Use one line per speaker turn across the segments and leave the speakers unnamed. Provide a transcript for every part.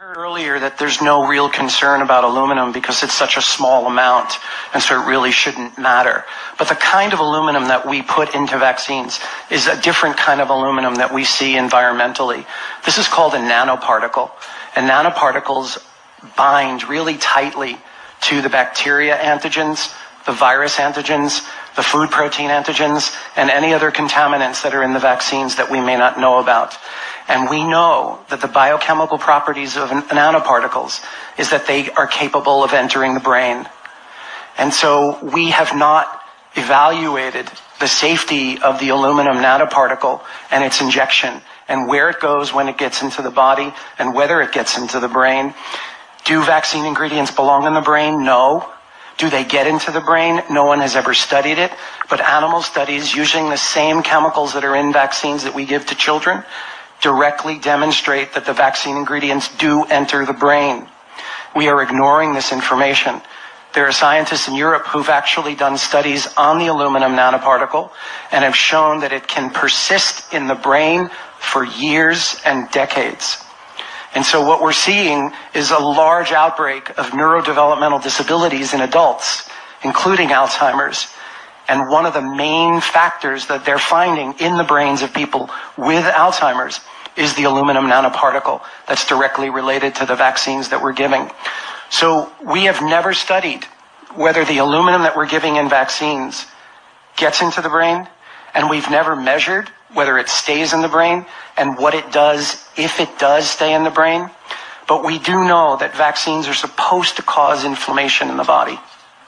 heard earlier that there's no real concern about aluminum because it's such a small amount, and so it really shouldn't matter. But the kind of aluminum that we put into vaccines is a different kind of aluminum that we see environmentally. This is called a nanoparticle, and nanoparticles bind really tightly to the bacteria antigens, the virus antigens, the food protein antigens, and any other contaminants that are in the vaccines that we may not know about. And we know that the biochemical properties of nanoparticles is that they are capable of entering the brain. And so we have not evaluated the safety of the aluminum nanoparticle and its injection and where it goes when it gets into the body and whether it gets into the brain. Do vaccine ingredients belong in the brain? No. Do they get into the brain? No one has ever studied it. But animal studies using the same chemicals that are in vaccines that we give to children directly demonstrate that the vaccine ingredients do enter the brain. We are ignoring this information. There are scientists in Europe who've actually done studies on the aluminum nanoparticle and have shown that it can persist in the brain for years and decades. And so what we're seeing is a large outbreak of neurodevelopmental disabilities in adults, including Alzheimer's. And one of the main factors that they're finding in the brains of people with Alzheimer's is the aluminum nanoparticle that's directly related to the vaccines that we're giving. So we have never studied whether the aluminum that we're giving in vaccines gets into the brain, and we've never measured whether it stays in the brain and what it does if it does stay in the brain. But we do know that vaccines are supposed to cause inflammation in the body.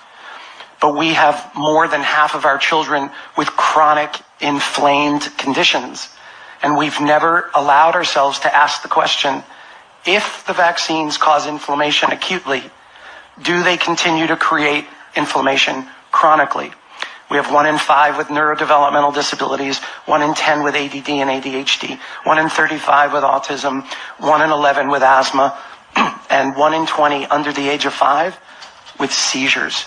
But we have more than half of our children with chronic inflamed conditions. And we've never allowed ourselves to ask the question, if the vaccines cause inflammation acutely, do they continue to create inflammation chronically? We have 1 in 5 with neurodevelopmental disabilities, 1 in 10 with ADD and ADHD, 1 in 35 with autism, 1 in 11 with asthma, and 1 in 20 under the age of 5 with seizures.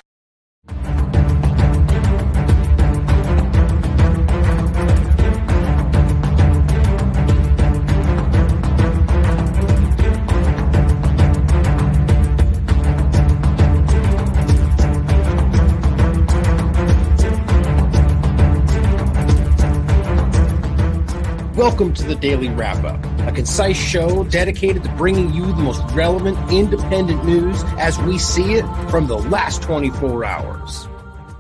Welcome to the Daily Wrap-Up, a concise show dedicated to bringing you the most relevant, independent news as we see it from the last 24 hours.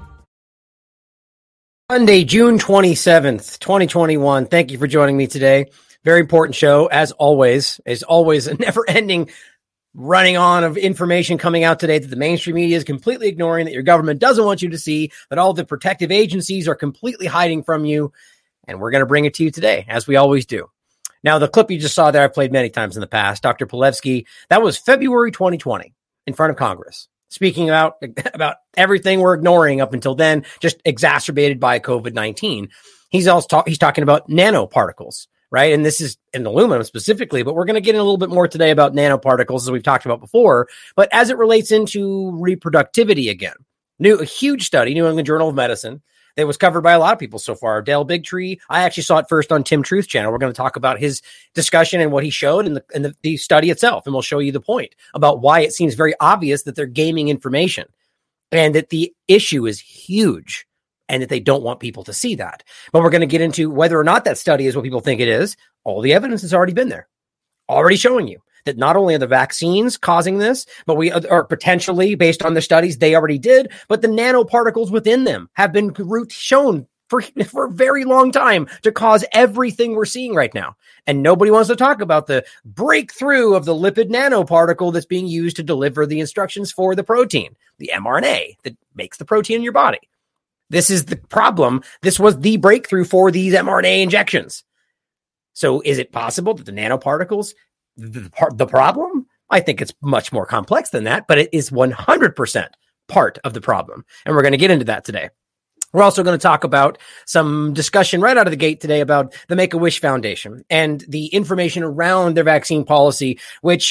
Monday, June 27th, 2021. Thank you for joining me today. Very important show, as always. As always, a never-ending running on of information coming out today that the mainstream media is completely ignoring, that your government doesn't want you to see, that all the protective agencies are completely hiding from you. And we're going to bring it to you today, as we always do. Now, the clip you just saw there, I've played many times in the past. Dr. Palevsky, that was February 2020 in front of Congress, speaking about everything we're ignoring up until then, just exacerbated by COVID-19. He's talking about nanoparticles, right? And this is in aluminum specifically, but we're going to get in a little bit more today about nanoparticles, as we've talked about before. But as it relates into reproductivity again, a huge study, New England Journal of Medicine, that was covered by a lot of people so far. Dale Bigtree, I actually saw it first on Tim Truth's channel. We're going to talk about his discussion and what he showed in the study itself. And we'll show you the point about why it seems very obvious that they're gaming information and that the issue is huge and that they don't want people to see that. But we're going to get into whether or not that study is what people think it is. All the evidence has already been there, already showing you that not only are the vaccines causing this, but we are potentially, based on the studies they already did, but the nanoparticles within them have been shown for a very long time to cause everything we're seeing right now. And nobody wants to talk about the breakthrough of the lipid nanoparticle that's being used to deliver the instructions for the protein, the mRNA that makes the protein in your body. This is the problem. This was the breakthrough for these mRNA injections. So is it possible that the nanoparticles the problem? I think it's much more complex than that, but it is 100% part of the problem. And we're going to get into that today. We're also going to talk about some discussion right out of the gate today about the Make-A-Wish Foundation and the information around their vaccine policy, which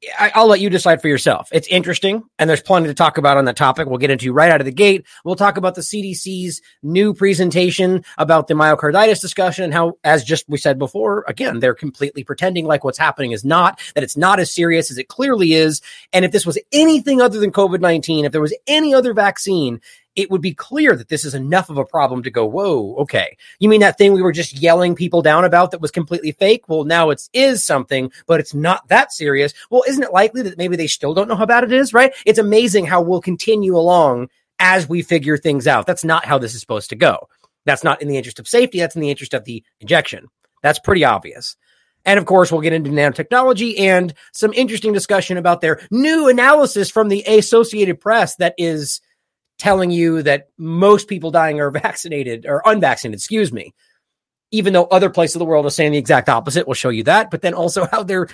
I'll let you decide for yourself. It's interesting, and there's plenty to talk about on that topic. We'll get into right out of the gate. We'll talk about the CDC's new presentation about the myocarditis discussion and how, as just we said before, again, they're completely pretending like what's happening is not, that it's not as serious as it clearly is. And if this was anything other than COVID-19, if there was any other vaccine, it would be clear that this is enough of a problem to go, whoa, okay. You mean that thing we were just yelling people down about that was completely fake? Well, now it is something, but it's not that serious. Well, isn't it likely that maybe they still don't know how bad it is, right? It's amazing how we'll continue along as we figure things out. That's not how this is supposed to go. That's not in the interest of safety. That's in the interest of the injection. That's pretty obvious. And of course, we'll get into nanotechnology and some interesting discussion about their new analysis from the Associated Press that is telling you that most people dying are vaccinated or unvaccinated, even though other places of the world are saying the exact opposite. We'll show you that, but then also how they're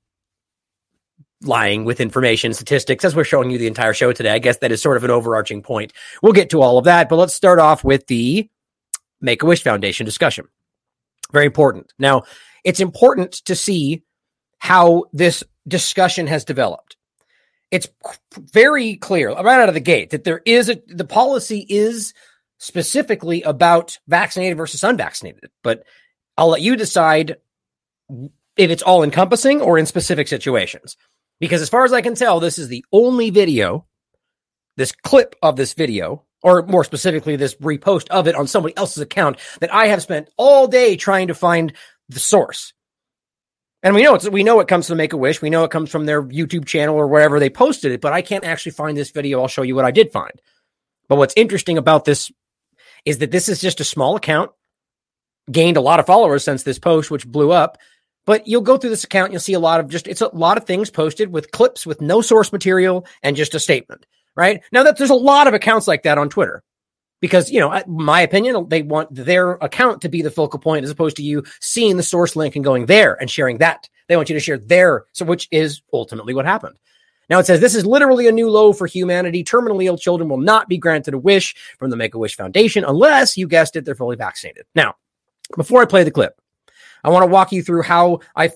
lying with information, statistics, as we're showing you the entire show today. I guess that is sort of an overarching point. We'll get to all of that, but let's start off with the Make-A-Wish Foundation discussion. Very important. Now, it's important to see how this discussion has developed. It's very clear right out of the gate that the policy is specifically about vaccinated versus unvaccinated, but I'll let you decide if it's all encompassing or in specific situations. Because as far as I can tell, this is the only video, this clip of this video, or more specifically, this repost of it on somebody else's account that I have spent all day trying to find the source. And we know it comes from Make-A-Wish. We know it comes from their YouTube channel or wherever they posted it, but I can't actually find this video. I'll show you what I did find. But what's interesting about this is that this is just a small account, gained a lot of followers since this post, which blew up. But you'll go through this account, you'll see it's a lot of things posted with clips with no source material and just a statement, right? Now there's a lot of accounts like that on Twitter. Because, my opinion, they want their account to be the focal point as opposed to you seeing the source link and going there and sharing that. They want you to share there, which is ultimately what happened. Now it says, this is literally a new low for humanity. Terminally ill children will not be granted a wish from the Make-A-Wish Foundation unless, you guessed it, they're fully vaccinated. Now, before I play the clip, I want to walk you through how I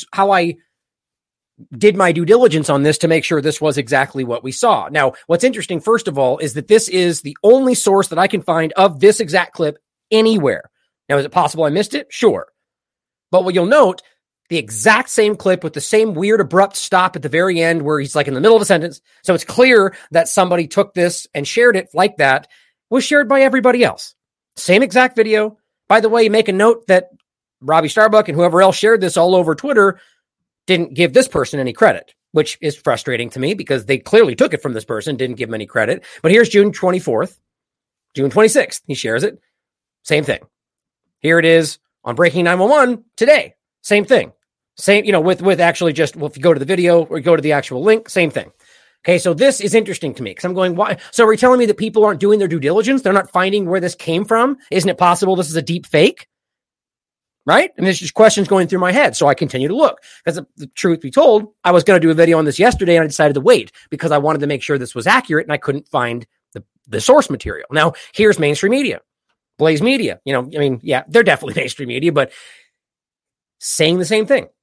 did my due diligence on this to make sure this was exactly what we saw. Now, what's interesting, first of all, is that this is the only source that I can find of this exact clip anywhere. Now, is it possible I missed it? Sure. But what you'll note, the exact same clip with the same weird abrupt stop at the very end where he's like in the middle of a sentence. So it's clear that somebody took this and shared it like that, was shared by everybody else. Same exact video. By the way, make a note that Robbie Starbuck and whoever else shared this all over Twitter didn't give this person any credit, which is frustrating to me because they clearly took it from this person, didn't give him any credit. But here's June 24th, June 26th. He shares it. Same thing. Here it is on Breaking 911 today. Same thing. Same, with actually just, if you go to the video or go to the actual link, same thing. Okay, so this is interesting to me because I'm going, why? So are you telling me that people aren't doing their due diligence? They're not finding where this came from? Isn't it possible this is a deep fake? Right? And there's just questions going through my head. So I continue to look because the truth be told, I was going to do a video on this yesterday and I decided to wait because I wanted to make sure this was accurate and I couldn't find the source material. Now here's mainstream media, Blaze Media, they're definitely mainstream media, but saying the same thing.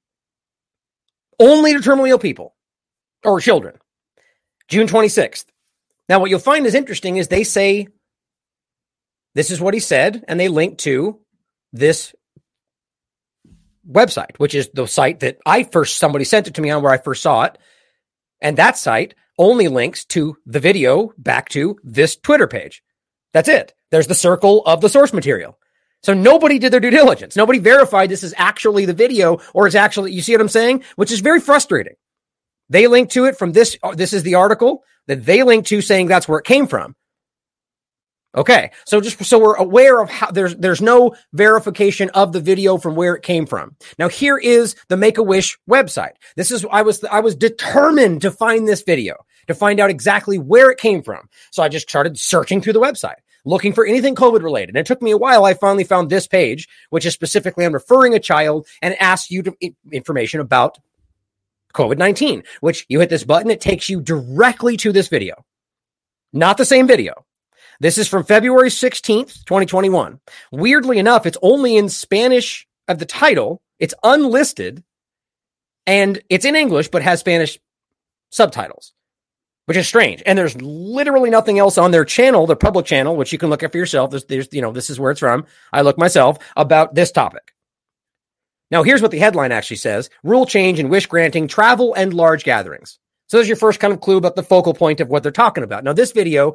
Only to terminally ill people or children. June 26th. Now what you'll find is interesting is they say, this is what he said. And they link to this website, which is the site that somebody sent it to me on where I first saw it. And that site only links to the video back to this Twitter page. That's it. There's the circle of the source material. So nobody did their due diligence. Nobody verified this is actually the video or it's actually, you see what I'm saying? Which is very frustrating. They link to it from this is the article that they link to saying that's where it came from. Okay, so just so we're aware of how there's no verification of the video from where it came from. Now here is the Make-A-Wish website. I was determined to find this video, to find out exactly where it came from. So I just started searching through the website, looking for anything COVID related. And it took me a while. I finally found this page, which is specifically on referring a child and asks you information about COVID-19, which you hit this button, it takes you directly to this video. Not the same video. This is from February 16th, 2021. Weirdly enough, it's only in Spanish of the title. It's unlisted. And it's in English, but has Spanish subtitles, which is strange. And there's literally nothing else on their channel, their public channel, which you can look at for yourself. There's this is where it's from. I look myself about this topic. Now, here's what the headline actually says. Rule change in wish granting, travel, and large gatherings. So there's your first kind of clue about the focal point of what they're talking about. Now, this video,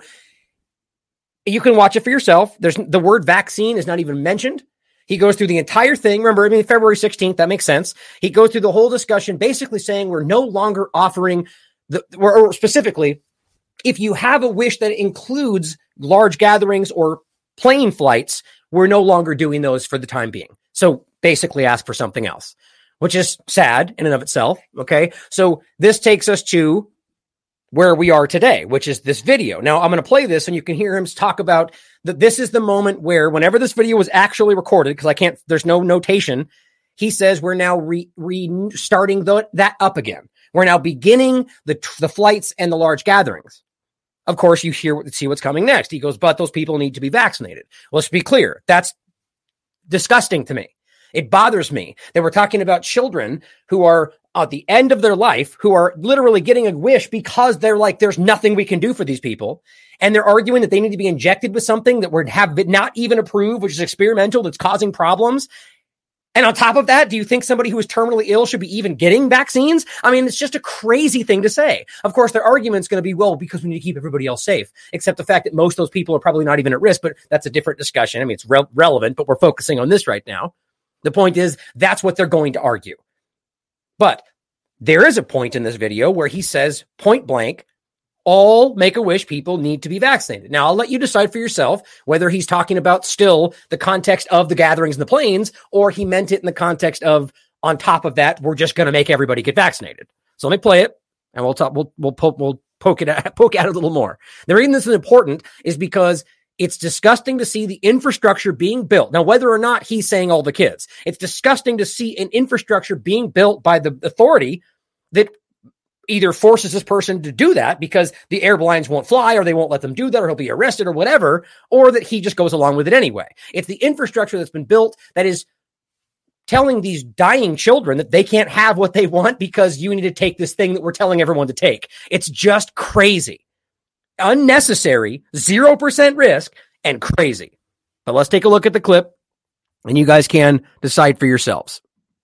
you can watch it for yourself. The word vaccine is not even mentioned. He goes through the entire thing. Remember, February 16th, that makes sense. He goes through the whole discussion, basically saying we're no longer offering or specifically, if you have a wish that includes large gatherings or plane flights, we're no longer doing those for the time being. So basically ask for something else, which is sad in and of itself. Okay. So this takes us to where we are today, which is this video. Now I'm going to play this and you can hear him talk about that. This is the moment where whenever this video was actually recorded, because there's no notation. He says we're now restarting that up again. We're now beginning the flights and the large gatherings. Of course, you see what's coming next. He goes, but those people need to be vaccinated. Let's be clear. That's disgusting to me. It bothers me that we're talking about children who are at the end of their life, who are literally getting a wish because they're like, there's nothing we can do for these people. And they're arguing that they need to be injected with something that would have not even approved, which is experimental, that's causing problems. And on top of that, do you think somebody who is terminally ill should be even getting vaccines? I mean, it's just a crazy thing to say. Of course, their argument's going to be, well, because we need to keep everybody else safe, except the fact that most of those people are probably not even at risk, but that's a different discussion. I mean, it's relevant, but we're focusing on this right now. The point is, that's what they're going to argue. But there is a point in this video where he says, point blank, all Make-A-Wish people need to be vaccinated. Now, I'll let you decide for yourself whether he's talking about still the context of the gatherings and the planes, or he meant it in the context of, on top of that, we're just going to make everybody get vaccinated. So let me play it, and we'll poke at it a little more. The reason this is important is because it's disgusting to see the infrastructure being built. Now, whether or not he's saying all the kids, it's disgusting to see an infrastructure being built by the authority that either forces this person to do that because the airlines won't fly or they won't let them do that or he'll be arrested or whatever, or that he just goes along with it anyway. It's the infrastructure that's been built that is telling these dying children that they can't have what they want because you need to take this thing that we're telling everyone to take. It's just crazy. Unnecessary, 0% risk, and crazy. But let's take a look at the clip, and you guys can decide for yourselves.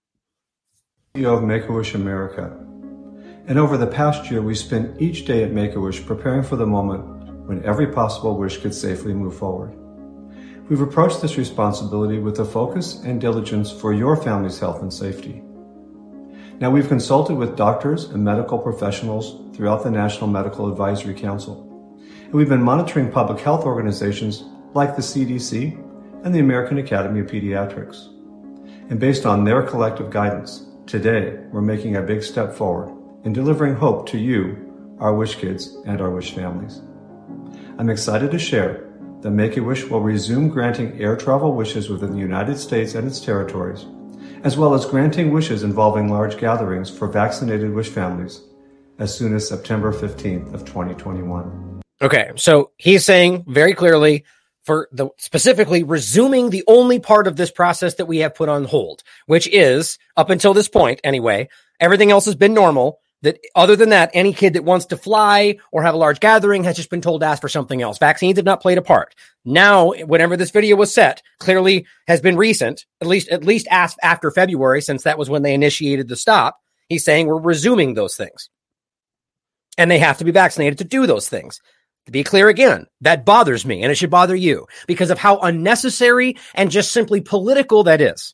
CEO of Make-A-Wish America. And over the past year, we spent each day at Make-A-Wish preparing for the moment when every possible wish could safely move forward. We've approached this responsibility with a focus and diligence for your family's health and safety. Now, we've consulted with doctors and medical professionals throughout the National Medical Advisory Council. And we've been monitoring public health organizations like the CDC and the American Academy of Pediatrics. And based on their collective guidance, today we're making a big step forward in delivering hope to you, our Wish kids, and our Wish families. I'm excited to share that Make-A-Wish will resume granting air travel wishes within the United States and its territories, as well as granting wishes involving large gatherings for vaccinated Wish families as soon as September 15th of 2021.
Okay, so he's saying very clearly specifically resuming the only part of this process that we have put on hold, which is, up until this point anyway, everything else has been normal. That other than that, any kid that wants to fly or have a large gathering has just been told to ask for something else. Vaccines have not played a part. Now, whenever this video was set, clearly has been recent, at least after February, since that was when they initiated the stop. He's saying we're resuming those things. And they have to be vaccinated to do those things. To be clear again, that bothers me, and it should bother you because of how unnecessary and just simply political that is.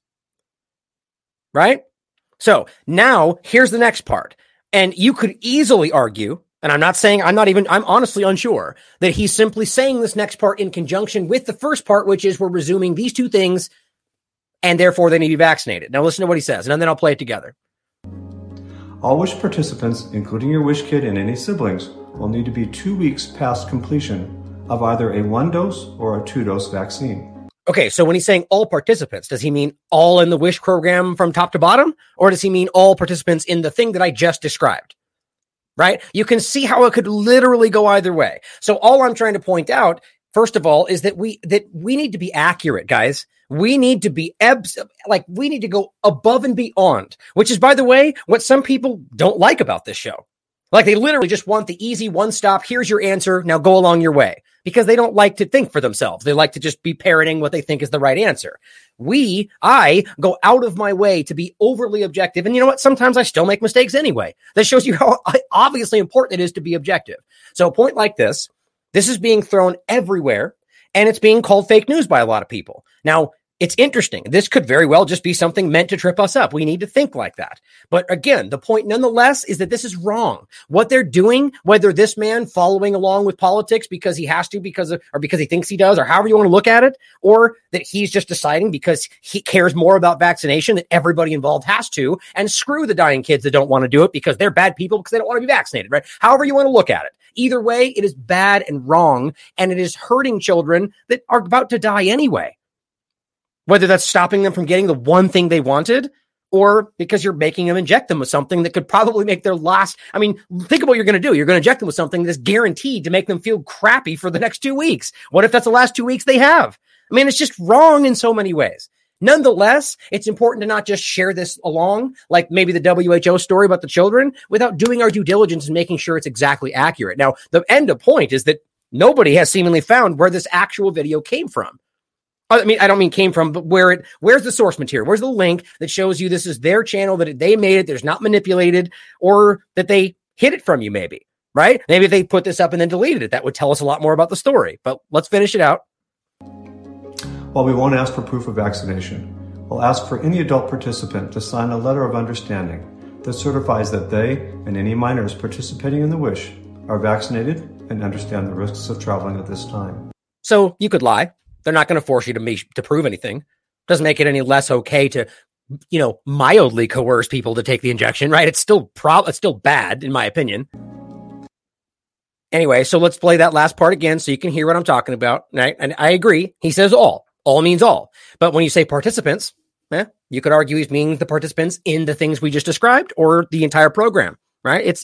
Right? So now here's the next part. And you could easily argue, and I'm honestly unsure that he's simply saying this next part in conjunction with the first part, which is we're resuming these two things and therefore they need to be vaccinated. Now listen to what he says, and then I'll play it together.
All Wish participants, including your Wish kid and any siblings, will need to be 2 weeks past completion of either a 1-dose or a 2-dose vaccine.
Okay, so when he's saying all participants, does he mean all in the Wish program from top to bottom? Or does he mean all participants in the thing that I just described? Right? You can see how it could literally go either way. So all I'm trying to point out first of all, is that we need to be accurate, guys. We need to be we need to go above and beyond, which is, by the way, what some people don't like about this show. Like, they literally just want the easy one-stop, here's your answer, now go along your way, because they don't like to think for themselves. They like to just be parroting what they think is the right answer. I go out of my way to be overly objective. And you know what? Sometimes I still make mistakes anyway. That shows you how obviously important it is to be objective. So a point like this is being thrown everywhere, and it's being called fake news by a lot of people. Now, it's interesting. This could very well just be something meant to trip us up. We need to think like that. But again, the point nonetheless is that this is wrong. What they're doing, whether this man following along with politics because he has to, because he thinks he does, or however you want to look at it, or that he's just deciding because he cares more about vaccination that everybody involved has to, and screw the dying kids that don't want to do it because they're bad people because they don't want to be vaccinated, right? However you want to look at it. Either way, it is bad and wrong, and it is hurting children that are about to die anyway. Whether that's stopping them from getting the one thing they wanted, or because you're making them inject them with something that could probably make their last. I mean, think of what you're going to do. You're going to inject them with something that's guaranteed to make them feel crappy for the next 2 weeks. What if that's the last 2 weeks they have? I mean, it's just wrong in so many ways. Nonetheless, it's important to not just share this along, like maybe the WHO story about the children, without doing our due diligence and making sure it's exactly accurate. Now, the end of point is that nobody has seemingly found where this actual video came from. I mean, I don't mean came from, but where's the source material? Where's the link that shows you this is their channel, that they made it, there's not manipulated, or that they hid it from you maybe, right? Maybe if they put this up and then deleted it, that would tell us a lot more about the story. But let's finish it out.
While we won't ask for proof of vaccination, we'll ask for any adult participant to sign a letter of understanding that certifies that they and any minors participating in the WISH are vaccinated and understand the risks of traveling at this time.
So you could lie. They're not going to force you to prove anything. Doesn't make it any less okay to, mildly coerce people to take the injection, right? It's still bad, in my opinion. Anyway, so let's play that last part again so you can hear what I'm talking about, right? And I agree. He says all. All means all. But when you say participants, you could argue he's meaning the participants in the things we just described or the entire program, right? It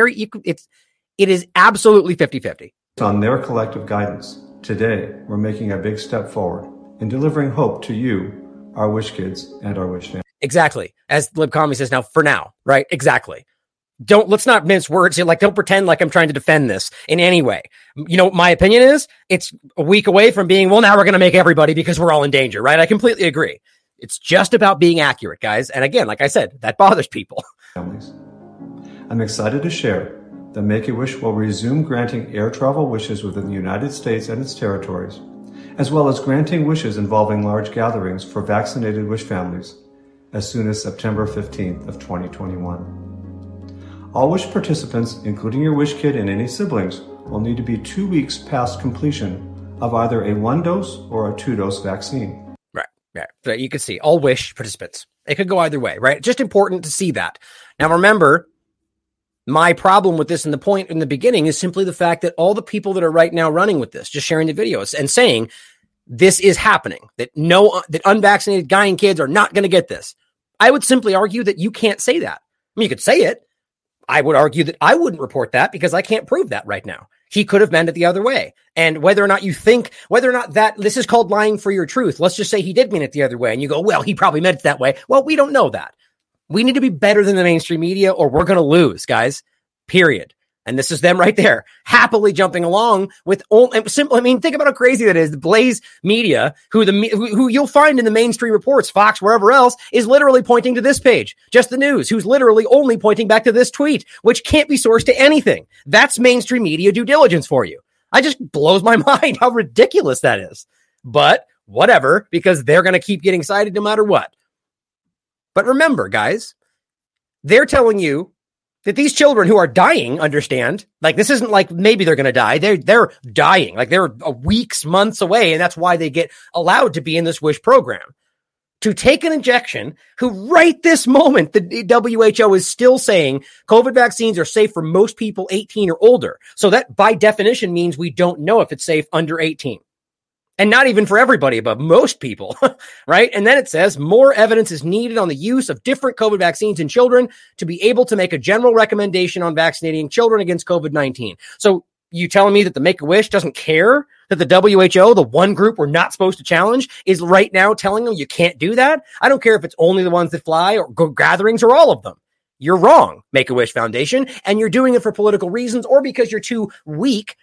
is absolutely 50-50.
It's on their collective guidance. Today, we're making a big step forward in delivering hope to you, our WISH kids, and our WISH family.
Exactly. As LibCommie says now, for now, right? Exactly. Let's not mince words here. Like, don't pretend like I'm trying to defend this in any way. My opinion is it's a week away from being, well, now we're going to make everybody because we're all in danger, right? I completely agree. It's just about being accurate, guys. And again, like I said, that bothers people.
Families. I'm excited to share that Make-A-Wish will resume granting air travel wishes within the United States and its territories, as well as granting wishes involving large gatherings for vaccinated WISH families as soon as September 15th of 2021. All WISH participants, including your WISH kid and any siblings, will need to be 2 weeks past completion of either a 1-dose or a 2-dose vaccine.
Right. So you can see all WISH participants. It could go either way, right? Just important to see that. Now remember, my problem with this and the point in the beginning is simply the fact that all the people that are right now running with this, just sharing the videos and saying this is happening, that unvaccinated dying kids are not going to get this. I would simply argue that you can't say that. I mean, you could say it. I would argue that I wouldn't report that because I can't prove that right now. He could have meant it the other way. And whether or not that this is called lying for your truth. Let's just say he did mean it the other way. And you go, well, he probably meant it that way. Well, we don't know that. We need to be better than the mainstream media or we're going to lose, guys, period. And this is them right there, happily jumping along with simple. I mean, think about how crazy that is. The Blaze Media, who you'll find in the mainstream reports, Fox, wherever else, is literally pointing to this page. Just the News, who's literally only pointing back to this tweet, which can't be sourced to anything. That's mainstream media due diligence for you. I just blows my mind how ridiculous that is. But whatever, because they're going to keep getting cited no matter what. But remember, guys, they're telling you that these children who are dying understand, like, this isn't like maybe they're going to die. They're dying, like they're weeks, months away. And that's why they get allowed to be in this WISH program to take an injection, who right this moment, the WHO is still saying COVID vaccines are safe for most people 18 or older. So that by definition means we don't know if it's safe under 18. And not even for everybody, but most people, right? And then it says more evidence is needed on the use of different COVID vaccines in children to be able to make a general recommendation on vaccinating children against COVID-19. So you telling me that the Make-A-Wish doesn't care that the WHO, the one group we're not supposed to challenge, is right now telling them you can't do that? I don't care if it's only the ones that fly or go gatherings or all of them. You're wrong, Make-A-Wish Foundation, and you're doing it for political reasons or because you're too weak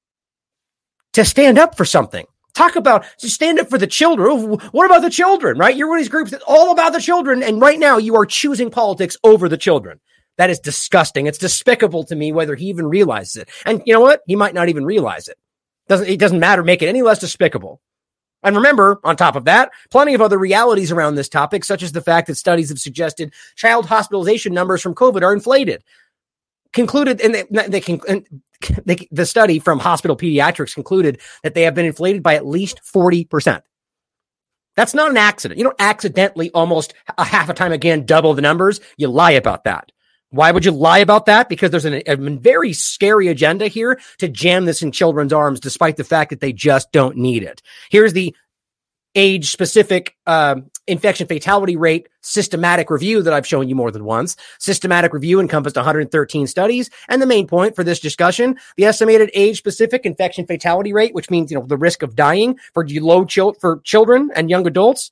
to stand up for something. Talk about just stand up for the children. What about the children, right? You're one of these groups that's all about the children, and right now you are choosing politics over the children. That is disgusting. It's despicable to me whether he even realizes it. And you know what? He might not even realize it. It doesn't matter. Make it any less despicable. And remember, on top of that, plenty of other realities around this topic, such as the fact that studies have suggested child hospitalization numbers from COVID are inflated. Concluded, and the study from Hospital Pediatrics concluded that they have been inflated by at least 40%. That's not an accident. You don't accidentally almost a half a time again double the numbers. You lie about that. Why would you lie about that? Because there's a very scary agenda here to jam this in children's arms, despite the fact that they just don't need it. Here's the age-specific infection fatality rate systematic review that I've shown you more than once. Systematic review encompassed 113 studies, and the main point for this discussion, the estimated age-specific infection fatality rate, which means the risk of dying for children and young adults,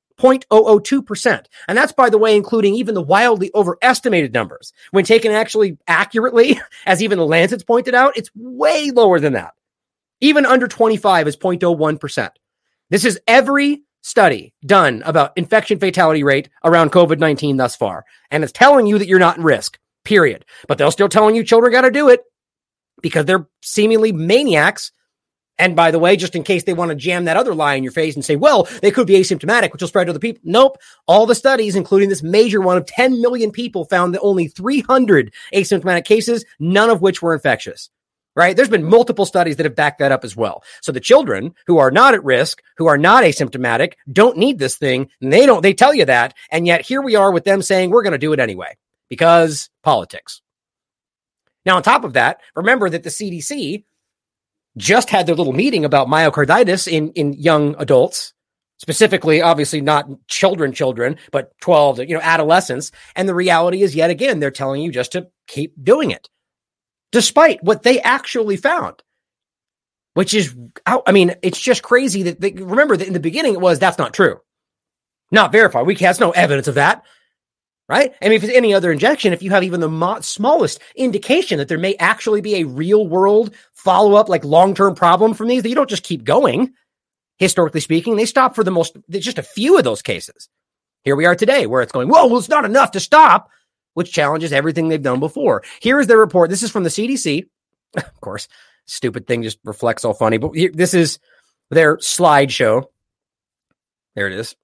0.002%. And that's, by the way, including even the wildly overestimated numbers. When taken actually accurately, as even the Lancet's pointed out, it's way lower than that. Even under 25 is 0.01%. This is every study done about infection fatality rate around COVID-19 thus far. And it's telling you that you're not in risk, period. But they're still telling you children got to do it because they're seemingly maniacs. And by the way, just in case they want to jam that other lie in your face and say, well, they could be asymptomatic, which will spread to other people. Nope. All the studies, including this major one of 10 million people, found that only 300 asymptomatic cases, none of which were infectious. Right? There's been multiple studies that have backed that up as well. So the children who are not at risk, who are not asymptomatic, don't need this thing. And they tell you that. And yet here we are with them saying we're going to do it anyway because politics. Now, on top of that, remember that the CDC just had their little meeting about myocarditis in young adults, specifically, obviously not children, but 12 to, adolescents. And the reality is, yet again, they're telling you just to keep doing it, despite what they actually found, which is, it's just crazy that remember that in the beginning that's not true. Not verified. There's no evidence of that. Right? I mean, if it's any other injection, if you have even the smallest indication that there may actually be a real world follow-up, like long-term problem from these, that you don't just keep going, historically speaking, they stop for just a few of those cases. Here we are today where it's going, well, it's not enough to stop, which challenges everything they've done before. Here is their report. This is from the CDC. Of course, stupid thing just reflects all funny, but this is their slideshow. There it is.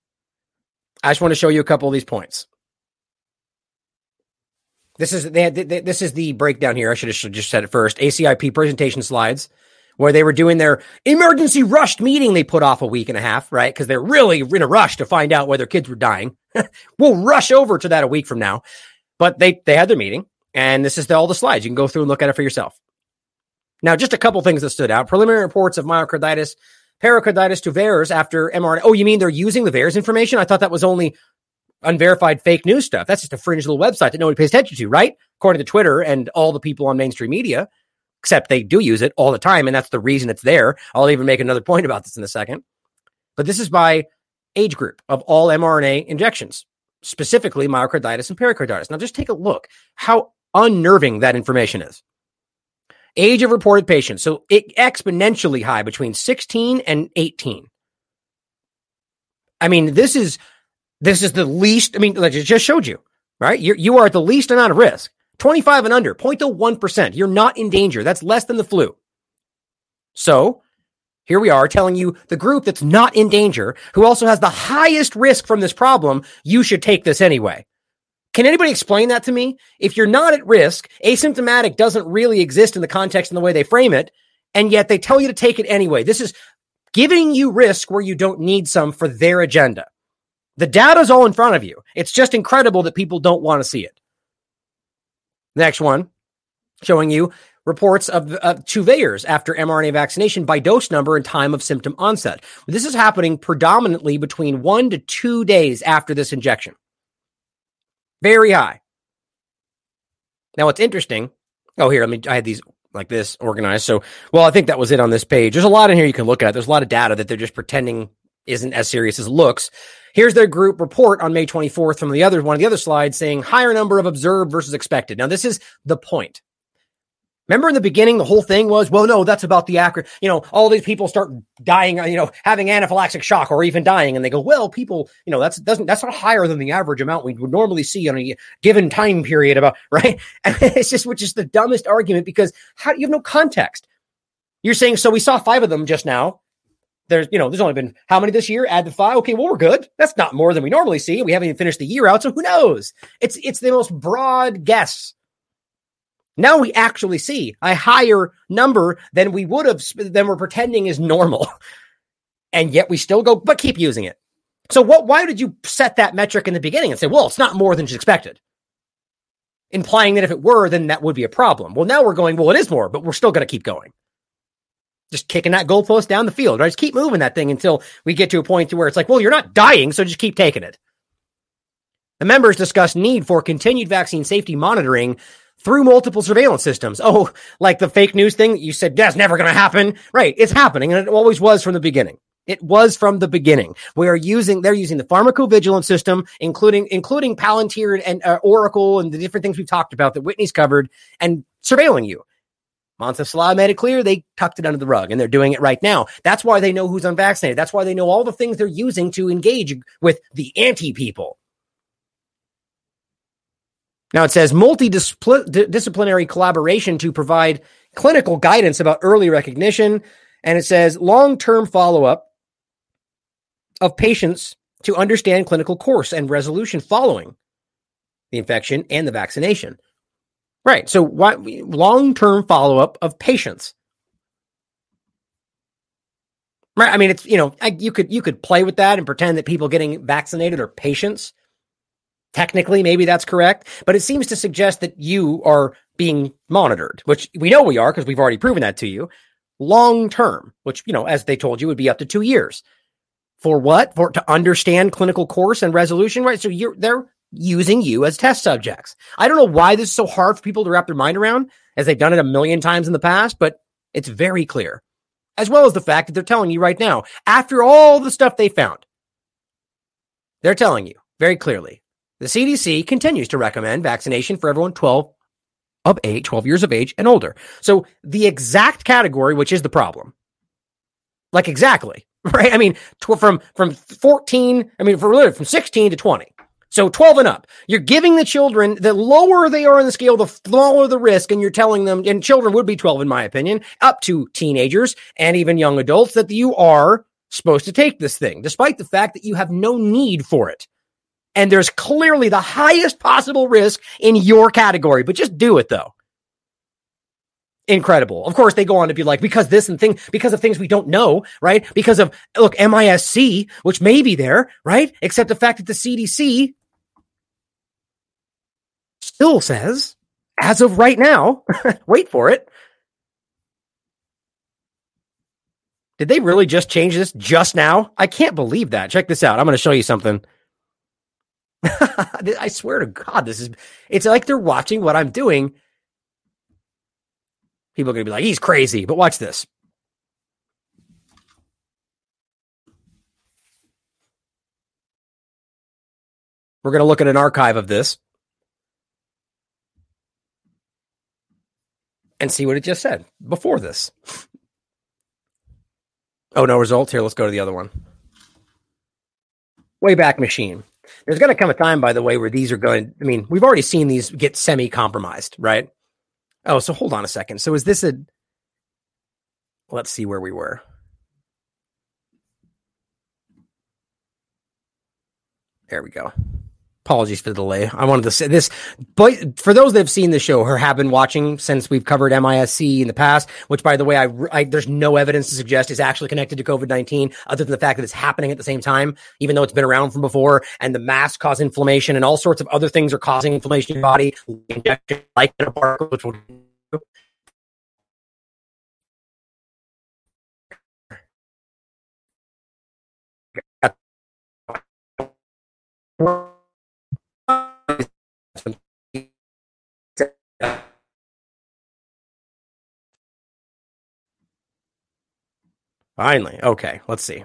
I just want to show you a couple of these points. This is the breakdown here. I should have just said it first. ACIP presentation slides where they were doing their emergency rushed meeting they put off a week and a half, right? Because they're really in a rush to find out whether kids were dying. We'll rush over to that a week from now. But they had their meeting, and this is all the slides. You can go through and look at it for yourself. Now, just a couple things that stood out. Preliminary reports of myocarditis, pericarditis to VAERS after mRNA. Oh, you mean they're using the VAERS information? I thought that was only unverified fake news stuff. That's just a fringe little website that nobody pays attention to, right? According to Twitter and all the people on mainstream media, except they do use it all the time, and that's the reason it's there. I'll even make another point about this in a second. But this is by age group of all mRNA injections, specifically myocarditis and pericarditis. Now just take a look how unnerving that information is. Age of reported patients. So it exponentially high between 16 and 18. I mean, this is the least, like I just showed you, right? You are at the least amount of risk. 25 and under, 0.01%. You're not in danger. That's less than the flu. So here we are telling you the group that's not in danger, who also has the highest risk from this problem, you should take this anyway. Can anybody explain that to me? If you're not at risk, asymptomatic doesn't really exist in the context and the way they frame it, and yet they tell you to take it anyway. This is giving you risk where you don't need some for their agenda. The data's all in front of you. It's just incredible that people don't want to see it. Next one, showing you reports of to VAERS after mRNA vaccination by dose number and time of symptom onset. This is happening predominantly between 1 to 2 days after this injection. Very high. Now, what's interesting, I had these like this organized. So, well, I think that was it on this page. There's a lot in here you can look at. There's a lot of data that they're just pretending isn't as serious as it looks. Here's their group report on May 24th from one of the other slides saying higher number of observed versus expected. Now, this is the point. Remember in the beginning, the whole thing was, well, no, that's about the accurate, all these people start dying, having anaphylactic shock or even dying. And they go, well, people, that's not higher than the average amount we would normally see on a given time period about, right? And it's which is the dumbest argument because you have no context. You're saying, so we saw 5 of them just now. There's only been how many this year? Add the 5. Okay, well, we're good. That's not more than we normally see. We haven't even finished the year out. So who knows? It's the most broad guess. Now we actually see a higher number than we would have, than we're pretending is normal. And yet we still go, but keep using it. So why did you set that metric in the beginning and say, well, it's not more than expected? Implying that if it were, then that would be a problem. Well, now we're going, well, it is more, but we're still going to keep going. Just kicking that goalpost down the field, right? Just keep moving that thing until we get to a point to where it's like, well, you're not dying, so just keep taking it. The members discussed need for continued vaccine safety monitoring through multiple surveillance systems. Oh, like the fake news thing that you said, that's never going to happen. Right. It's happening. And it always was from the beginning. It was from the beginning. They're using the pharmacovigilance system, including Palantir and Oracle and the different things we've talked about that Whitney's covered and surveilling you. Moncef Salah made it clear they tucked it under the rug, and they're doing it right now. That's why they know who's unvaccinated. That's why they know all the things they're using to engage with the anti-people. Now it says multidisciplinary collaboration to provide clinical guidance about early recognition, and it says long-term follow-up of patients to understand clinical course and resolution following the infection and the vaccination. Right. So long-term follow-up of patients. Right. I mean, it's, you could play with that and pretend that people getting vaccinated are patients. Technically, maybe that's correct, but it seems to suggest that you are being monitored, which we know we are because we've already proven that to you. Long-term, which, as they told you, would be up to 2 years. For what? To understand clinical course and resolution, right? So they're using you as test subjects. I don't know why this is so hard for people to wrap their mind around, as they've done it a million times in the past, but it's very clear. As well as the fact that they're telling you right now, after all the stuff they found, they're telling you very clearly, the CDC continues to recommend vaccination for everyone 12 years of age and older. So the exact category, which is the problem, like exactly, right? I mean, from 14, from 16 to 20. So 12 and up, you're giving the children, the lower they are in the scale, the lower the risk. And you're telling them, and children would be 12 in my opinion, up to teenagers and even young adults, that you are supposed to take this thing, despite the fact that you have no need for it. And there's clearly the highest possible risk in your category, but just do it though. Incredible. Of course, they go on to be like, because of things we don't know, right? Because of, look, MISC, which may be there, right? Except the fact that the CDC still says, as of right now, wait for it. Did they really just change this just now? I can't believe that. Check this out. I'm going to show you something. I swear to God, it's like they're watching what I'm doing. People are going to be like, he's crazy, but watch this. We're going to look at an archive of this and see what it just said before this. Oh, no results. Here, let's go to the other one. Wayback Machine. There's going to come a time, by the way, where these are going, we've already seen these get semi-compromised, right? Oh, so hold on a second. So is this let's see where we were. There we go. Apologies for the delay. I wanted to say this, but for those that have seen the show or have been watching since we've covered MISC in the past, which by the way, I there's no evidence to suggest is actually connected to COVID-19 other than the fact that it's happening at the same time, even though it's been around from before, and the masks cause inflammation and all sorts of other things are causing inflammation in your body, injection like nanoparticles, which will Finally. Okay, let's see.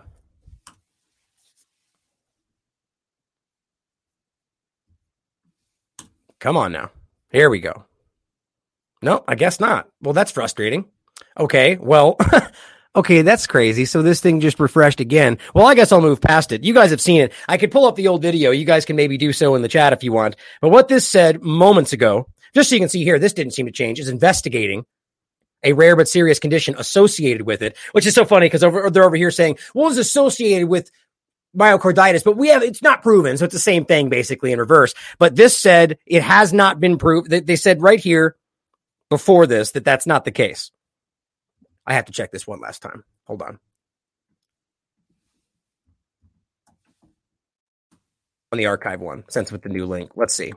Come on now. Here we go. No, I guess not. Well, that's frustrating. Okay, well, okay, that's crazy. So this thing just refreshed again. Well, I guess I'll move past it. You guys have seen it. I could pull up the old video. You guys can maybe do so in the chat if you want. But what this said moments ago, just so you can see here, this didn't seem to change, is investigating a rare but serious condition associated with it, which is so funny because they're over here saying, well, it's associated with myocarditis, but it's not proven. So it's the same thing basically in reverse. But this said it has not been proved. They said right here before this that that's not the case. I have to check this one last time. Hold on. On the archive one, since with the new link. Let's see.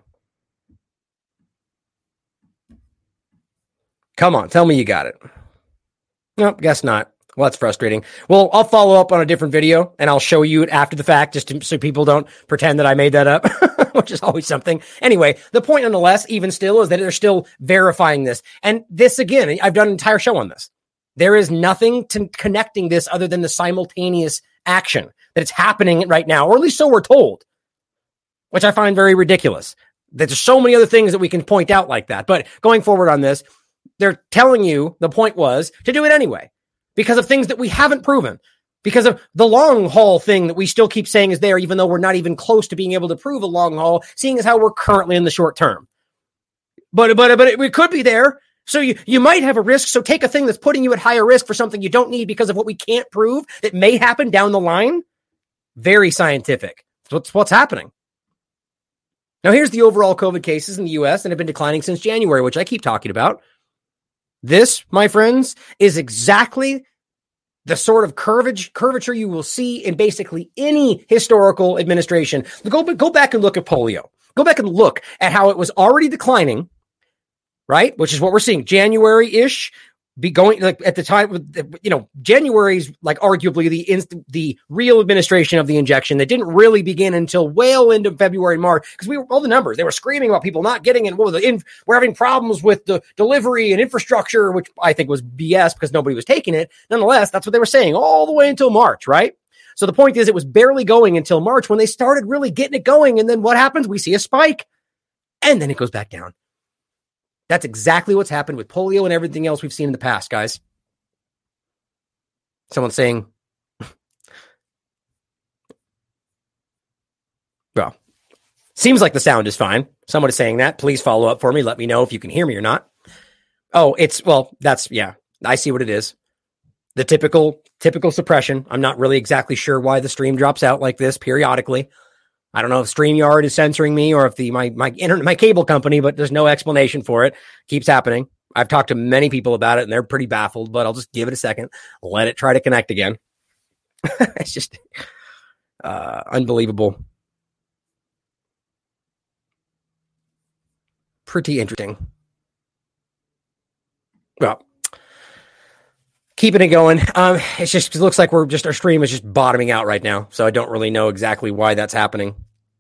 Come on, tell me you got it. Nope, guess not. Well, that's frustrating. Well, I'll follow up on a different video and I'll show you it after the fact so people don't pretend that I made that up, which is always something. Anyway, the point nonetheless, even still, is that they're still verifying this. And this, again, I've done an entire show on this. There is nothing to connecting this other than the simultaneous action that it's happening right now, or at least so we're told, which I find very ridiculous. There's so many other things that we can point out like that. But going forward on this, they're telling you the point was to do it anyway because of things that we haven't proven, because of the long haul thing that we still keep saying is there, even though we're not even close to being able to prove a long haul, seeing as how we're currently in the short term. But it could be there. So you might have a risk. So take a thing that's putting you at higher risk for something you don't need because of what we can't prove that may happen down the line. Very scientific. That's what's happening. Now, here's the overall COVID cases in the U.S. and have been declining since January, which I keep talking about. This, my friends, is exactly the sort of curvature you will see in basically any historical administration. Go back and look at polio. Go back and look at how it was already declining, right? Which is what we're seeing. January-ish, be going like at the time, January's like arguably the real administration of the injection that didn't really begin until well into February and March because all the numbers they were screaming about people not getting it. We're having problems with the delivery and infrastructure, which I think was BS because nobody was taking it. Nonetheless, that's what they were saying all the way until March, right? So the point is, it was barely going until March when they started really getting it going, and then what happens? We see a spike, and then it goes back down. That's exactly what's happened with polio and everything else we've seen in the past, guys. Someone's saying, well, seems like the sound is fine. Someone is saying that. Please follow up for me. Let me know if you can hear me or not. Oh, I see what it is. The typical suppression. I'm not really exactly sure why the stream drops out like this periodically. I don't know if StreamYard is censoring me or if my cable company, but there's no explanation for it. Keeps happening. I've talked to many people about it and they're pretty baffled, but I'll just give it a second. Let it try to connect again. It's just unbelievable. Pretty interesting. Well, keeping it going. It looks like our stream is just bottoming out right now. So I don't really know exactly why that's happening.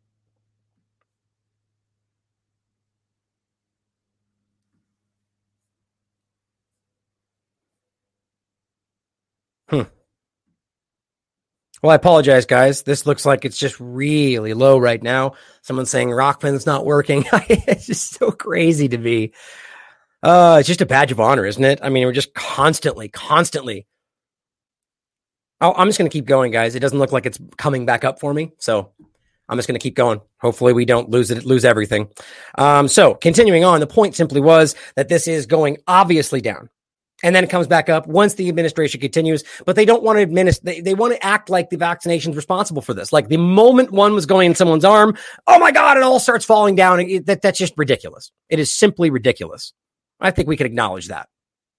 Well, I apologize, guys. This looks like it's just really low right now. Someone's saying Rockman's not working. It's just so crazy to me. It's just a badge of honor, isn't it? I mean, we're just constantly. Oh, I'm just going to keep going, guys. It doesn't look like it's coming back up for me. So I'm just going to keep going. Hopefully we don't lose everything. So continuing on, the point simply was that this is going obviously down. And then it comes back up once the administration continues, but they don't want to they want to act like the vaccination's responsible for this. Like the moment one was going in someone's arm, oh my God, it all starts falling down. That's just ridiculous. It is simply ridiculous. I think we can acknowledge that.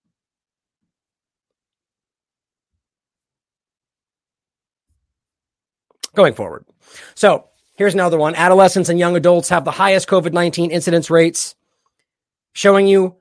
Going forward. So here's another one. Adolescents and young adults have the highest COVID-19 incidence rates, showing you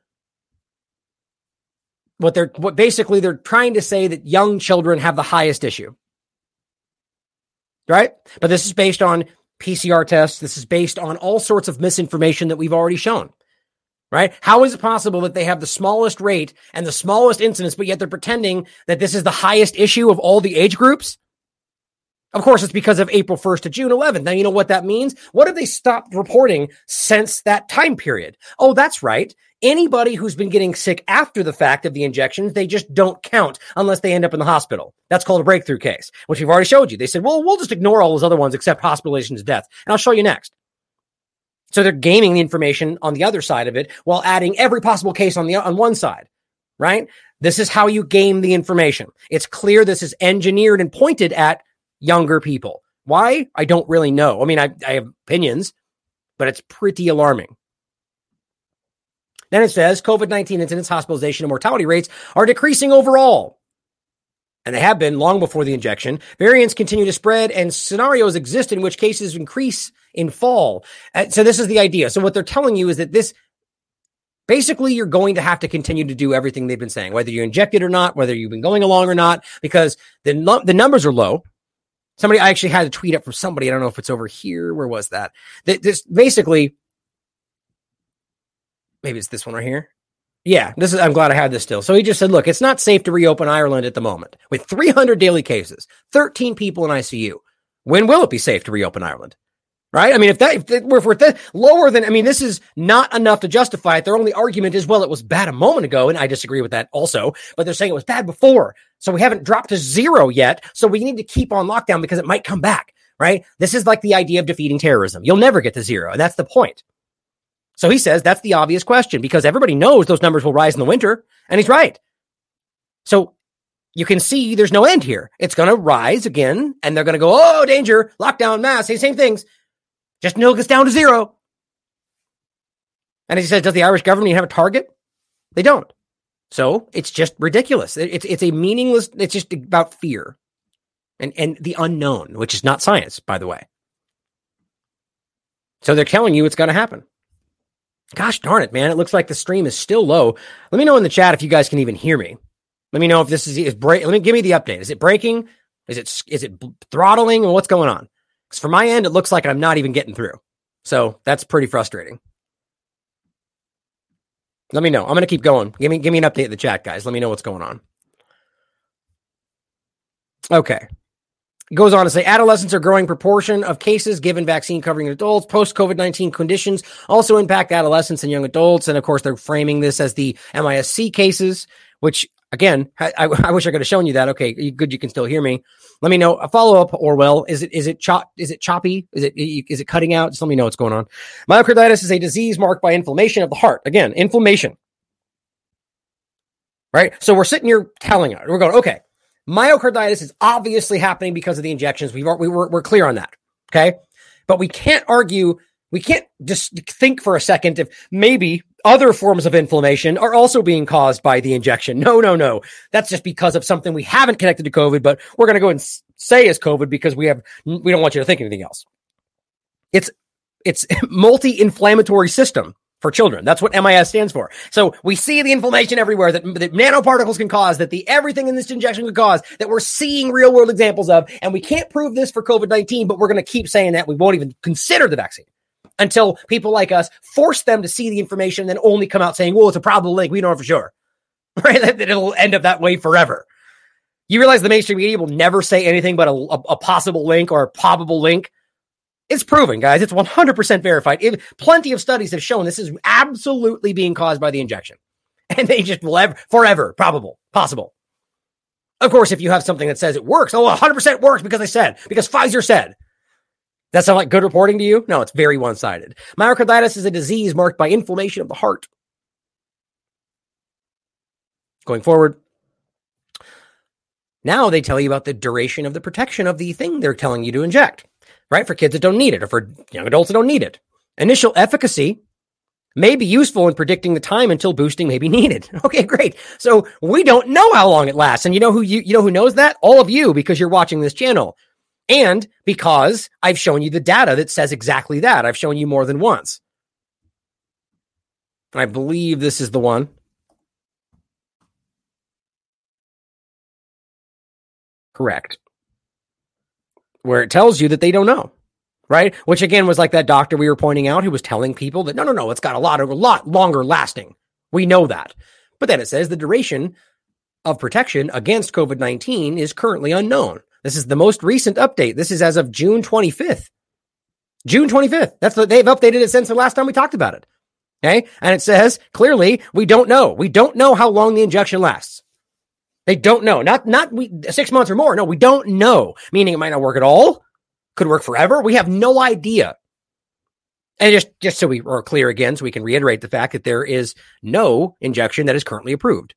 what they're trying to say that young children have the highest issue. Right? But this is based on PCR tests. This is based on all sorts of misinformation that we've already shown. right? How is it possible that they have the smallest rate and the smallest incidence, but yet they're pretending that this is the highest issue of all the age groups? Of course, it's because of April 1st to June 11th. Now, you know what that means? What have they stopped reporting since that time period? Oh, that's right. Anybody who's been getting sick after the fact of the injections, they just don't count unless they end up in the hospital. That's called a breakthrough case, which we've already showed you. They said, well, we'll just ignore all those other ones except hospitalizations, death. And I'll show you next. So they're gaming the information on the other side of it while adding every possible case on one side, right? This is how you game the information. It's clear this is engineered and pointed at younger people. Why? I don't really know. I mean, I have opinions, but it's pretty alarming. Then it says COVID-19 incidence, hospitalization, and mortality rates are decreasing overall. And they have been long before the injection. Variants continue to spread and scenarios exist in which cases increase in fall. So this is the idea. So what they're telling you is that this, basically you're going to have to continue to do everything they've been saying, whether you inject it or not, whether you've been going along or not, because the numbers are low. I actually had a tweet up from somebody. I don't know if it's over here. Where was that? This basically, maybe it's this one right here. Yeah, I'm glad I had this still. So he just said, look, it's not safe to reopen Ireland at the moment with 300 daily cases, 13 people in ICU. When will it be safe to reopen Ireland? Right? I mean, if we're lower than, I mean, this is not enough to justify it. Their only argument is, well, it was bad a moment ago. And I disagree with that also, but they're saying it was bad before. So we haven't dropped to zero yet. So we need to keep on lockdown because it might come back, right? This is like the idea of defeating terrorism. You'll never get to zero. And that's the point. So he says that's the obvious question because everybody knows those numbers will rise in the winter. And he's right. So you can see there's no end here. It's going to rise again and they're going to go, oh, danger, lockdown, mask, same things. Just until it gets down to zero. And as he says, does the Irish government have a target? They don't. So it's just ridiculous. It's a meaningless, it's just about fear and the unknown, which is not science, by the way. So they're telling you it's going to happen. Gosh darn it, man. It looks like the stream is still low. Let me know in the chat if you guys can even hear me. Let me know if this is break. Give me the update. Is it breaking? Is it throttling? Or what's going on? Because from my end, it looks like I'm not even getting through. So that's pretty frustrating. Let me know. I'm going to keep going. Give me an update in the chat, guys. Let me know what's going on. Okay. It goes on to say adolescents are growing proportion of cases given vaccine covering adults. Post-COVID-19 conditions also impact adolescents and young adults. And of course, they're framing this as the MIS-C cases, which again, I wish I could have shown you that. Okay, good. You can still hear me. Let me know. A follow-up, Orwell. Is it choppy? Is it cutting out? Just let me know what's going on. Myocarditis is a disease marked by inflammation of the heart. Again, inflammation. Right? So we're sitting here telling it. We're going, okay, myocarditis is obviously happening because of the injections. We're clear on that. Okay? But we can't argue. We can't just think for a second if maybe other forms of inflammation are also being caused by the injection. No. That's just because of something we haven't connected to COVID, but we're going to go and say is COVID because we don't want you to think anything else. It's multi-inflammatory system for children. That's what MIS stands for. So we see the inflammation everywhere that nanoparticles can cause, that everything in this injection could cause, that we're seeing real world examples of, and we can't prove this for COVID-19, but we're going to keep saying that. We won't even consider the vaccine until people like us force them to see the information and then only come out saying, well, it's a probable link. We don't know for sure. Right? That it'll end up that way forever. You realize the mainstream media will never say anything but a possible link or a probable link. It's proven, guys. It's 100% verified. Plenty of studies have shown this is absolutely being caused by the injection. And they just will forever, probable, possible. Of course, if you have something that says it works, 100% works because Pfizer said. That sound like good reporting to you? No, it's very one-sided. Myocarditis is a disease marked by inflammation of the heart. Going forward. Now they tell you about the duration of the protection of the thing they're telling you to inject, right? For kids that don't need it or for young adults that don't need it. Initial efficacy may be useful in predicting the time until boosting may be needed. Okay, great. So we don't know how long it lasts. And you know who knows that? All of you, because you're watching this channel. And because I've shown you the data that says exactly that. I've shown you more than once. I believe this is the one. Correct. Where it tells you that they don't know. right? Which again was like that doctor we were pointing out who was telling people that no, it's got a lot longer lasting. We know that. But then it says the duration of protection against COVID-19 is currently unknown. This is the most recent update. This is as of June 25th. June 25th. They've updated it since the last time we talked about it. Okay. And it says clearly, we don't know. We don't know how long the injection lasts. They don't know. Not 6 months or more. No, we don't know. Meaning it might not work at all. Could work forever. We have no idea. And just so we are clear again, so we can reiterate the fact that there is no injection that is currently approved.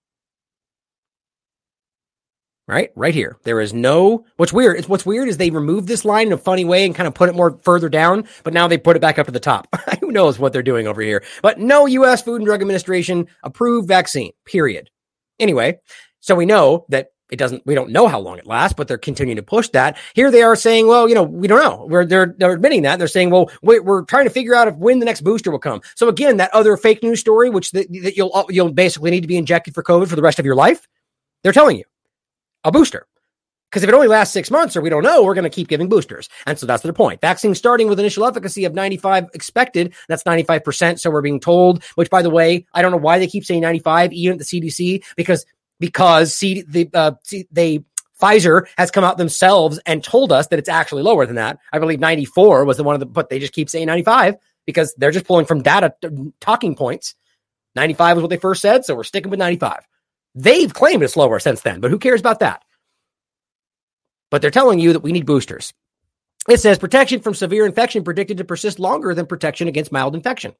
Right here. There is no, what's weird is they removed this line in a funny way and kind of put it more further down, but now they put it back up to the top. Who knows what they're doing over here? But no U.S. Food and Drug Administration approved vaccine, period. Anyway, so we know that we don't know how long it lasts, but they're continuing to push that. Here they are saying, well, we don't know. They're admitting that. They're saying, well, we're trying to figure out when the next booster will come. So again, that other fake news story, which that you'll basically need to be injected for COVID for the rest of your life. They're telling you a booster. Because if it only lasts 6 months or we don't know, we're going to keep giving boosters. And so that's the point. Vaccine starting with initial efficacy of 95 expected. That's 95%. So we're being told, which by the way, I don't know why they keep saying 95, even at the CDC, because Pfizer has come out themselves and told us that it's actually lower than that. I believe 94 was but they just keep saying 95 because they're just pulling from data talking points. 95 was what they first said. So we're sticking with 95. They've claimed it's lower since then, but who cares about that? But they're telling you that we need boosters. It says protection from severe infection predicted to persist longer than protection against mild infection.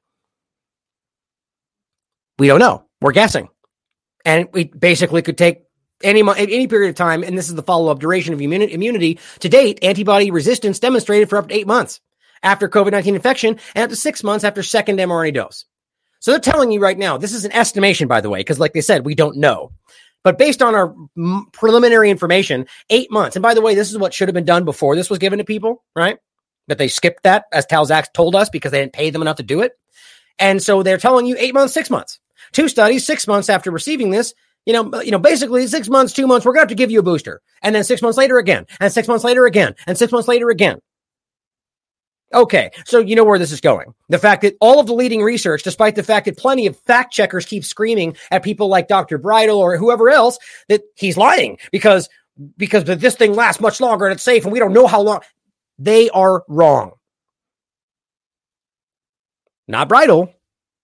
We don't know. We're guessing. And we basically could take any period of time, and this is the follow-up duration of immunity. To date, antibody resistance demonstrated for up to 8 months after COVID-19 infection and up to 6 months after second mRNA dose. So they're telling you right now, this is an estimation, by the way, because like they said, we don't know. But based on our preliminary information, 8 months. And by the way, this is what should have been done before this was given to people, right? But they skipped that, as Talzac told us, because they didn't pay them enough to do it. And so they're telling you 8 months, 6 months. 2 studies, 6 months after receiving this, basically 6 months, 2 months, we're going to have to give you a booster. And then 6 months later again, and 6 months later again, and 6 months later again. Okay, so you know where this is going. The fact that all of the leading research, despite the fact that plenty of fact checkers keep screaming at people like Dr. Bridle or whoever else that he's lying because this thing lasts much longer and it's safe and we don't know how long. They are wrong. Not Bridle.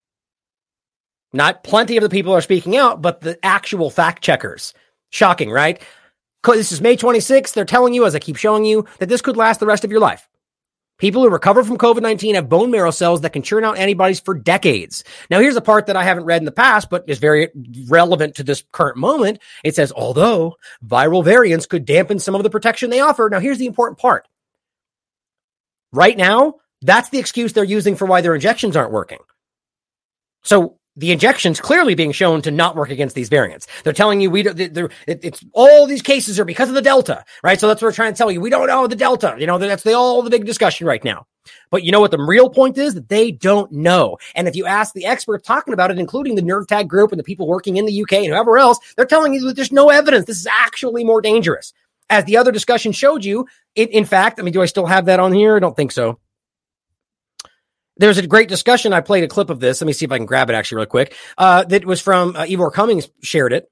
Not plenty of the people are speaking out, but the actual fact checkers. Shocking, right? This is May 26th. They're telling you, as I keep showing you, that this could last the rest of your life. People who recover from COVID-19 have bone marrow cells that can churn out antibodies for decades. Now, here's a part that I haven't read in the past, but is very relevant to this current moment. It says, although viral variants could dampen some of the protection they offer. Now, here's the important part. Right now, that's the excuse they're using for why their injections aren't working. So the injection's clearly being shown to not work against these variants. They're telling you it's all these cases are because of the Delta, right? So that's what we're trying to tell you. We don't know the Delta. That's all the big discussion right now. But you know what the real point is? That they don't know. And if you ask the experts talking about it, including the NervTag group and the people working in the UK and whoever else, they're telling you that there's no evidence. This is actually more dangerous. As the other discussion showed you, in fact, do I still have that on here? I don't think so. There's a great discussion. I played a clip of this. Let me see if I can grab it actually real quick. That was from Ivor Cummings shared it.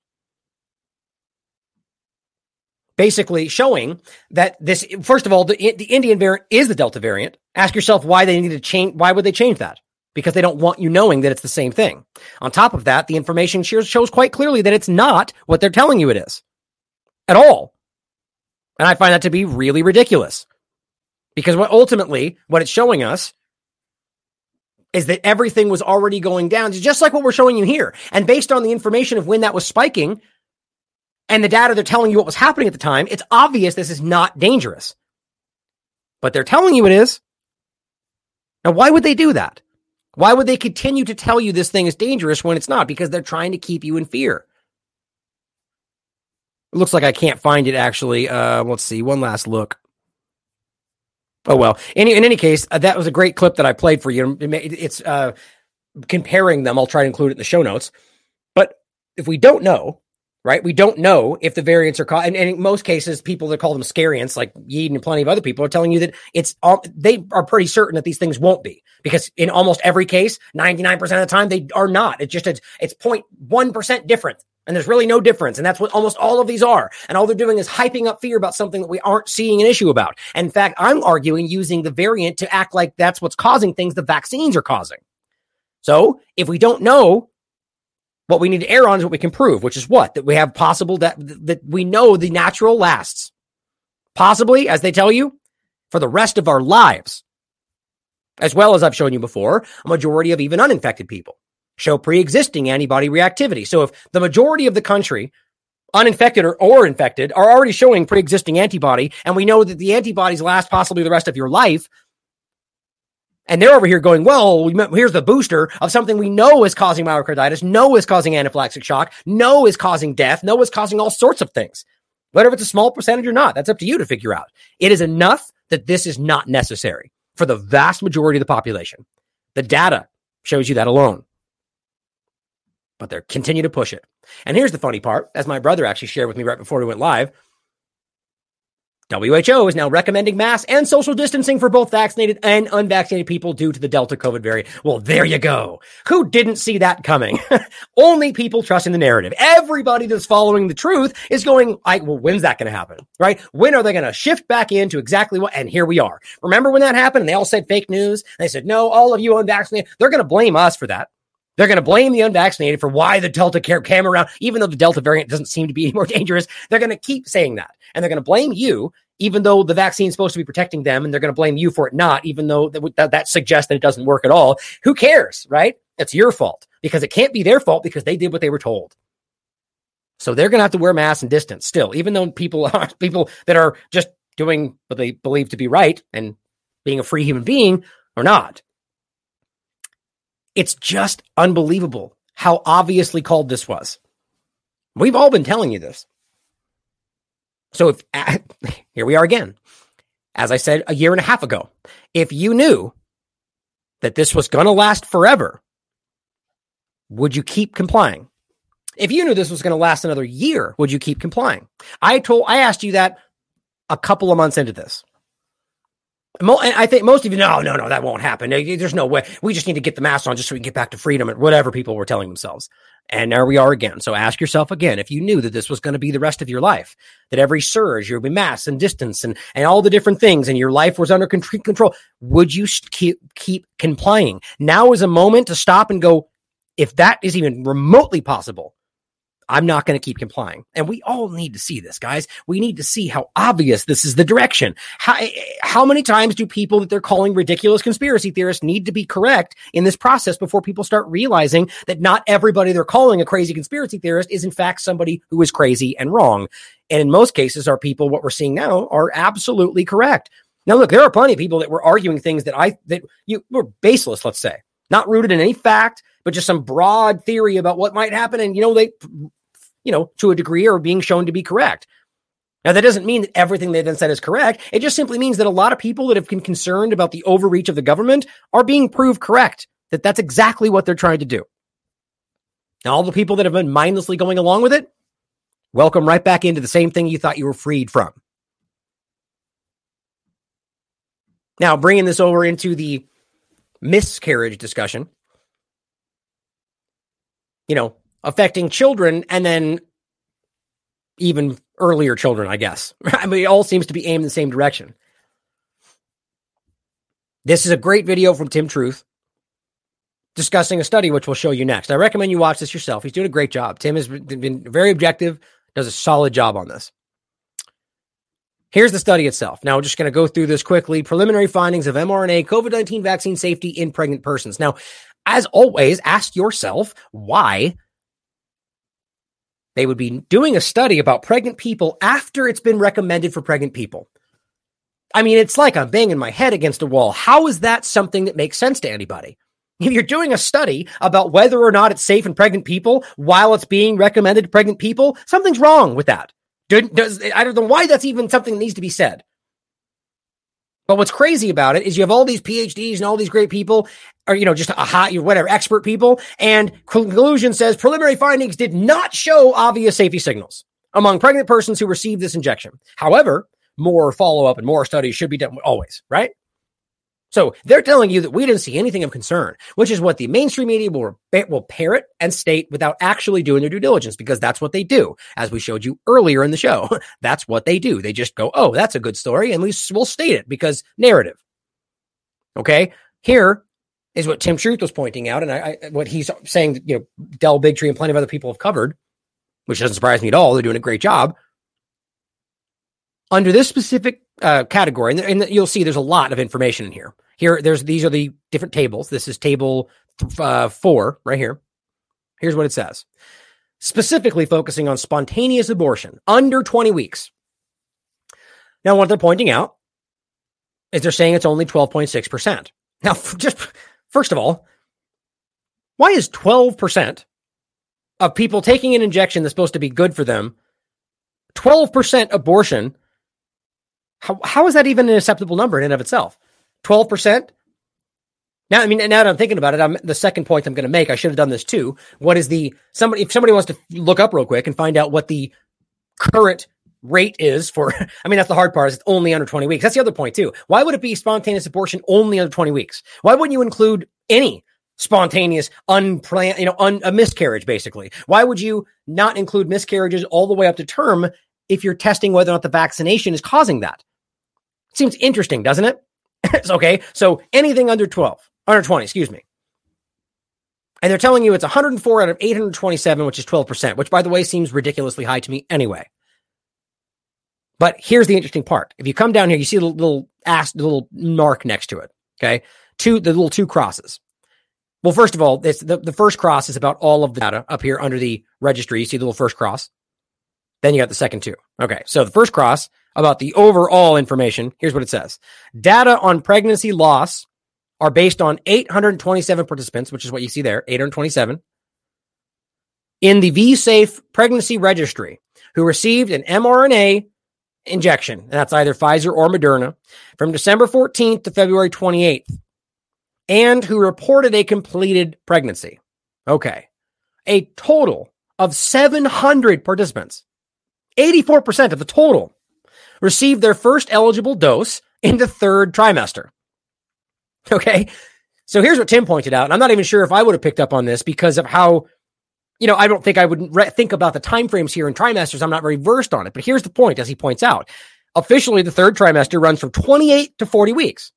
Basically showing that this, first of all, the Indian variant is the Delta variant. Ask yourself why they need to change. Why would they change that? Because they don't want you knowing that it's the same thing. On top of that, the information shows quite clearly that it's not what they're telling you it is at all. And I find that to be really ridiculous because ultimately what it's showing us is that everything was already going down, just like what we're showing you here. And based on the information of when that was spiking and the data they're telling you what was happening at the time, it's obvious this is not dangerous. But they're telling you it is. Now, why would they do that? Why would they continue to tell you this thing is dangerous when it's not? Because they're trying to keep you in fear. It looks like I can't find it, actually. Let's see. One last look. Oh, well, in any case, that was a great clip that I played for you. It's comparing them. I'll try to include it in the show notes. But if we don't know, right? We don't know if the variants are and in most cases, people that call them scariants, like Yeadon and plenty of other people, are telling you that they are pretty certain that these things won't be, because in almost every case, 99% of the time, they are not. It's 0.1% different. And there's really no difference. And that's what almost all of these are. And all they're doing is hyping up fear about something that we aren't seeing an issue about. And in fact, I'm arguing using the variant to act like that's what's causing things the vaccines are causing. So if we don't know, what we need to err on is what we can prove, which is what? That we have possible that we know the natural lasts. Possibly, as they tell you, for the rest of our lives. As well as I've shown you before, a majority of even uninfected people show pre-existing antibody reactivity. So if the majority of the country, uninfected or infected, are already showing pre-existing antibody, and we know that the antibodies last possibly the rest of your life, and they're over here going, well, here's the booster of something we know is causing myocarditis, know is causing anaphylactic shock, know is causing death, know is causing all sorts of things. Whether it's a small percentage or not, that's up to you to figure out. It is enough that this is not necessary for the vast majority of the population. The data shows you that alone. But they continue to push it. And here's the funny part, as my brother actually shared with me right before we went live, WHO is now recommending masks and social distancing for both vaccinated and unvaccinated people due to the Delta COVID variant. Well, there you go. Who didn't see that coming? Only people trusting the narrative. Everybody that's following the truth is going, well, when's that going to happen? Right? When are they going to shift back into exactly what? And here we are. Remember when that happened and they all said fake news? And they said, no, all of you unvaccinated, they're going to blame us for that. They're going to blame the unvaccinated for why the Delta came around, even though the Delta variant doesn't seem to be any more dangerous. They're going to keep saying that. And they're going to blame you, even though the vaccine is supposed to be protecting them. And they're going to blame you for it not, even though that suggests that it doesn't work at all. Who cares, right? It's your fault, because it can't be their fault because they did what they were told. So they're going to have to wear masks and distance still, even though people that are just doing what they believe to be right and being a free human being or not. It's just unbelievable how obviously called this was. We've all been telling you this. So here we are again. As I said a year and a half ago, if you knew that this was going to last forever, would you keep complying? If you knew this was going to last another year, would you keep complying? I asked you that a couple of months into this. And I think most of you, no, that won't happen. There's no way. We just need to get the mask on just so we can get back to freedom and whatever people were telling themselves. And there we are again. So ask yourself again, if you knew that this was going to be the rest of your life, that every surge, you'll be masks and distance and all the different things and your life was under control, would you keep complying? Now is a moment to stop and go, if that is even remotely possible, I'm not going to keep complying. And we all need to see this, guys. We need to see how obvious this is the direction. How many times do people that they're calling ridiculous conspiracy theorists need to be correct in this process before people start realizing that not everybody they're calling a crazy conspiracy theorist is in fact somebody who is crazy and wrong? And in most cases, our people, what we're seeing now, are absolutely correct. Now, look, there are plenty of people that were arguing things that were baseless, let's say, not rooted in any fact, but just some broad theory about what might happen. And, they to a degree are being shown to be correct. Now, that doesn't mean that everything they then said is correct. It just simply means that a lot of people that have been concerned about the overreach of the government are being proved correct, that that's exactly what they're trying to do. Now, all the people that have been mindlessly going along with it, welcome right back into the same thing you thought you were freed from. Now, bringing this over into the miscarriage discussion, affecting children and then even earlier children, I guess. I mean, it all seems to be aimed in the same direction. This is a great video from Tim Truth discussing a study, which we'll show you next. I recommend you watch this yourself. He's doing a great job. Tim has been very objective, does a solid job on this. Here's the study itself. Now, we're just going to go through this quickly. Preliminary findings of mRNA COVID-19 vaccine safety in pregnant persons. Now, as always, ask yourself why they would be doing a study about pregnant people after it's been recommended for pregnant people. I mean, it's like I'm banging my head against a wall. How is that something that makes sense to anybody? If you're doing a study about whether or not it's safe in pregnant people while it's being recommended to pregnant people, something's wrong with that. I don't know why that's even something that needs to be said. But what's crazy about it is you have all these PhDs and all these great people, or, just a hot, whatever, expert people. And conclusion says preliminary findings did not show obvious safety signals among pregnant persons who received this injection. However, more follow-up and more studies should be done always, right? So they're telling you that we didn't see anything of concern, which is what the mainstream media will parrot and state without actually doing their due diligence, because that's what they do. As we showed you earlier in the show, that's what they do. They just go, oh, that's a good story, and we'll state it because narrative. Okay, here is what Tim Truth was pointing out, and what he's saying, Del Bigtree and plenty of other people have covered, which doesn't surprise me at all. They're doing a great job. Under this specific category, and you'll see there's a lot of information in here. These are the different tables. This is table 4 right here. Here's what it says. Specifically focusing on spontaneous abortion under 20 weeks. Now, what they're pointing out is they're saying it's only 12.6%. Now, just first of all, why is 12% of people taking an injection that's supposed to be good for them, 12% abortion? How is that even an acceptable number in and of itself? 12%? Now, now that I'm thinking about it, the second point I'm going to make, I should have done this too. What is if somebody wants to look up real quick and find out what the current rate is for, that's the hard part, is it's only under 20 weeks. That's the other point too. Why would it be spontaneous abortion only under 20 weeks? Why wouldn't you include any spontaneous, unplanned, a miscarriage, basically? Why would you not include miscarriages all the way up to term if you're testing whether or not the vaccination is causing that? Seems interesting, doesn't it? Okay, so anything under 20, excuse me. And they're telling you it's 104 out of 827, which is 12%, which, by the way, seems ridiculously high to me anyway. But here's the interesting part. If you come down here, you see the little mark next to it, okay? The little 2 crosses. Well, first of all, the first cross is about all of the data up here under the registry. You see the little first cross. Then you got the second 2. Okay, so the first cross about the overall information, here's what it says. Data on pregnancy loss are based on 827 participants, which is what you see there, 827, in the V-Safe pregnancy registry who received an mRNA injection, and that's either Pfizer or Moderna, from December 14th to February 28th, and who reported a completed pregnancy. Okay, a total of 700 participants, 84% of the total, received their first eligible dose in the 3rd trimester. Okay, so here's what Tim pointed out, and I'm not even sure if I would have picked up on this because of how, I don't think I would think about the timeframes here in trimesters. I'm not very versed on it, but here's the point, as he points out. Officially, the 3rd trimester runs from 28 to 40 weeks.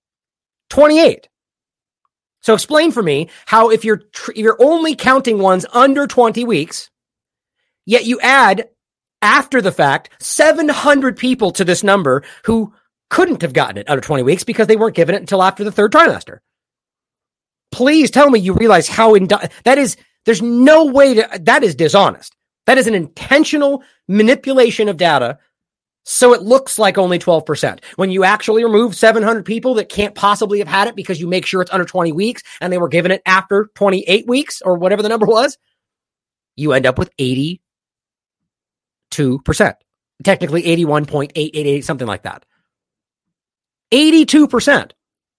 28. So explain for me how if you're only counting ones under 20 weeks, yet you add, after the fact, 700 people to this number who couldn't have gotten it under 20 weeks because they weren't given it until after the 3rd trimester. Please tell me you realize how that is. There's no way that is dishonest. That is an intentional manipulation of data so it looks like only 12%. When you actually remove 700 people that can't possibly have had it because you make sure it's under 20 weeks and they were given it after 28 weeks or whatever the number was, you end up with 82%. Technically 81.888, something like that. 82%.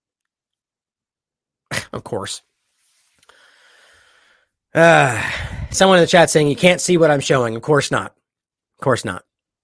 Of course. Someone in the chat saying you can't see what I'm showing. Of course not. Of course not.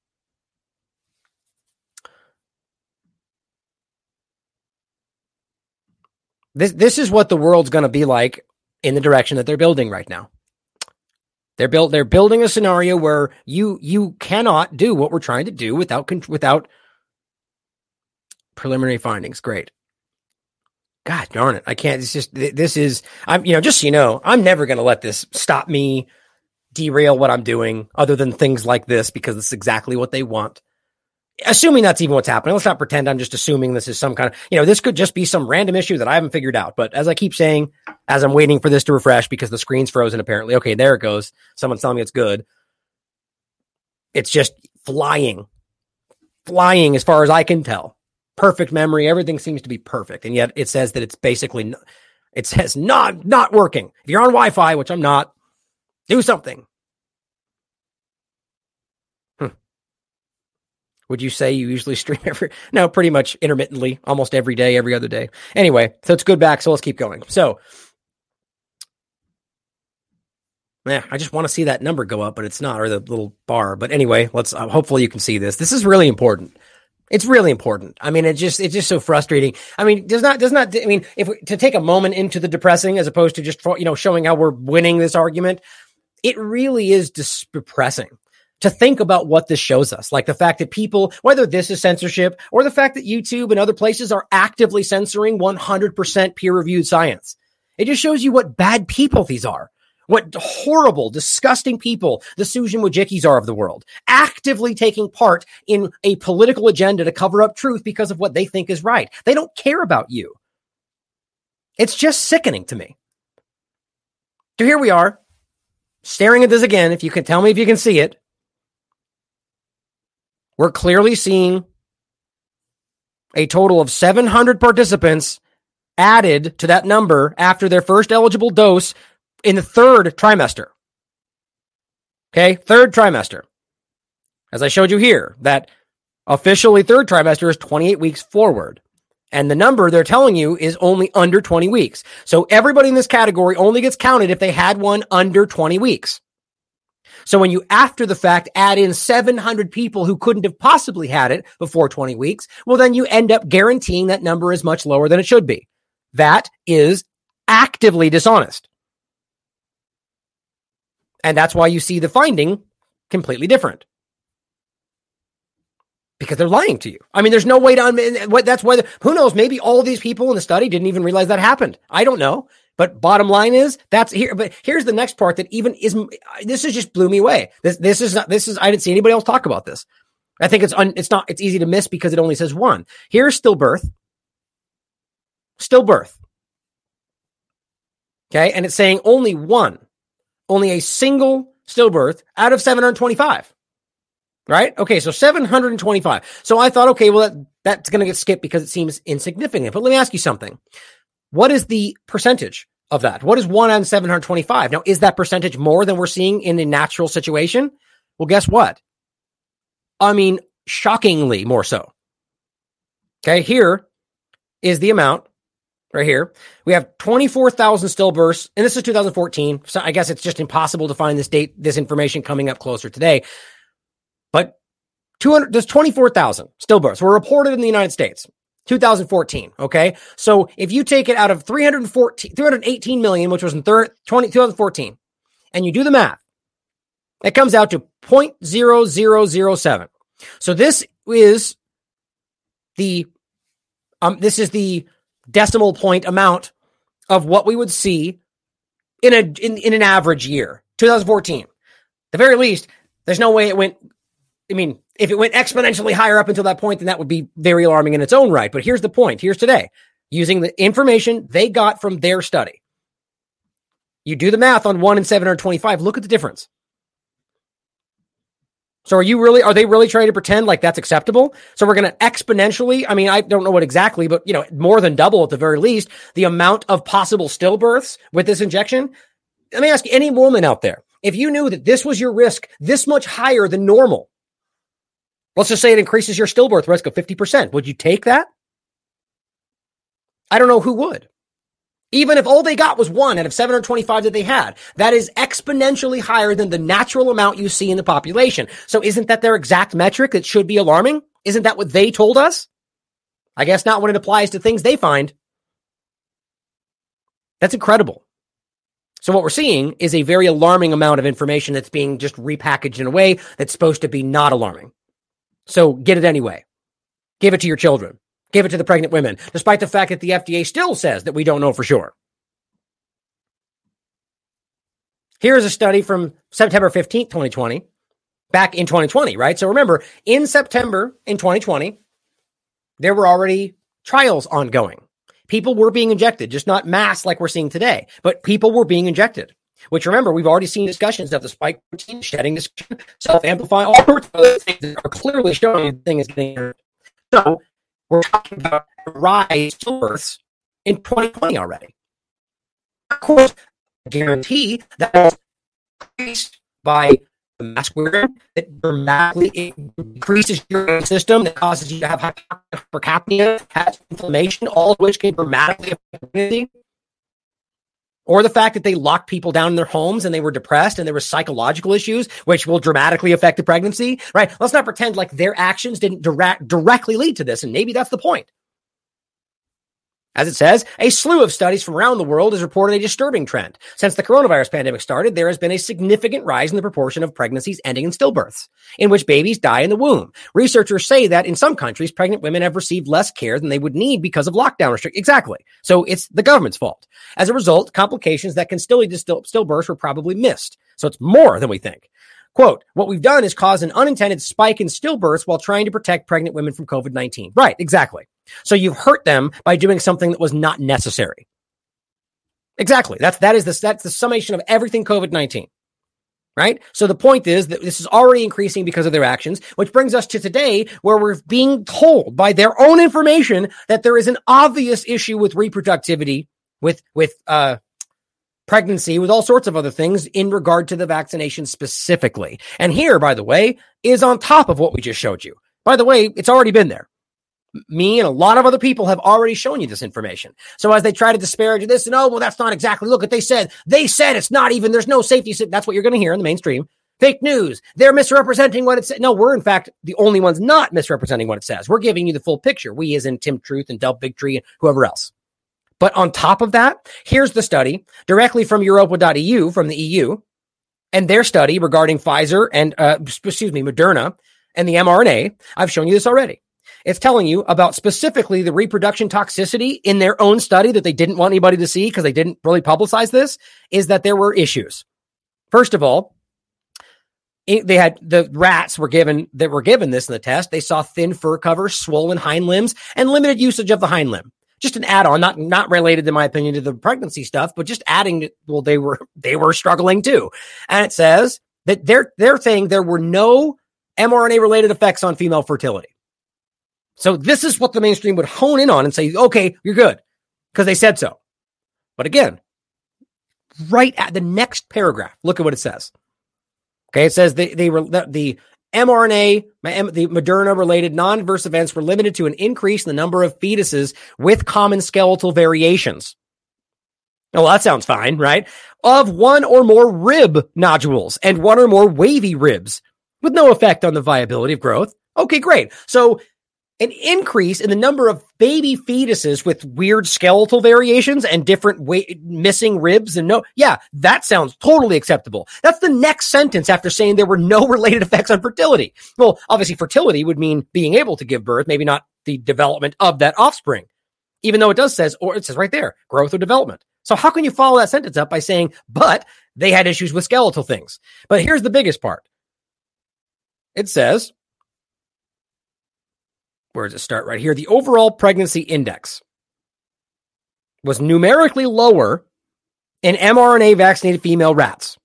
This is what the world's going to be like in the direction that they're building right now. They're building a scenario where you cannot do what we're trying to do without preliminary findings. Great. God darn it. I can't. It's just, just so you know, I'm never going to let this stop me, derail what I'm doing other than things like this, because it's exactly what they want. Assuming that's even what's happening. Let's not pretend I'm just assuming this is some kind of, this could just be some random issue that I haven't figured out. But as I keep saying, as I'm waiting for this to refresh because the screen's frozen apparently. Okay, there it goes. Someone's telling me it's good. It's just flying as far as I can tell. Perfect memory. Everything seems to be perfect. And yet it says that it's basically, it says not working. If you're on Wi-Fi, which I'm not, do something. Would you say you usually stream no, pretty much intermittently, almost every day, every other day. Anyway, so it's good back. So let's keep going. So, I just want to see that number go up, but it's not, or the little bar. But anyway, let's, hopefully you can see this. This is really important. It's really important. I mean, it's just so frustrating. I mean, to take a moment into the depressing as opposed to just, showing how we're winning this argument, it really is depressing to think about what this shows us. Like the fact that people, whether this is censorship or the fact that YouTube and other places are actively censoring 100% peer-reviewed science. It just shows you what bad people these are. What horrible, disgusting people the Susan Wojciechis are of the world, actively taking part in a political agenda to cover up truth because of what they think is right. They don't care about you. It's just sickening to me. So here we are, staring at this again. If you can tell me if you can see it, we're clearly seeing a total of 700 participants added to that number after their first eligible dose in the third trimester. Okay, third trimester. As I showed you here, that officially third trimester is 28 weeks forward. And the number they're telling you is only under 20 weeks. So everybody in this category only gets counted if they had one under 20 weeks. So when you, after the fact, add in 700 people who couldn't have possibly had it before 20 weeks, well, then you end up guaranteeing that number is much lower than it should be. That is actively dishonest. And that's why you see the finding completely different. Because they're lying to you. I mean, there's no way to, that's why, who knows, maybe all of these people in the study didn't even realize that happened. I don't know. But bottom line is, that's here. But here's the next part that even is, this is just blew me away. This is, I didn't see anybody else talk about this. I think it's easy to miss because it only says one. Here's stillbirth. Stillbirth. Okay. And it's saying only a single stillbirth out of 725. Right? Okay, so 725. So I thought, okay, well, that's going to get skipped because it seems insignificant. But let me ask you something. What is the percentage of that? What is 1 out of 725? Now, is that percentage more than we're seeing in a natural situation? Well, guess what? I mean, shockingly more so. Okay, here is the amount. Right here, we have 24,000 stillbirths, and this is 2014. So I guess it's just impossible to find this information coming up closer today. But there's 24,000 stillbirths were reported in the United States, 2014. Okay. So if you take it out of 318 million, which was in 2014, and you do the math, it comes out to 0.0007. So this is the decimal point amount of what we would see in an average year, 2014. At the very least, there's no way it went. I mean, if it went exponentially higher up until that point, then that would be very alarming in its own right. But here's the point. Here's today. Using the information they got from their study. You do the math on 1 in 725. Look at the difference. So are they really trying to pretend like that's acceptable? So we're going to exponentially, I mean, I don't know what exactly, but more than double at the very least, the amount of possible stillbirths with this injection. Let me ask you, any woman out there, if you knew that this was your risk this much higher than normal, let's just say it increases your stillbirth risk of 50%. Would you take that? I don't know who would. Even if all they got was 1 out of 725 that they had, that is exponentially higher than the natural amount you see in the population. So isn't that their exact metric that should be alarming? Isn't that what they told us? I guess not when it applies to things they find. That's incredible. So what we're seeing is a very alarming amount of information that's being just repackaged in a way that's supposed to be not alarming. So get it anyway. Give it to your children. Give it to the pregnant women, despite the fact that the FDA still says that we don't know for sure. Here's a study from September 15th, 2020, back in 2020, right? So remember, in September in 2020, there were already trials ongoing. People were being injected, just not mass like we're seeing today, but people were being injected. Which, remember, we've already seen discussions of the spike protein shedding, this self-amplifying, all sorts of other things that are clearly showing the thing is getting hurt. So we're talking about a rise of stillbirths in 2020 already. Of course, I guarantee that was increased by the mask wearing that dramatically increases your immune system, that causes you to have hypercapnia, has inflammation, all of which can dramatically affect pregnancy. Or the fact that they locked people down in their homes and they were depressed and there were psychological issues, which will dramatically affect the pregnancy, right? Let's not pretend like their actions didn't directly lead to this. And maybe that's the point. As it says, a slew of studies from around the world has reported a disturbing trend. Since the coronavirus pandemic started, there has been a significant rise in the proportion of pregnancies ending in stillbirths, in which babies die in the womb. Researchers say that in some countries, pregnant women have received less care than they would need because of lockdown restrictions. Exactly. So it's the government's fault. As a result, complications that can still lead to stillbirths were probably missed. So it's more than we think. Quote, what we've done is cause an unintended spike in stillbirths while trying to protect pregnant women from COVID-19. Right, exactly. So you've hurt them by doing something that was not necessary. Exactly. That's the summation of everything COVID-19. Right? So the point is that this is already increasing because of their actions, which brings us to today where we're being told by their own information that there is an obvious issue with reproductivity, with pregnancy, with all sorts of other things in regard to the vaccination specifically. And here, by the way, is on top of what we just showed you. By the way, it's already been there. Me and a lot of other people have already shown you this information. So as they try to disparage this and, oh, well, that's not exactly, look what they said. They said it's not even, there's no safety. That's what you're going to hear in the mainstream. Fake news. They're misrepresenting what it said. No, we're in fact the only ones not misrepresenting what it says. We're giving you the full picture. We as in Tim Truth and Del Bigtree and whoever else. But on top of that, here's the study directly from Europa.eu, from the EU, and their study regarding Pfizer and, Moderna and the mRNA. I've shown you this already. It's telling you about specifically the reproduction toxicity in their own study that they didn't want anybody to see because they didn't really publicize this, is that there were issues. First of all, they had the rats were given this in the test. They saw thin fur cover, swollen hind limbs, and limited usage of the hind limb. Just an add-on, not related, in my opinion, to the pregnancy stuff, but just adding. Well, they were struggling too, and it says that they're saying there were no mRNA-related effects on female fertility. So this is what the mainstream would hone in on and say, okay, you're good, because they said so. But again, right at the next paragraph, look at what it says. Okay, it says the mRNA, the Moderna-related non-adverse events were limited to an increase in the number of fetuses with common skeletal variations. Oh, well, that sounds fine, right? Of one or more rib nodules and one or more wavy ribs, with no effect on the viability of growth. Okay, great. So an increase in the number of baby fetuses with weird skeletal variations and different missing ribs that sounds totally acceptable. That's the next sentence after saying there were no related effects on fertility. Well, obviously fertility would mean being able to give birth, maybe not the development of that offspring, even though it says right there, growth or development. So how can you follow that sentence up by saying, but they had issues with skeletal things? But here's the biggest part. It says, where does it start? Right here. The overall pregnancy index was numerically lower in mRNA vaccinated female rats.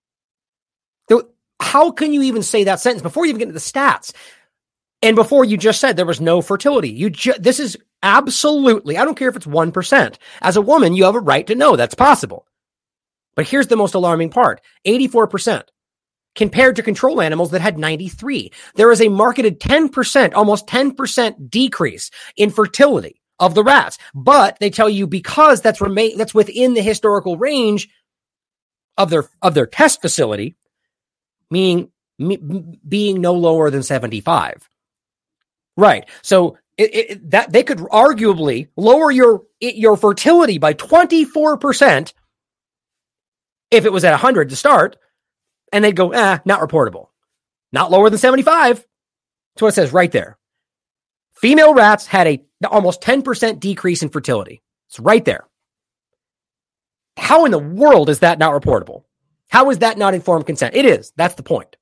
So how can you even say that sentence before you even get into the stats? And before you just said there was no fertility. This is absolutely, I don't care if it's 1%. As a woman, you have a right to know that's possible. But here's the most alarming part. 84%. Compared to control animals that had 93. There is a marketed 10%, almost 10% decrease in fertility of the rats. But they tell you because that's within the historical range of their test facility, meaning being no lower than 75. Right. So that they could arguably lower your fertility by 24% if it was at 100 to start. And they'd go, not reportable. Not lower than 75. That's what it says right there. Female rats had a almost 10% decrease in fertility. It's right there. How in the world is that not reportable? How is that not informed consent? It is. That's the point.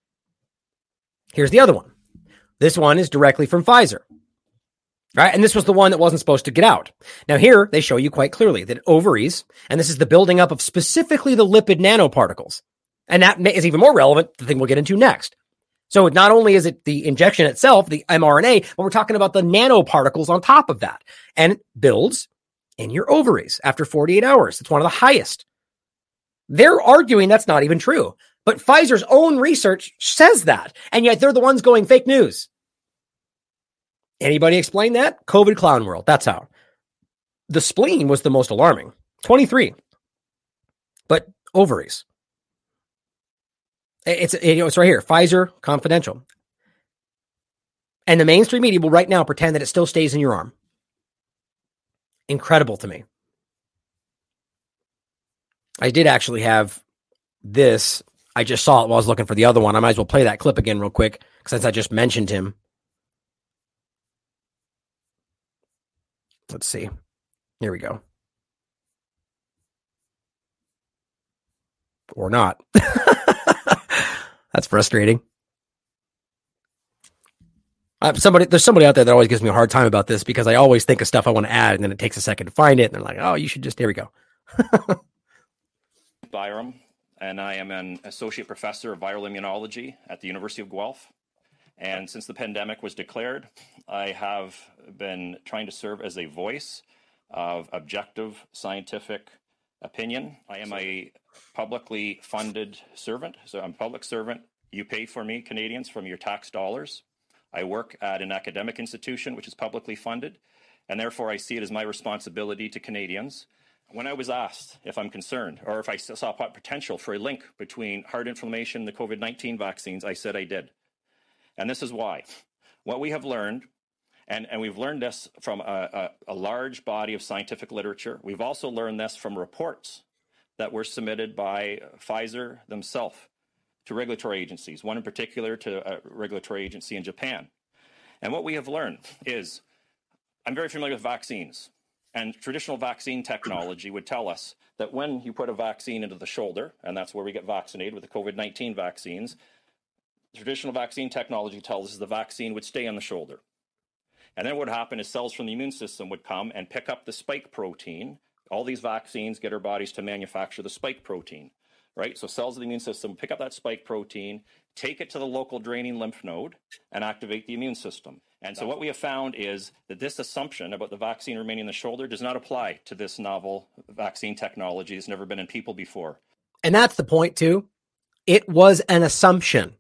Here's the other one. This one is directly from Pfizer. Right? And this was the one that wasn't supposed to get out. Now here, they show you quite clearly that ovaries, and this is the building up of specifically the lipid nanoparticles. And that is even more relevant, the thing we'll get into next. So not only is it the injection itself, the mRNA, but we're talking about the nanoparticles on top of that. And it builds in your ovaries after 48 hours. It's one of the highest. They're arguing that's not even true. But Pfizer's own research says that. And yet they're the ones going fake news. Anybody explain that? COVID clown world. That's how. The spleen was the most alarming. 23. But ovaries. It's right here. Pfizer confidential. And the mainstream media will right now pretend that it still stays in your arm. Incredible to me. I did actually have this. I just saw it while I was looking for the other one. I might as well play that clip again real quick since I just mentioned him. Let's see. Here we go. Or not. That's frustrating. There's somebody out there that always gives me a hard time about this because I always think of stuff I want to add and then it takes a second to find it. And they're like, oh, you should just, here we go.
Byram, and I am an associate professor of viral immunology at the University of Guelph. And since the pandemic was declared, I have been trying to serve as a voice of objective scientific opinion. I am a publicly funded servant, so I'm a public servant. You pay for me, Canadians, from your tax dollars. I work at an academic institution which is publicly funded, and therefore I see it as my responsibility to Canadians. When I was asked if I'm concerned or if I saw potential for a link between heart inflammation and the COVID-19 vaccines, I said I did. And this is why. What we have learned, and we've learned this from a large body of scientific literature. We've also learned this from reports that were submitted by Pfizer themselves to regulatory agencies, one in particular to a regulatory agency in Japan. And what we have learned is, I'm very familiar with vaccines, and traditional vaccine technology would tell us that when you put a vaccine into the shoulder, and that's where we get vaccinated with the COVID-19 vaccines, traditional vaccine technology tells us the vaccine would stay on the shoulder. And then what would happen is cells from the immune system would come and pick up the spike protein. All these vaccines get our bodies to manufacture the spike protein, right? So cells of the immune system pick up that spike protein, take it to the local draining lymph node, and activate the immune system. And so what we have found is that this assumption about the vaccine remaining in the shoulder does not apply to this novel vaccine technology. It's never been in people before.
And that's the point, too. It was an assumption.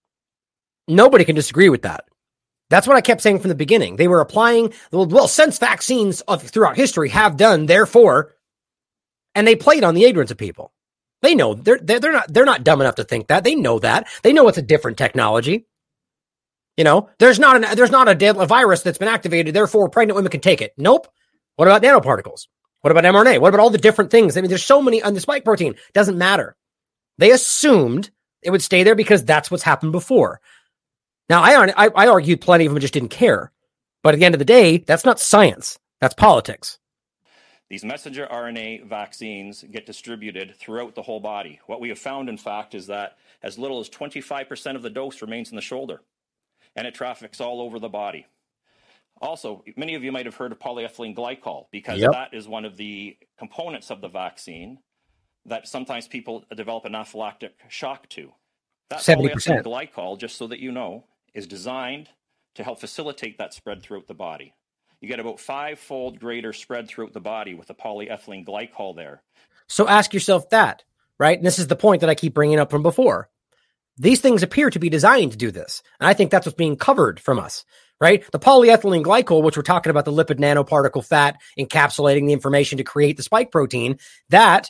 Nobody can disagree with that. That's what I kept saying from the beginning. They were applying, well, since vaccines throughout history have done, therefore, and they played on the ignorance of people. They know they're not dumb enough to think that. They know that. They know it's a different technology. You know, there's not a virus that's been activated, therefore pregnant women can take it. Nope. What about nanoparticles? What about mRNA? What about all the different things? I mean, there's so many on the spike protein. Doesn't matter. They assumed it would stay there because that's what's happened before. Now, I argued plenty of them just didn't care. But at the end of the day, that's not science. That's politics.
These messenger RNA vaccines get distributed throughout the whole body. What we have found, in fact, is that as little as 25% of the dose remains in the shoulder, and it traffics all over the body. Also, many of you might have heard of polyethylene glycol, because that is one of the components of the vaccine that sometimes people develop an anaphylactic shock to. That
70%.
Polyethylene glycol, just so that you know, is designed to help facilitate that spread throughout the body. You get about 5-fold greater spread throughout the body with the polyethylene glycol there.
So ask yourself that, right? And this is the point that I keep bringing up from before. These things appear to be designed to do this. And I think that's what's being covered from us, right? The polyethylene glycol, which we're talking about the lipid nanoparticle fat encapsulating the information to create the spike protein, that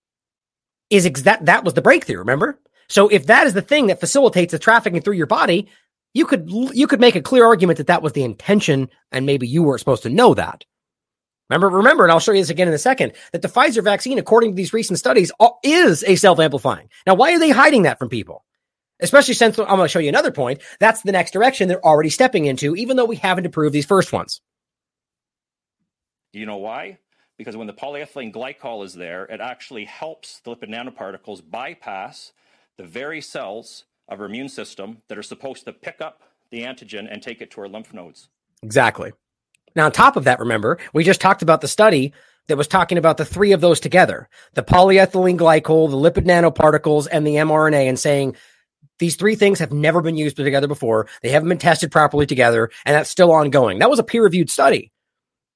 was the breakthrough, remember? So if that is the thing that facilitates the trafficking through your body, you could make a clear argument that was the intention, and maybe you weren't supposed to know that. Remember, and I'll show you this again in a second, that the Pfizer vaccine, according to these recent studies, is a self-amplifying. Now, why are they hiding that from people? Especially since, I'm going to show you another point, that's the next direction they're already stepping into, even though we haven't approved these first ones.
You know why? Because when the polyethylene glycol is there, it actually helps the lipid nanoparticles bypass the very cells of our immune system that are supposed to pick up the antigen and take it to our lymph nodes.
Exactly. Now, on top of that, remember, we just talked about the study that was talking about the three of those together, the polyethylene glycol, the lipid nanoparticles, and the mRNA, and saying these three things have never been used together before. They haven't been tested properly together, and that's still ongoing. That was a peer-reviewed study.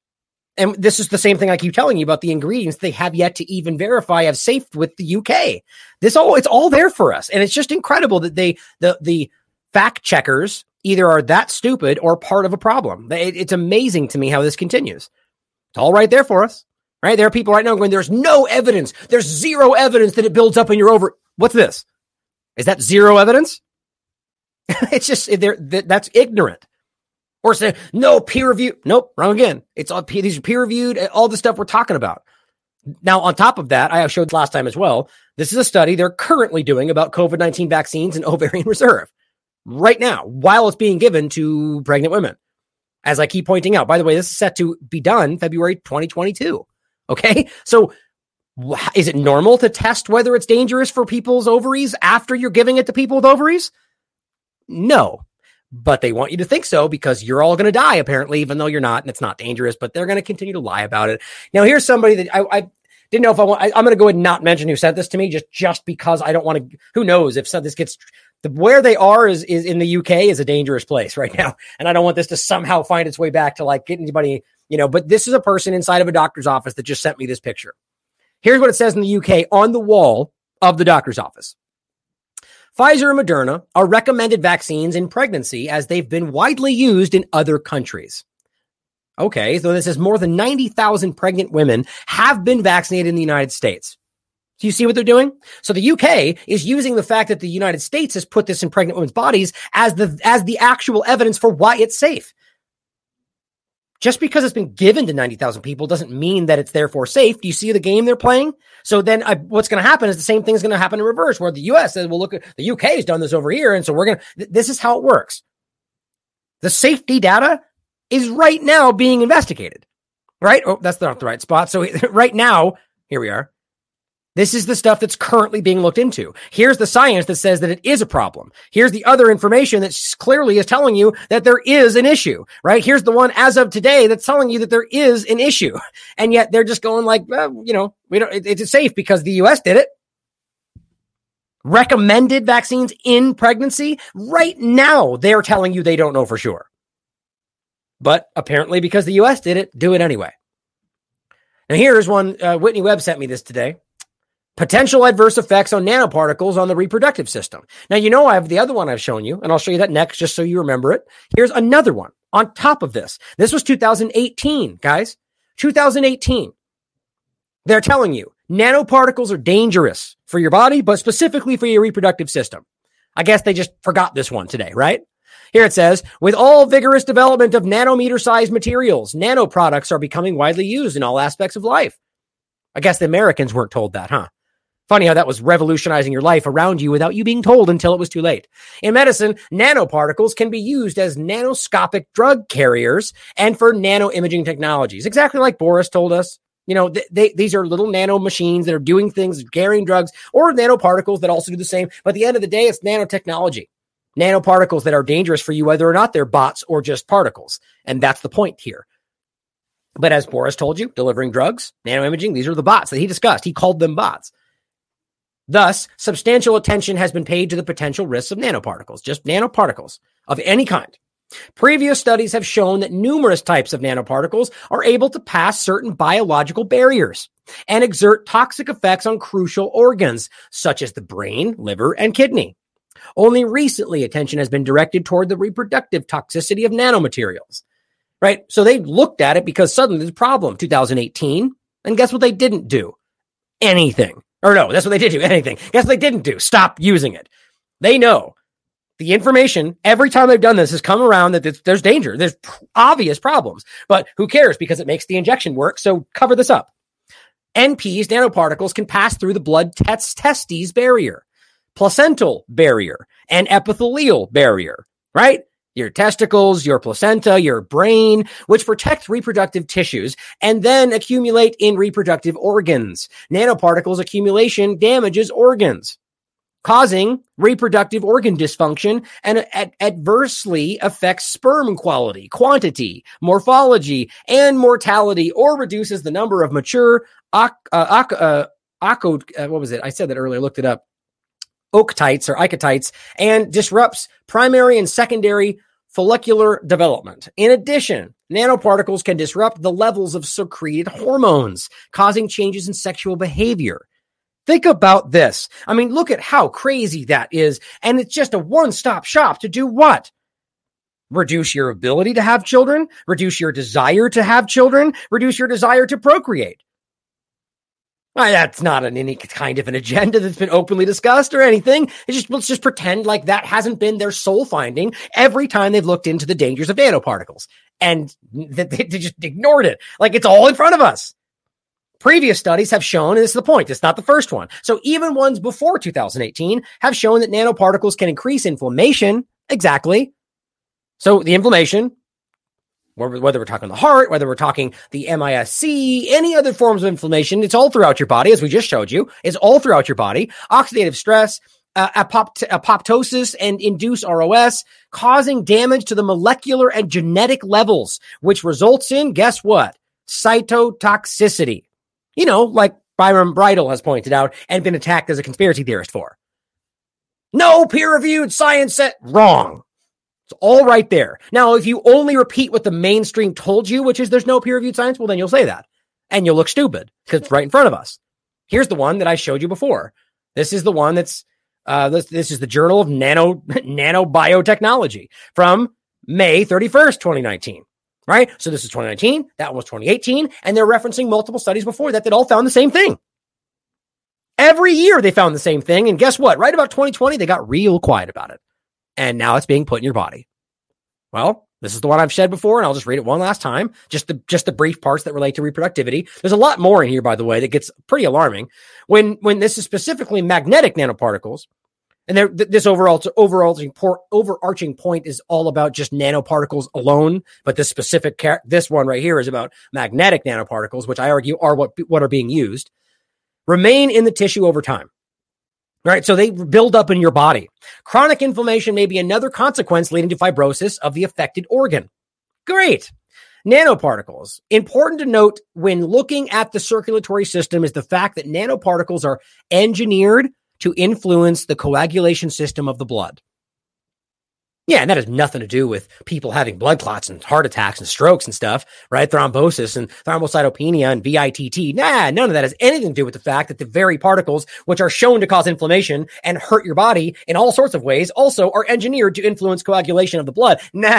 And this is the same thing I keep telling you about the ingredients they have yet to even verify as safe with the UK. It's all there for us. And it's just incredible that the fact checkers either are that stupid or part of a problem. It's amazing to me how this continues. It's all right there for us, right? There are people right now going, there's no evidence. There's zero evidence that it builds up in your over. What's this? Is that zero evidence? It's just, that's ignorant. Or say, no peer review. Nope, wrong again. It's all, these are peer reviewed, all the stuff we're talking about. Now, on top of that, I showed last time as well, this is a study they're currently doing about COVID-19 vaccines and ovarian reserve right now, while it's being given to pregnant women. As I keep pointing out, by the way, this is set to be done February 2022. Okay. So is it normal to test whether it's dangerous for people's ovaries after you're giving it to people with ovaries? No. But they want you to think so because you're all going to die, apparently, even though you're not, and it's not dangerous, but they're going to continue to lie about it. Now, here's somebody that I didn't know if I'm going to go ahead and not mention who sent this to me just because I don't want to, who knows if this gets, where they are is in the UK is a dangerous place right now. And I don't want this to somehow find its way back to like get anybody, but this is a person inside of a doctor's office that just sent me this picture. Here's what it says in the UK on the wall of the doctor's office. Pfizer and Moderna are recommended vaccines in pregnancy as they've been widely used in other countries. Okay, so this is more than 90,000 pregnant women have been vaccinated in the United States. Do you see what they're doing? So the UK is using the fact that the United States has put this in pregnant women's bodies as the actual evidence for why it's safe. Just because it's been given to 90,000 people doesn't mean that it's therefore safe. Do you see the game they're playing? So then what's going to happen is the same thing is going to happen in reverse, where the US says, well, look, the UK has done this over here. And so this is how it works. The safety data is right now being investigated, right? Oh, that's not the right spot. So right now, here we are. This is the stuff that's currently being looked into. Here's the science that says that it is a problem. Here's the other information that clearly is telling you that there is an issue, right? Here's the one as of today that's telling you that there is an issue. And yet they're just going like, well, it's safe because the US did it. Recommended vaccines in pregnancy. Right now, they're telling you they don't know for sure. But apparently because the US did it, do it anyway. Now here's one, Whitney Webb sent me this today. Potential adverse effects on nanoparticles on the reproductive system. Now, I have the other one I've shown you, and I'll show you that next just so you remember it. Here's another one on top of this. This was 2018, guys. 2018. They're telling you nanoparticles are dangerous for your body, but specifically for your reproductive system. I guess they just forgot this one today, right? Here it says, with all vigorous development of nanometer-sized materials, nanoproducts are becoming widely used in all aspects of life. I guess the Americans weren't told that, huh? Funny how that was revolutionizing your life around you without you being told until it was too late. In medicine, nanoparticles can be used as nanoscopic drug carriers and for nanoimaging technologies. Exactly like Boris told us. These are little nano machines that are doing things, carrying drugs, or nanoparticles that also do the same. But at the end of the day, it's nanotechnology. Nanoparticles that are dangerous for you, whether or not they're bots or just particles. And that's the point here. But as Boris told you, delivering drugs, nanoimaging, these are the bots that he discussed. He called them bots. Thus, substantial attention has been paid to the potential risks of nanoparticles, just nanoparticles of any kind. Previous studies have shown that numerous types of nanoparticles are able to pass certain biological barriers and exert toxic effects on crucial organs, such as the brain, liver, and kidney. Only recently, attention has been directed toward the reproductive toxicity of nanomaterials. Right? So they looked at it because suddenly there's a problem, 2018. And guess what they didn't do? Anything. Or no, that's what they did do, anything. Guess what they didn't do? Stop using it. They know the information, every time they've done this, has come around that there's danger. There's obvious problems. But who cares? Because it makes the injection work. So cover this up. NPs, nanoparticles, can pass through the blood testes barrier, placental barrier, and epithelial barrier. Right? Your testicles, your placenta, your brain, which protect reproductive tissues and then accumulate in reproductive organs. Nanoparticles accumulation damages organs, causing reproductive organ dysfunction and adversely affects sperm quality, quantity, morphology, and mortality, or reduces the number of mature oocytes, and disrupts primary and secondary follicular development. In addition, nanoparticles can disrupt the levels of secreted hormones, causing changes in sexual behavior. Think about this. I mean, look at how crazy that is. And it's just a one-stop shop to do what? Reduce your ability to have children, reduce your desire to have children, reduce your desire to procreate. Well, that's not any kind of an agenda that's been openly discussed or anything. Let's just pretend like that hasn't been their sole finding every time they've looked into the dangers of nanoparticles. And they just ignored it. Like it's all in front of us. Previous studies have shown, and this is the point, it's not the first one. So even ones before 2018 have shown that nanoparticles can increase inflammation. Exactly. So the inflammation, whether we're talking the heart, whether we're talking the MISC, any other forms of inflammation, it's all throughout your body, as we just showed you. It's all throughout your body. Oxidative stress, apoptosis, and induced ROS, causing damage to the molecular and genetic levels, which results in, guess what? Cytotoxicity. You know, like Byron Bridle has pointed out and been attacked as a conspiracy theorist for. No peer-reviewed science set wrong. It's all right there. Now, if you only repeat what the mainstream told you, which is there's no peer-reviewed science, well, then you'll say that. And you'll look stupid because it's right in front of us. Here's the one that I showed you before. This is the one that's, this is the Journal of Nanobiotechnology from May 31st, 2019. Right? So this is 2019. That was 2018. And they're referencing multiple studies before that all found the same thing. Every year they found the same thing. And guess what? Right about 2020, they got real quiet about it. And now it's being put in your body. Well, this is the one I've said before, and I'll just read it one last time. Just the brief parts that relate to reproductivity. There's a lot more in here, by the way, that gets pretty alarming. When this is specifically magnetic nanoparticles, and this overarching point is all about just nanoparticles alone, but this specific this one right here is about magnetic nanoparticles, which I argue are what are being used, remain in the tissue over time. Right, so they build up in your body. Chronic inflammation may be another consequence leading to fibrosis of the affected organ. Great. Nanoparticles. Important to note when looking at the circulatory system is the fact that nanoparticles are engineered to influence the coagulation system of the blood. Yeah, and that has nothing to do with people having blood clots and heart attacks and strokes and stuff, right? Thrombosis and thrombocytopenia and VITT. None of that has anything to do with the fact that the very particles which are shown to cause inflammation and hurt your body in all sorts of ways also are engineered to influence coagulation of the blood.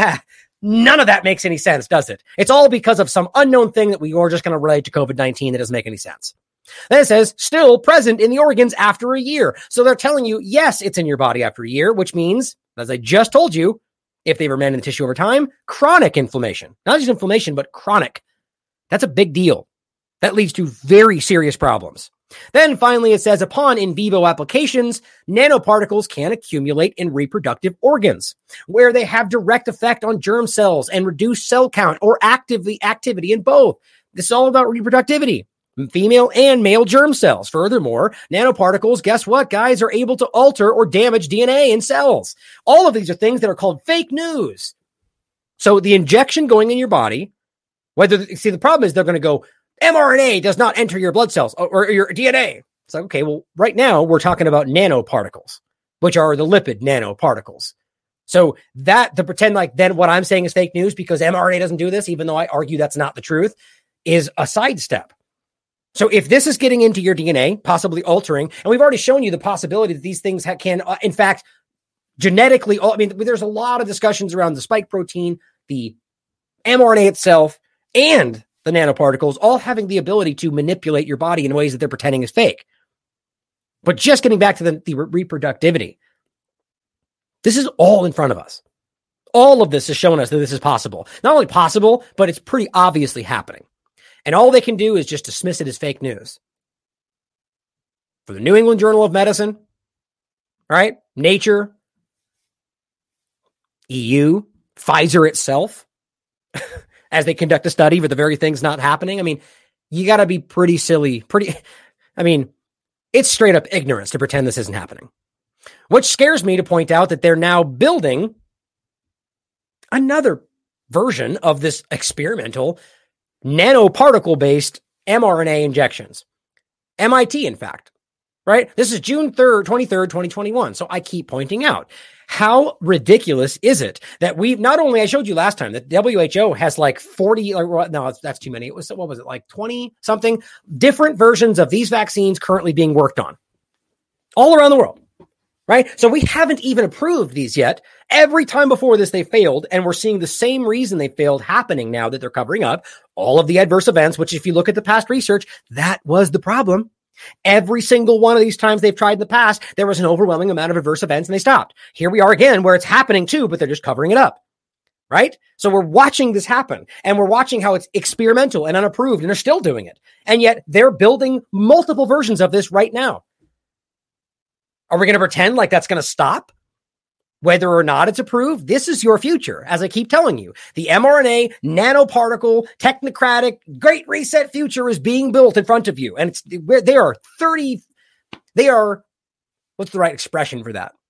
None of that makes any sense, does it? It's all because of some unknown thing that we are just going to relate to COVID-19 that doesn't make any sense. Then it says, still present in the organs after a year. So they're telling you, yes, it's in your body after a year, which means, as I just told you, if they remain in the tissue over time, chronic inflammation. Not just inflammation, but chronic. That's a big deal. That leads to very serious problems. Then finally, it says, upon in vivo applications, nanoparticles can accumulate in reproductive organs, where they have direct effect on germ cells and reduce cell count or activity in both. This is all about reproductivity. Female and male germ cells. Furthermore, nanoparticles, guess what, guys, are able to alter or damage DNA in cells. All of these are things that are called fake news. So the injection going in your body, the problem is they're going to go, mRNA does not enter your blood cells or your DNA. It's like, okay, well, right now we're talking about nanoparticles, which are the lipid nanoparticles. So that to pretend like then what I'm saying is fake news because mRNA doesn't do this, even though I argue that's not the truth, is a sidestep. So if this is getting into your DNA, possibly altering, and we've already shown you the possibility that these things can, in fact, genetically, there's a lot of discussions around the spike protein, the mRNA itself, and the nanoparticles all having the ability to manipulate your body in ways that they're pretending is fake. But just getting back to the reproductivity, this is all in front of us. All of this is showing us that this is possible. Not only possible, but it's pretty obviously happening. And all they can do is just dismiss it as fake news. For the New England Journal of Medicine, right? Nature, EU, Pfizer itself, as they conduct a study for the very things not happening. I mean, you got to be pretty silly. It's straight up ignorance to pretend this isn't happening. Which scares me to point out that they're now building another version of this experimental nanoparticle-based mRNA injections. MIT, in fact, right? This is June 3rd, 23rd, 2021. So I keep pointing out How ridiculous is it that we've not only, I showed you last time that WHO has like 40, or no, that's too many. It was, what was it, like 20 something different versions of these vaccines currently being worked on all around the world, right? So we haven't even approved these yet. Every time before this, they failed. And we're seeing the same reason they failed happening now that they're covering up all of the adverse events, which if you look at the past research, that was the problem. Every single one of these times they've tried in the past, there was an overwhelming amount of adverse events and they stopped. Here we are again where it's happening too, but they're just covering it up, right? So we're watching this happen and we're watching how it's experimental and unapproved and they're still doing it. And yet they're building multiple versions of this right now. Are we going to pretend like that's going to stop? Whether or not it's approved, this is your future. As I keep telling you, the mRNA, nanoparticle, technocratic, great reset future is being built in front of you. And what's the right expression for that?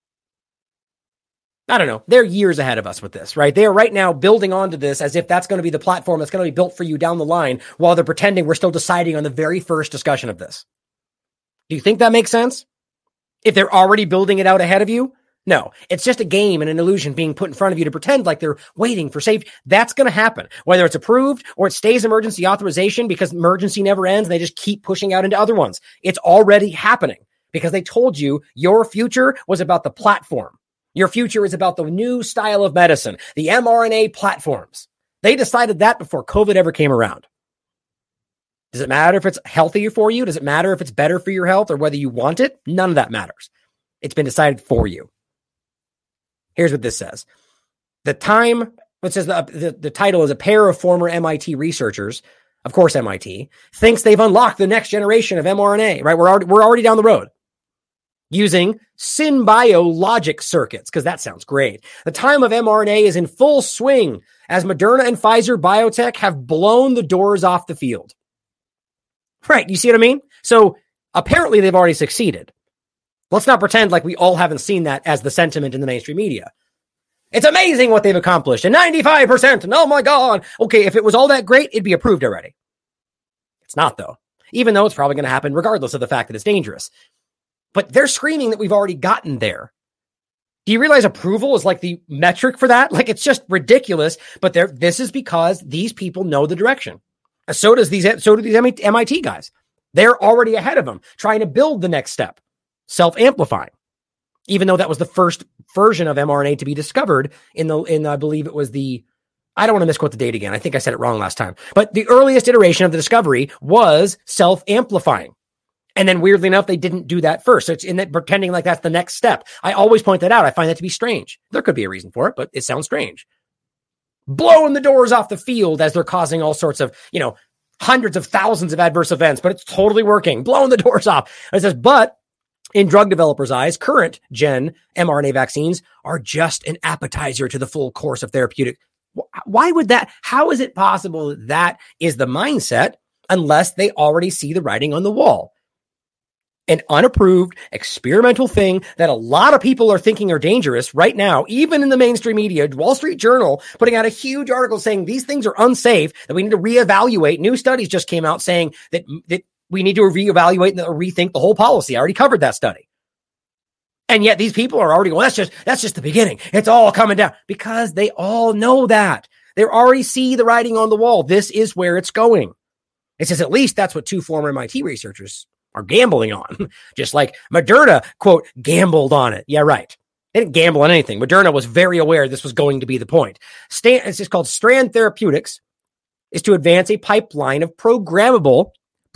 I don't know. They're years ahead of us with this, right? They are right now building onto this as if that's going to be the platform that's going to be built for you down the line while they're pretending we're still deciding on the very first discussion of this. Do you think that makes sense? If they're already building it out ahead of you? No, it's just a game and an illusion being put in front of you to pretend like they're waiting for safety. That's going to happen, whether it's approved or it stays emergency authorization because emergency never ends and they just keep pushing out into other ones. It's already happening because they told you your future was about the platform. Your future is about the new style of medicine, the mRNA platforms. They decided that before COVID ever came around. Does it matter if it's healthier for you? Does it matter if it's better for your health or whether you want it? None of that matters. It's been decided for you. Here's what this says. The title is a pair of former MIT researchers, of course MIT, thinks they've unlocked the next generation of mRNA, right? We're already down the road using SynBio logic circuits, because that sounds great. The time of mRNA is in full swing as Moderna and Pfizer Biotech have blown the doors off the field. Right, you see what I mean? So apparently they've already succeeded. Let's not pretend like we all haven't seen that as the sentiment in the mainstream media. It's amazing what they've accomplished. And 95%. And oh my God. Okay, if it was all that great, it'd be approved already. It's not, though. Even though it's probably going to happen regardless of the fact that it's dangerous. But they're screaming that we've already gotten there. Do you realize approval is like the metric for that? Like, it's just ridiculous. But this is because these people know the direction. So do these MIT guys. They're already ahead of them, trying to build the next step. Self-amplifying, even though that was the first version of mRNA to be discovered in I believe it was I don't want to misquote the date again. I think I said it wrong last time, but the earliest iteration of the discovery was self-amplifying. And then weirdly enough, they didn't do that first. So it's in that pretending like that's the next step. I always point that out. I find that to be strange. There could be a reason for it, but it sounds strange. Blowing the doors off the field as they're causing all sorts of, hundreds of thousands of adverse events, but it's totally working. Blowing the doors off. It says, but in drug developers' eyes, current gen mRNA vaccines are just an appetizer to the full course of therapeutic. Why would that? How is it possible that is the mindset unless they already see the writing on the wall? An unapproved experimental thing that a lot of people are thinking are dangerous right now, even in the mainstream media. Wall Street Journal putting out a huge article saying these things are unsafe, that we need to reevaluate. New studies just came out saying that we need to reevaluate or rethink the whole policy. I already covered that study. And yet these people are already going, that's just the beginning. It's all coming down because they all know that. They already see the writing on the wall. This is where it's going. It says at least that's what two former MIT researchers are gambling on. Just like Moderna, quote, gambled on it. Yeah, right. They didn't gamble on anything. Moderna was very aware this was going to be the point. It's just called Strand Therapeutics is to advance a pipeline of programmable,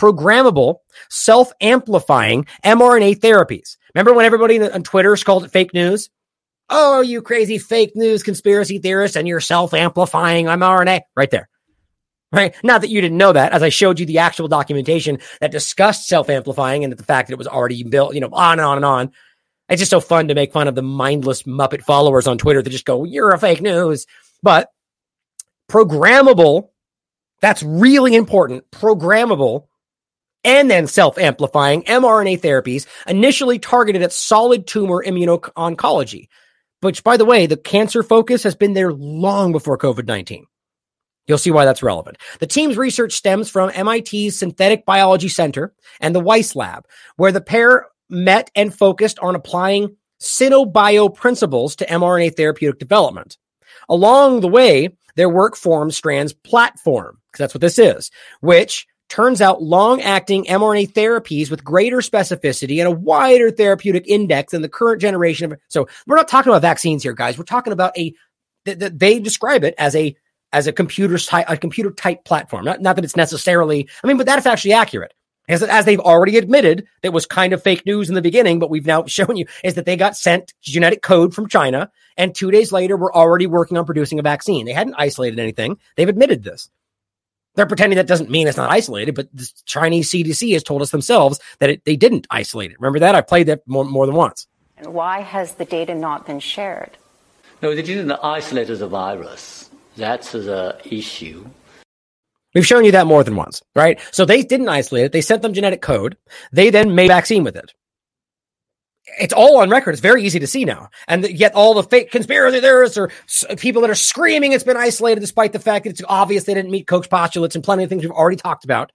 self-amplifying mRNA therapies. Remember when everybody on Twitter called it fake news? Oh, you crazy fake news conspiracy theorists and your self-amplifying mRNA. Right there. Right? Not that you didn't know that, as I showed you the actual documentation that discussed self-amplifying and the fact that it was already built, on and on and on. It's just so fun to make fun of the mindless Muppet followers on Twitter that just go, you're a fake news. But programmable, that's really important. Programmable and then self-amplifying mRNA therapies initially targeted at solid tumor immuno-oncology, which, by the way, the cancer focus has been there long before COVID-19. You'll see why that's relevant. The team's research stems from MIT's Synthetic Biology Center and the Weiss Lab, where the pair met and focused on applying Synobio principles to mRNA therapeutic development. Along the way, their work formed Strand's platform, because that's what this is, which turns out long-acting mRNA therapies with greater specificity and a wider therapeutic index than the current generation of. So we're not talking about vaccines here, guys. We're talking about they describe it as a computer type platform. Not that it's necessarily, but that is actually accurate. As they've already admitted, that was kind of fake news in the beginning, but we've now shown you is that they got sent genetic code from China, and 2 days later, we're already working on producing a vaccine. They hadn't isolated anything. They've admitted this. They're pretending that doesn't mean it's not isolated, but the Chinese CDC has told us themselves that they didn't isolate it. Remember that? I played that more than once.
And why has the data not been shared?
No, they didn't isolate the virus. That's the issue.
We've shown you that more than once, right? So they didn't isolate it. They sent them genetic code. They then made a vaccine with it. It's all on record. It's very easy to see now. And yet all the fake conspiracy theorists or people that are screaming it's been isolated despite the fact that it's obvious they didn't meet Koch's postulates and plenty of things we've already talked about.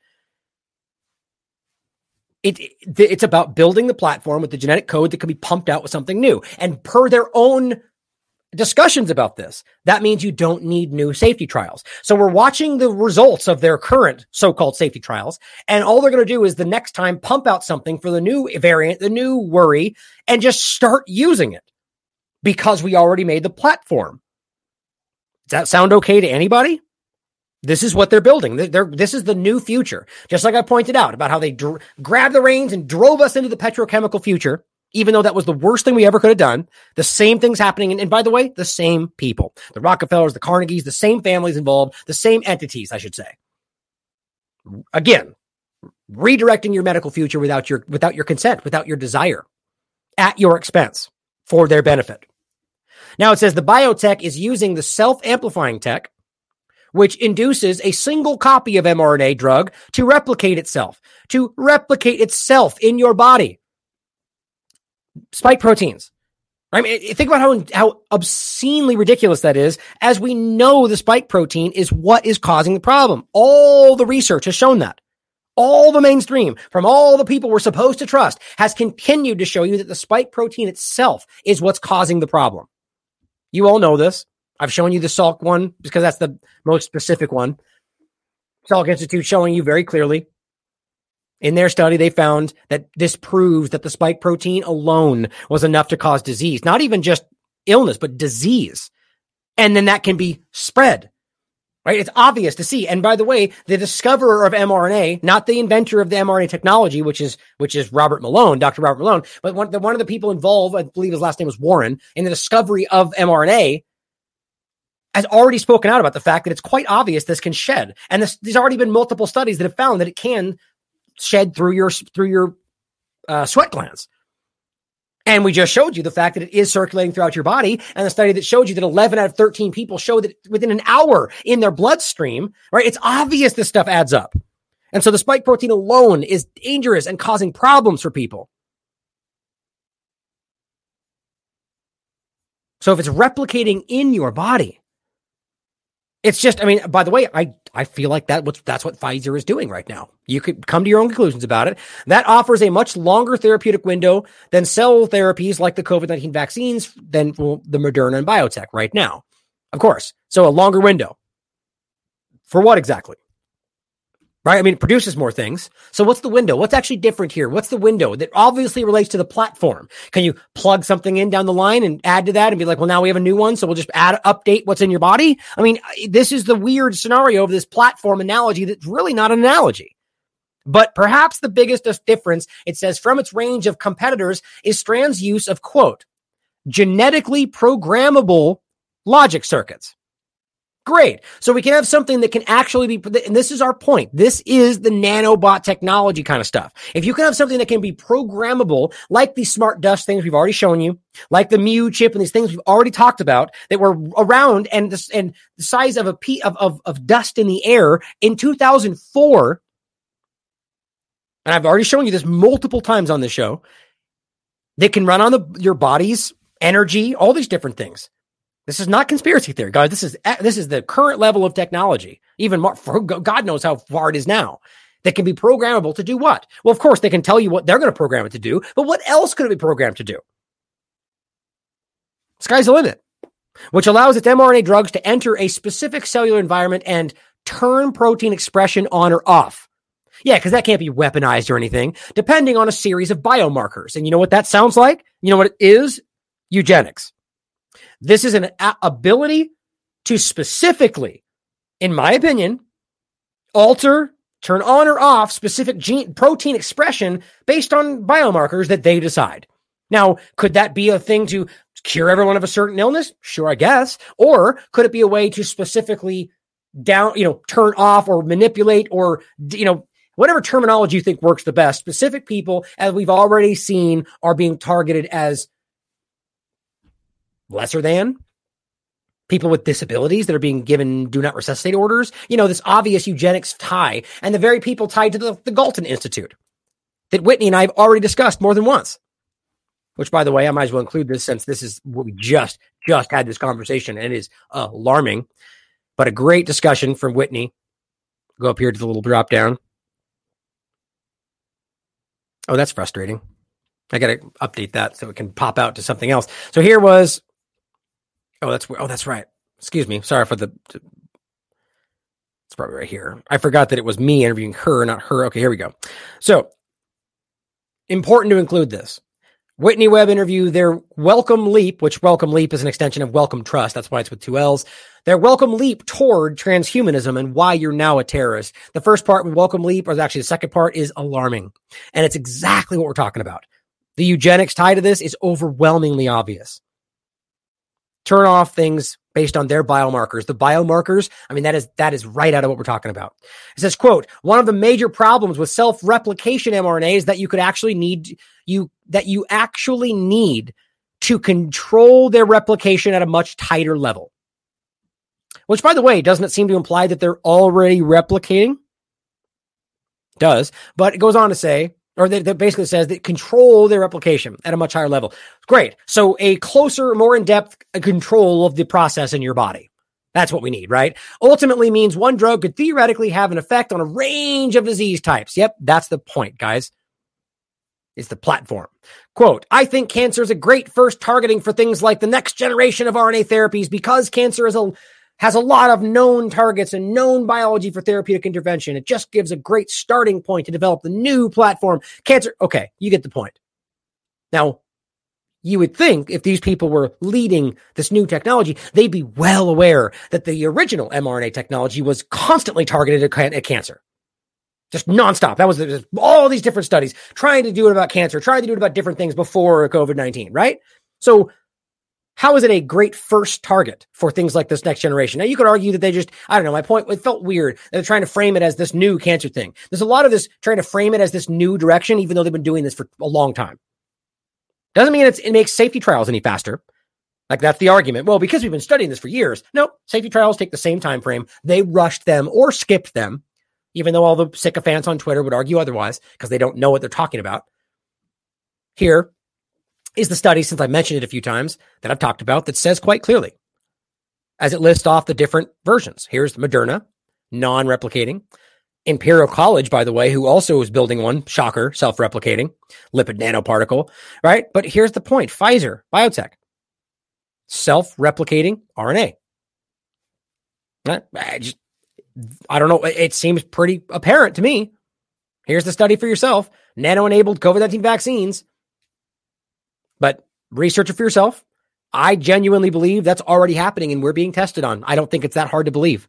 It's about building the platform with the genetic code that can be pumped out with something new. And per their own discussions about this, that means you don't need new safety trials. So we're watching the results of their current so-called safety trials, and all they're going to do is the next time pump out something for the new variant, the new worry, and just start using it because we already made the platform. Does that sound okay to anybody? This is what they're building. This is the new future. Just like I pointed out about how they grabbed the reins and drove us into the petrochemical future. Even though that was the worst thing we ever could have done, the same thing's happening. And by the way, the same people, the Rockefellers, the Carnegies, the same families involved, the same entities, I should say. Again, redirecting your medical future without your consent, without your desire, at your expense, for their benefit. Now it says the biotech is using the self-amplifying tech, which induces a single copy of mRNA drug to replicate itself in your body. Spike proteins. Think about how obscenely ridiculous that is, as we know the spike protein is what is causing the problem. All the research has shown that. All the mainstream, from all the people we're supposed to trust, has continued to show you that the spike protein itself is what's causing the problem. You all know this. I've shown you the Salk one because that's the most specific one. Salk Institute showing you very clearly. In their study, they found that this proves that the spike protein alone was enough to cause disease. Not even just illness, but disease. And then that can be spread. Right? It's obvious to see. And by the way, the discoverer of mRNA, not the inventor of the mRNA technology, which is Robert Malone, Dr. Robert Malone, but one of the people involved, I believe his last name was Warren, in the discovery of mRNA, has already spoken out about the fact that it's quite obvious this can shed. And there's already been multiple studies that have found that it can shed through your sweat glands. And we just showed you the fact that it is circulating throughout your body. And the study that showed you that 11 out of 13 people showed that within an hour in their bloodstream, right? It's obvious this stuff adds up. And so the spike protein alone is dangerous and causing problems for people. So if it's replicating in your body, it's just, by the way, I feel like that's what Pfizer is doing right now. You could come to your own conclusions about it. That offers a much longer therapeutic window than cell therapies like the COVID-19 vaccines than the Moderna and biotech right now. Of course. So a longer window. For what exactly? Right? It produces more things. So what's the window? What's actually different here? What's the window that obviously relates to the platform? Can you plug something in down the line and add to that and be like, well, now we have a new one, so we'll just update what's in your body? This is the weird scenario of this platform analogy that's really not an analogy. But perhaps the biggest difference, it says, from its range of competitors is Strand's use of, quote, genetically programmable logic circuits. Great. So we can have something that can actually be, and this is our point. This is the nanobot technology kind of stuff. If you can have something that can be programmable, like these smart dust things we've already shown you, like the Mu chip and these things we've already talked about that were around and the size of a pea of dust in the air in 2004. And I've already shown you this multiple times on this show. They can run on your body's energy, all these different things. This is not conspiracy theory, guys. This is the current level of technology. Even more, God knows how far it is now. That can be programmable to do what? Well, of course, they can tell you what they're going to program it to do, but what else could it be programmed to do? Sky's the limit, which allows its mRNA drugs to enter a specific cellular environment and turn protein expression on or off. Yeah, because that can't be weaponized or anything, depending on a series of biomarkers. And you know what that sounds like? You know what it is? Eugenics. This is an ability to specifically, in my opinion, alter, turn on or off specific protein expression based on biomarkers that they decide. Now, could that be a thing to cure everyone of a certain illness? Sure, I guess. Or could it be a way to specifically turn off or manipulate or, whatever terminology you think works the best? Specific people, as we've already seen, are being targeted as lesser than people with disabilities that are being given do not resuscitate orders. This obvious eugenics tie, and the very people tied to the Galton Institute that Whitney and I have already discussed more than once. Which, by the way, I might as well include this since this is what we just had this conversation, and it is alarming. But a great discussion from Whitney. Go up here to the little drop down. Oh, that's frustrating. I got to update that so it can pop out to something else. So here was. That's right. Excuse me. Sorry for it's probably right here. I forgot that it was me interviewing her, not her. Okay, here we go. So important to include this. Whitney Webb interview, their Welcome Leap, which Welcome Leap is an extension of Welcome Trust. That's why it's with 2 L's. Their Welcome Leap toward transhumanism and why you're now a terrorist. The first part with Welcome Leap, or actually the second part, is alarming. And it's exactly what we're talking about. The eugenics tie to this is overwhelmingly obvious. Turn off things based on their biomarkers. The biomarkers, that is right out of what we're talking about. It says, quote, one of the major problems with self-replication mRNA is that you actually need to control their replication at a much tighter level. Which, by the way, doesn't it seem to imply that they're already replicating? It does. But it goes on to say, or that basically says that control their replication at a much higher level. Great. So a closer, more in-depth control of the process in your body. That's what we need, right? Ultimately means one drug could theoretically have an effect on a range of disease types. Yep, that's the point, guys. It's the platform. Quote, I think cancer is a great first targeting for things like the next generation of RNA therapies because cancer has a lot of known targets and known biology for therapeutic intervention. It just gives a great starting point to develop the new platform. Cancer. Okay, you get the point. Now, you would think if these people were leading this new technology, they'd be well aware that the original mRNA technology was constantly targeted at cancer. Just nonstop. That was all these different studies trying to do it about cancer, trying to do it about different things before COVID-19, right? So how is it a great first target for things like this next generation? Now, you could argue that they just, my point, it felt weird that they're trying to frame it as this new cancer thing. There's a lot of this trying to frame it as this new direction, even though they've been doing this for a long time. Doesn't mean it makes safety trials any faster. Like, that's the argument. Well, because we've been studying this for years. No, safety trials take the same time frame. They rushed them or skipped them, even though all the sycophants on Twitter would argue otherwise because they don't know what they're talking about. Here is the study, since I mentioned it a few times, that I've talked about that says quite clearly, as it lists off the different versions. Here's Moderna, non-replicating. Imperial College, by the way, who also is building one, shocker, self-replicating, lipid nanoparticle, right? But here's the point. Pfizer, biotech, self-replicating RNA. I don't know. It seems pretty apparent to me. Here's the study for yourself. Nano-enabled COVID-19 vaccines. But research it for yourself. I genuinely believe that's already happening and we're being tested on. I don't think it's that hard to believe.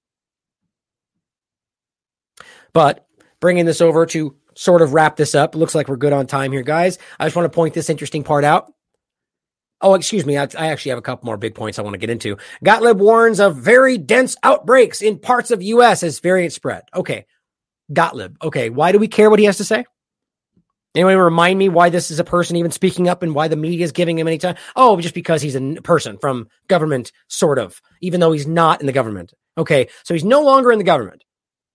But bringing this over to sort of wrap this up. It looks like we're good on time here, guys. I just want to point this interesting part out. Oh, excuse me. I actually have a couple more big points I want to get into. Gottlieb warns of very dense outbreaks in parts of U.S. as variant spread. Okay. Gottlieb. Okay. Why do we care what he has to say? Anyone remind me why this is a person even speaking up and why the media is giving him any time? Oh, just because he's a person from government, sort of, even though he's not in the government. Okay. So he's no longer in the government.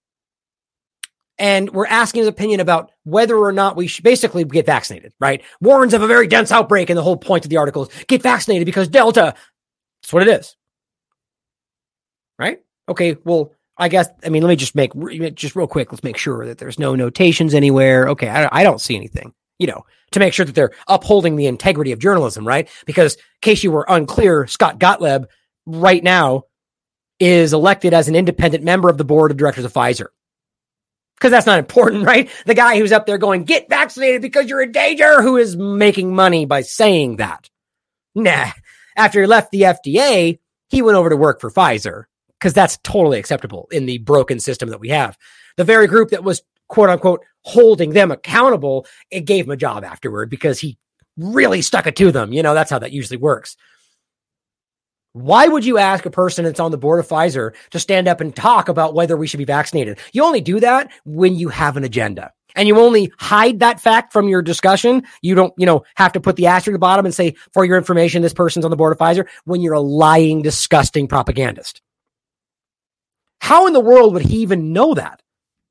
And we're asking his opinion about whether or not we should basically get vaccinated, right? Warns of a very dense outbreak. And the whole point of the article is get vaccinated because Delta. That's what it is. Right? Okay. Well, I guess, let me just real quick, let's make sure that there's no notations anywhere. Okay. I don't see anything. to make sure that they're upholding the integrity of journalism, right? Because in case you were unclear, Scott Gottlieb right now is elected as an independent member of the board of directors of Pfizer. Because that's not important, right? The guy who's up there going, get vaccinated because you're in danger, who is making money by saying that. Nah. After he left the FDA, he went over to work for Pfizer because that's totally acceptable in the broken system that we have. The very group that was, quote unquote, holding them accountable, it gave him a job afterward because he really stuck it to them. That's how that usually works. Why would you ask a person that's on the board of Pfizer to stand up and talk about whether we should be vaccinated? You only do that when you have an agenda. And you only hide that fact from your discussion. You don't, have to put the asterisk at the bottom and say, for your information, this person's on the board of Pfizer, when you're a lying, disgusting propagandist. How in the world would he even know that?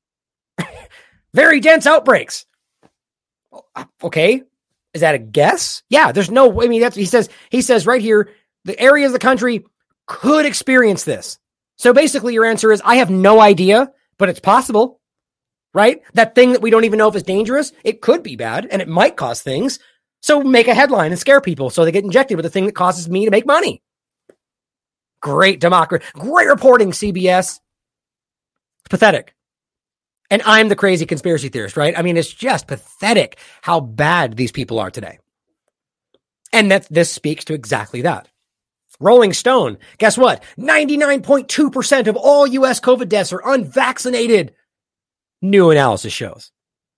Very dense outbreaks. Okay. Is that a guess? Yeah, there's no, that's, he says right here, the areas of the country could experience this. So basically your answer is, I have no idea, but it's possible, right? That thing that we don't even know if it's dangerous, it could be bad and it might cause things. So make a headline and scare people so they get injected with the thing that causes me to make money. Great democracy. Great reporting, CBS. It's pathetic. And I'm the crazy conspiracy theorist, right? It's just pathetic how bad these people are today. And this speaks to exactly that. Rolling Stone, guess what? 99.2% of all U.S. COVID deaths are unvaccinated. New analysis shows.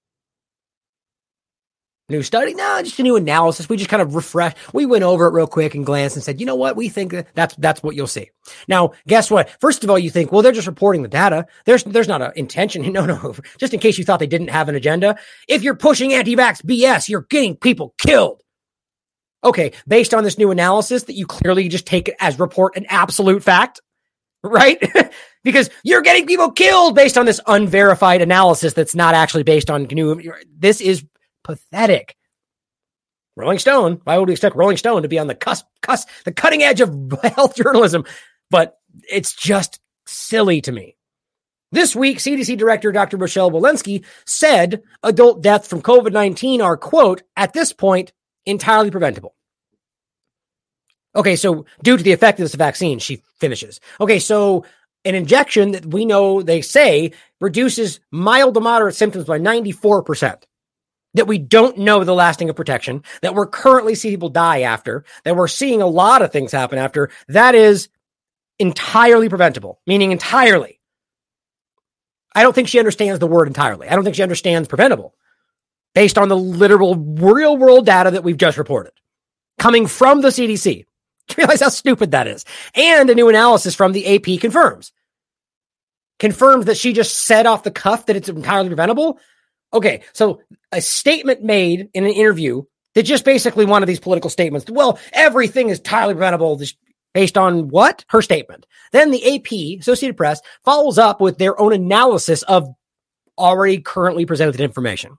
New study? No, just a new analysis. We just kind of refreshed. We went over it real quick and glanced and said, you know what? We think that's what you'll see. Now, guess what? First of all, you think, well, they're just reporting the data. There's not an intention. No. Just in case you thought they didn't have an agenda. If you're pushing anti-vax BS, you're getting people killed. Okay, based on this new analysis that you clearly just take it as report an absolute fact, right? Because you're getting people killed based on this unverified analysis that's not actually based on new. This is pathetic. Rolling Stone, why would we expect Rolling Stone to be on the the cutting edge of health journalism? But it's just silly to me. This week, CDC Director Dr. Rochelle Walensky said adult deaths from COVID-19 are, quote, at this point, entirely preventable. Okay, so due to the effectiveness of vaccine, she finishes. Okay, so an injection that we know, they say, reduces mild to moderate symptoms by 94%. That we don't know the lasting of protection, that we're currently seeing people die after, that we're seeing a lot of things happen after, that is entirely preventable, meaning entirely. I don't think she understands the word entirely. I don't think she understands preventable based on the literal real world data that we've just reported coming from the CDC. Do you realize how stupid that is? And a new analysis from the AP confirms that she just said off the cuff that it's entirely preventable. Okay, so a statement made in an interview that just basically one of these political statements. Well, everything is entirely preventable based on what? Her statement. Then the AP, Associated Press, follows up with their own analysis of already currently presented information.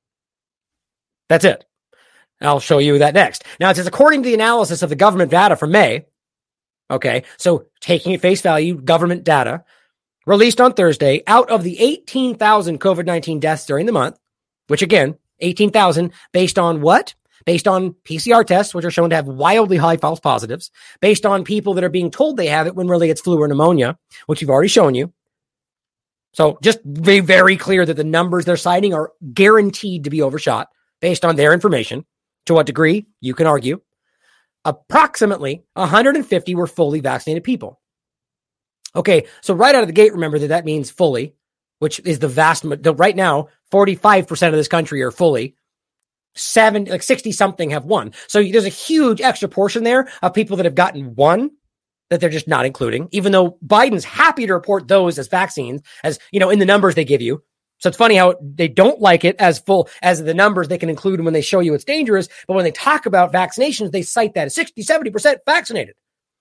That's it. I'll show you that next. Now it says, according to the analysis of the government data from May, okay, so taking at face value, government data, released on Thursday, out of the 18,000 COVID-19 deaths during the month, which again, 18,000 based on what? Based on PCR tests, which are shown to have wildly high false positives, based on people that are being told they have it when really it's flu or pneumonia, which we've already shown you. So just be very clear that the numbers they're citing are guaranteed to be overshot based on their information. To what degree? You can argue. Approximately 150 were fully vaccinated people. Okay, so right out of the gate, remember that means fully, which is right now, 45% of this country are fully. 60 something have one. So there's a huge extra portion there of people that have gotten one that they're just not including, even though Biden's happy to report those as vaccines, as in the numbers they give you. So it's funny how they don't like it as full as the numbers they can include when they show you it's dangerous. But when they talk about vaccinations, they cite that as 60, 70% vaccinated.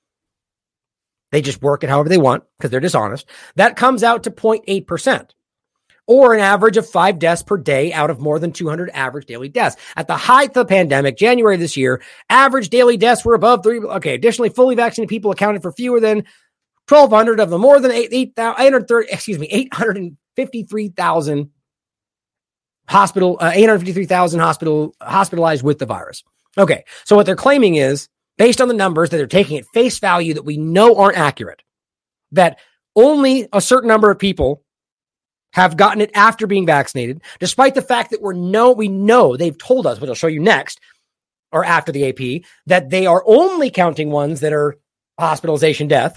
They just work it however they want because they're dishonest. That comes out to 0.8%, or an average of 5 deaths per day out of more than 200 average daily deaths. At the height of the pandemic, January this year, average daily deaths were above 3. Okay, additionally, fully vaccinated people accounted for fewer than 1,200 of the more than 853,000 853,000 hospitalized with the virus. Okay. So what they're claiming is, based on the numbers that they're taking at face value that we know aren't accurate, that only a certain number of people have gotten it after being vaccinated, despite the fact that we know they've told us, which I'll show you next, or after the AP, that they are only counting ones that are hospitalization death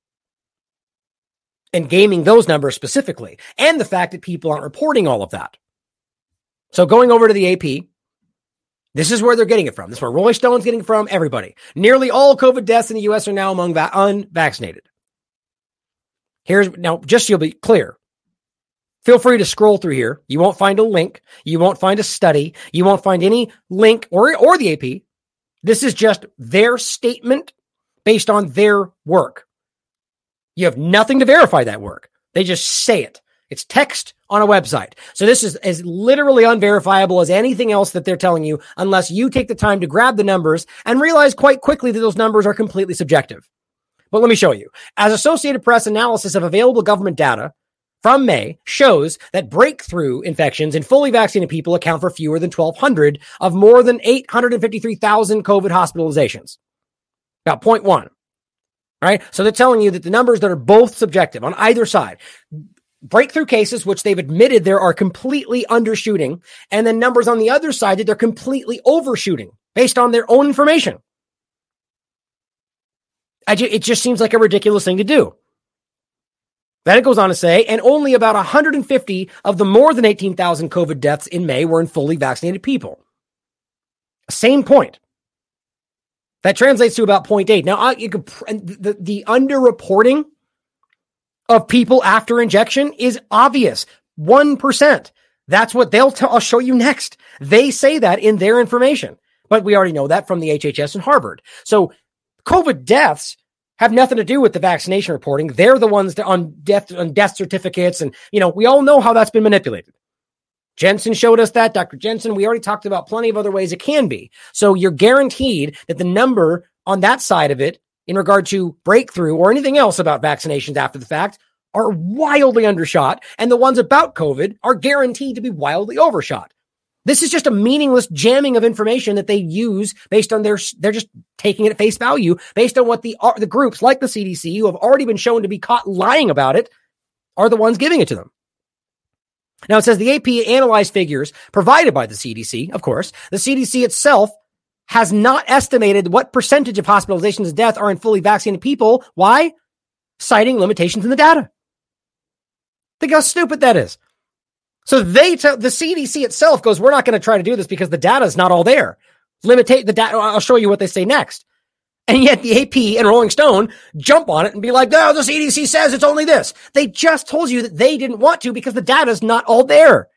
and gaming those numbers specifically, and the fact that people aren't reporting all of that. So going over to the AP, this is where they're getting it from. This is where Rolling Stone's getting it from, everybody. Nearly all COVID deaths in the U.S. are now among unvaccinated. Now, just so you'll be clear, feel free to scroll through here. You won't find a link. You won't find a study. You won't find any link or the AP. This is just their statement based on their work. You have nothing to verify that work. They just say it. It's text on a website. So this is as literally unverifiable as anything else that they're telling you, unless you take the time to grab the numbers and realize quite quickly that those numbers are completely subjective. But let me show you. As Associated Press analysis of available government data from May shows that breakthrough infections in fully vaccinated people account for fewer than 1,200 of more than 853,000 COVID hospitalizations. About 0.1. All right. So they're telling you that the numbers that are both subjective on either side, breakthrough cases, which they've admitted there are completely undershooting, and then numbers on the other side that they're completely overshooting based on their own information. It just seems like a ridiculous thing to do. Then it goes on to say, and only about 150 of the more than 18,000 COVID deaths in May were in fully vaccinated people. Same point. That translates to about 0.8. Now, the underreporting of people after injection is obvious. 1%. That's what I'll show you next. They say that in their information, but we already know that from the HHS and Harvard. So COVID deaths have nothing to do with the vaccination reporting. They're the ones that on death certificates. And, we all know how that's been manipulated. Jensen showed us that. Dr. Jensen, we already talked about plenty of other ways it can be. So you're guaranteed that the number on that side of it in regard to breakthrough or anything else about vaccinations after the fact are wildly undershot. And the ones about COVID are guaranteed to be wildly overshot. This is just a meaningless jamming of information that they use based on they're just taking it at face value based on what the groups like the CDC, who have already been shown to be caught lying about it, are the ones giving it to them. Now it says the AP analyzed figures provided by the CDC. Of course, the CDC itself has not estimated what percentage of hospitalizations and death are in fully vaccinated people. Why? Citing limitations in the data. Think how stupid that is. So the CDC itself goes, we're not going to try to do this because the data is not all there. Limitate the data. I'll show you what they say next. And yet the AP and Rolling Stone jump on it and be like, no, the CDC says it's only this. They just told you that they didn't want to because the data is not all there.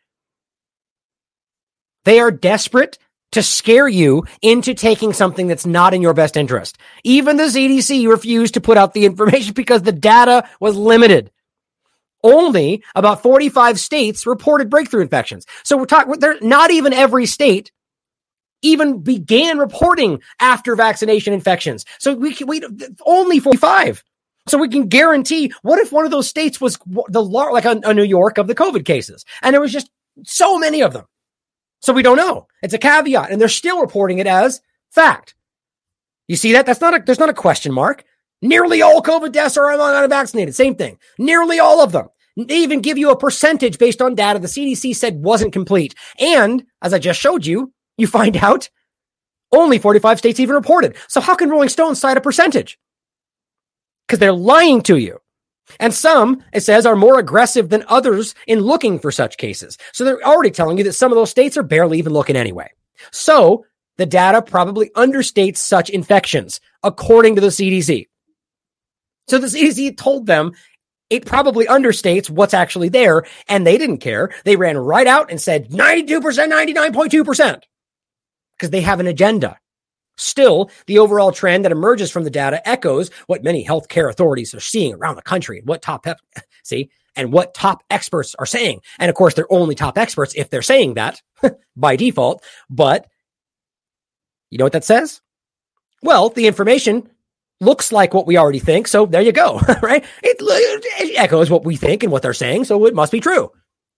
They are desperate to scare you into taking something that's not in your best interest. Even the CDC refused to put out the information because the data was limited. Only about 45 states reported breakthrough infections. So we're talking, not even every state even began reporting after vaccination infections. So we only 45. So we can guarantee, what if one of those states was like a New York of the COVID cases? And there was just so many of them. So we don't know. It's a caveat, and they're still reporting it as fact. You see that? There's not a question mark. Nearly all COVID deaths are among unvaccinated. Same thing. Nearly all of them. They even give you a percentage based on data the CDC said wasn't complete. And as I just showed you, you find out only 45 states even reported. So how can Rolling Stone cite a percentage? Because they're lying to you. And some, it says, are more aggressive than others in looking for such cases. So they're already telling you that some of those states are barely even looking anyway. So the data probably understates such infections, according to the CDC. So the CDC told them it probably understates what's actually there, and they didn't care. They ran right out and said 92%, 99.2%, because they have an agenda. Still, the overall trend that emerges from the data echoes what many healthcare authorities are seeing around the country and what what top experts are saying. And of course, they're only top experts if they're saying that by default. But you know what that says? Well, the information looks like what we already think. So there you go, right? It echoes what we think and what they're saying. So it must be true.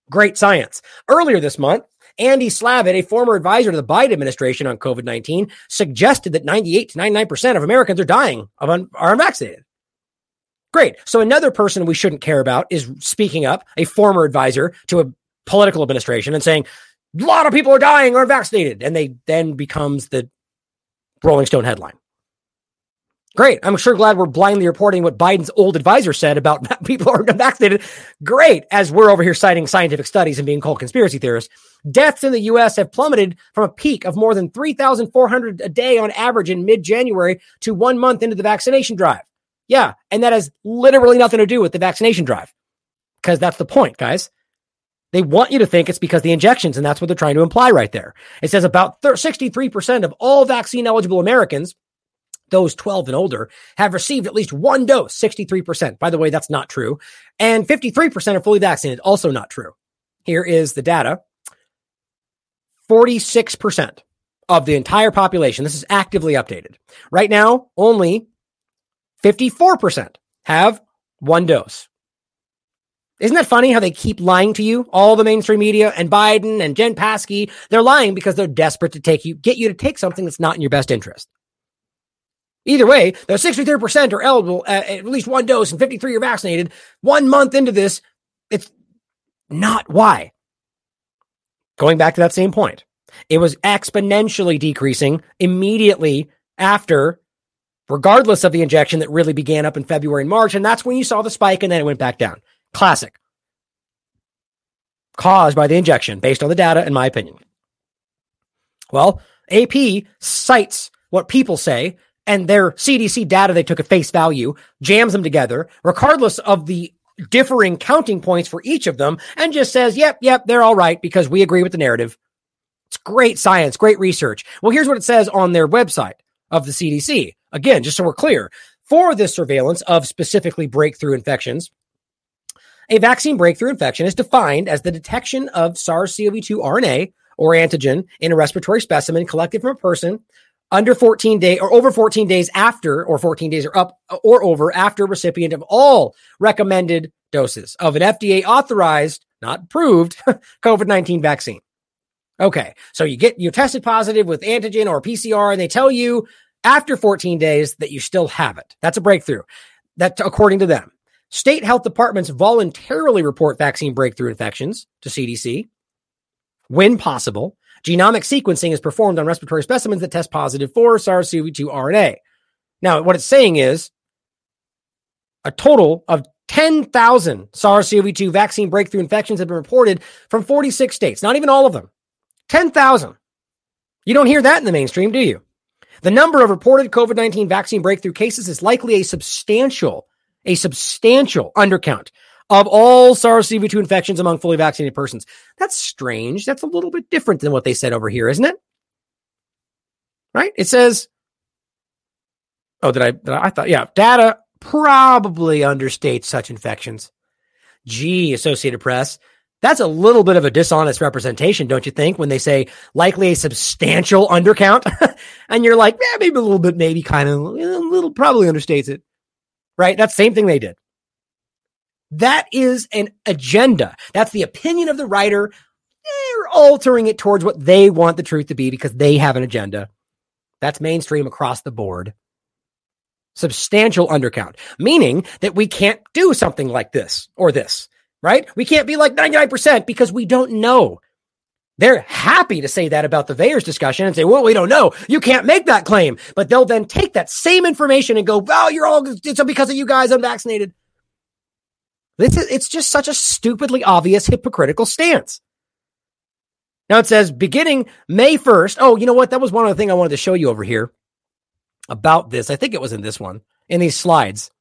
Great science. Earlier this month, Andy Slavitt, a former advisor to the Biden administration on COVID-19, suggested that 98 to 99% of Americans are dying are unvaccinated. Great. So another person we shouldn't care about is speaking up, a former advisor to a political administration and saying, a lot of people are dying or unvaccinated. And they then becomes the Rolling Stone headline. Great. I'm sure glad we're blindly reporting what Biden's old advisor said about people who are vaccinated. Great. As we're over here citing scientific studies and being called conspiracy theorists. Deaths in the U.S. have plummeted from a peak of more than 3,400 a day on average in mid-January to 1 month into the vaccination drive. Yeah. And that has literally nothing to do with the vaccination drive, because that's the point, guys. They want you to think it's because of the injections, and that's what they're trying to imply right there. It says about 63% of all vaccine-eligible Americans, those 12 and older, have received at least one dose, 63%. By the way, that's not true. And 53% are fully vaccinated, also not true. Here is the data. 46% of the entire population, this is actively updated. Right now, only 54% have one dose. Isn't that funny how they keep lying to you? All the mainstream media and Biden and Jen Psaki, they're lying because they're desperate to get you to take something that's not in your best interest. Either way, the 63% are eligible at least one dose and 53% are vaccinated. 1 month into this, it's not why. Going back to that same point, it was exponentially decreasing immediately after, regardless of the injection that really began up in February and March. And that's when you saw the spike, and then it went back down. Classic. Caused by the injection, based on the data, in my opinion. Well, AP cites what people say, and their CDC data they took at face value, jams them together, regardless of the differing counting points for each of them, and just says, yep, they're all right because we agree with the narrative. It's great science, great research. Well, here's what it says on their website of the CDC. Again, just so we're clear, for this surveillance of specifically breakthrough infections, a vaccine breakthrough infection is defined as the detection of SARS-CoV-2 RNA or antigen in a respiratory specimen collected from a person under 14 days or over 14 days after, or 14 days or up or over after recipient of all recommended doses of an FDA authorized, not approved, COVID-19 vaccine. Okay. So you're tested positive with antigen or PCR, and they tell you after 14 days that you still have it. That's a breakthrough. That, according to them, state health departments voluntarily report vaccine breakthrough infections to CDC when possible. Genomic sequencing is performed on respiratory specimens that test positive for SARS-CoV-2 RNA. Now, what it's saying is a total of 10,000 SARS-CoV-2 vaccine breakthrough infections have been reported from 46 states. Not even all of them. 10,000. You don't hear that in the mainstream, do you? The number of reported COVID-19 vaccine breakthrough cases is likely a substantial undercount of all SARS-CoV-2 infections among fully vaccinated persons. That's strange. That's a little bit different than what they said over here, isn't it? Right? It says, data probably understates such infections. Gee, Associated Press. That's a little bit of a dishonest representation, don't you think, when they say likely a substantial undercount? And you're like, maybe a little bit, maybe kind of a little, probably understates it. Right? That's the same thing they did. That is an agenda. That's the opinion of the writer. They're altering it towards what they want the truth to be because they have an agenda. That's mainstream across the board. Substantial undercount, meaning that we can't do something like this or this, right? We can't be like 99% because we don't know. They're happy to say that about the VAERS discussion and say, well, we don't know. You can't make that claim. But they'll then take that same information and go, well, it's because of you guys unvaccinated. It's just such a stupidly obvious hypocritical stance. Now it says beginning May 1st. Oh, you know what? That was one other thing I wanted to show you over here about this. I think it was in this one, in these slides.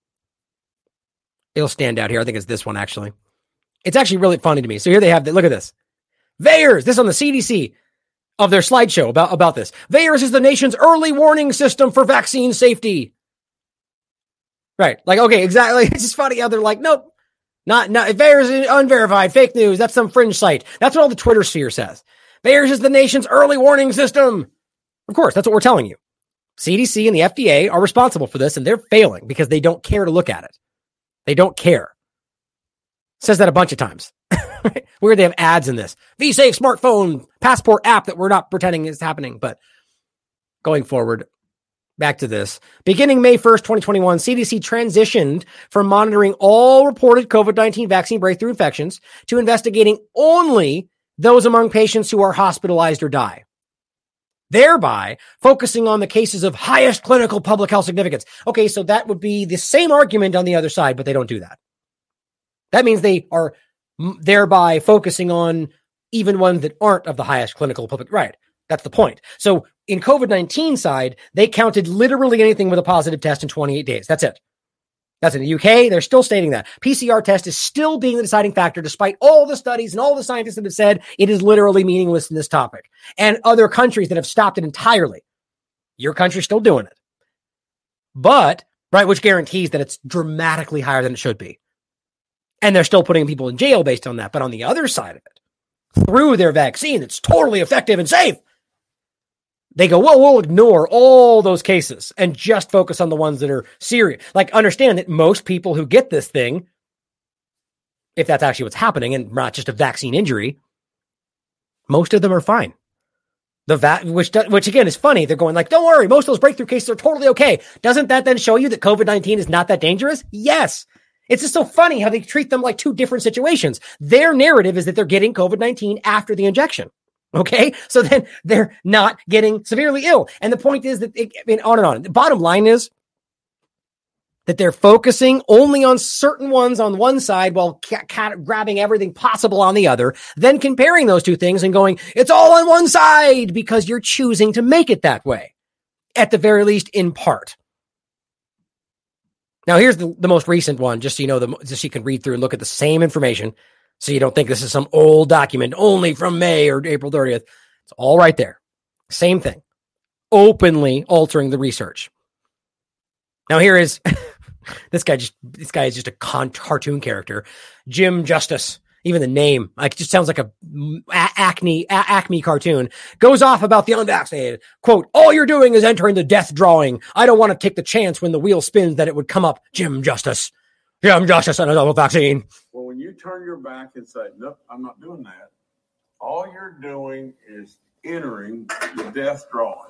It'll stand out here. I think it's this one, actually. It's actually really funny to me. So here they have, look at this. VAERS, this on the CDC of their slideshow about this. VAERS is the nation's early warning system for vaccine safety. Right. Like, okay, exactly. It's just funny how they're like, nope, not VAERS is unverified, fake news. That's some fringe site. That's what all the Twitter sphere says. VAERS is the nation's early warning system. Of course, that's what we're telling you. CDC and the FDA are responsible for this, and they're failing because they don't care to look at it. They don't care. Says that a bunch of times. Weird they have ads in this. V-Safe smartphone passport app that we're not pretending is happening. But going forward, back to this. Beginning May 1st, 2021, CDC transitioned from monitoring all reported COVID-19 vaccine breakthrough infections to investigating only those among patients who are hospitalized or die, thereby focusing on the cases of highest clinical public health significance. Okay, so that would be the same argument on the other side, but they don't do that. That means they are thereby focusing on even ones that aren't of the highest clinical public. Right. That's the point. So in COVID-19 side, they counted literally anything with a positive test in 28 days. That's it. That's in the UK. They're still stating that. PCR test is still being the deciding factor, despite all the studies and all the scientists that have said it is literally meaningless in this topic. And other countries that have stopped it entirely. Your country's still doing it. But, right, which guarantees that it's dramatically higher than it should be. And they're still putting people in jail based on that. But on the other side of it, through their vaccine, it's totally effective and safe. They go, well, we'll ignore all those cases and just focus on the ones that are serious. Like, understand that most people who get this thing, if that's actually what's happening and not just a vaccine injury, most of them are fine. Which again is funny. They're going like, don't worry, most of those breakthrough cases are totally okay. Doesn't that then show you that COVID-19 is not that dangerous? Yes. It's just so funny how they treat them like two different situations. Their narrative is that they're getting COVID-19 after the injection. Okay. So then they're not getting severely ill. And the point is that on and on. The bottom line is that they're focusing only on certain ones on one side while grabbing everything possible on the other, then comparing those two things and going, it's all on one side because you're choosing to make it that way, at the very least in part. Now, here's the most recent one, just so you know, just so you can read through and look at the same information, so you don't think this is some old document only from May or April 30th. It's all right there. Same thing. Openly altering the research. Now, here is this guy is just a cartoon character, Jim Justice. Even the name, like, it just sounds like a Acme cartoon. Goes off about the unvaccinated. Quote, all you're doing is entering the death drawing. I don't want to take the chance when the wheel spins that it would come up, Jim Justice. Jim Justice and a double vaccine.
Well, when you turn your back and say, nope, I'm not doing that, all you're doing is entering the death drawing.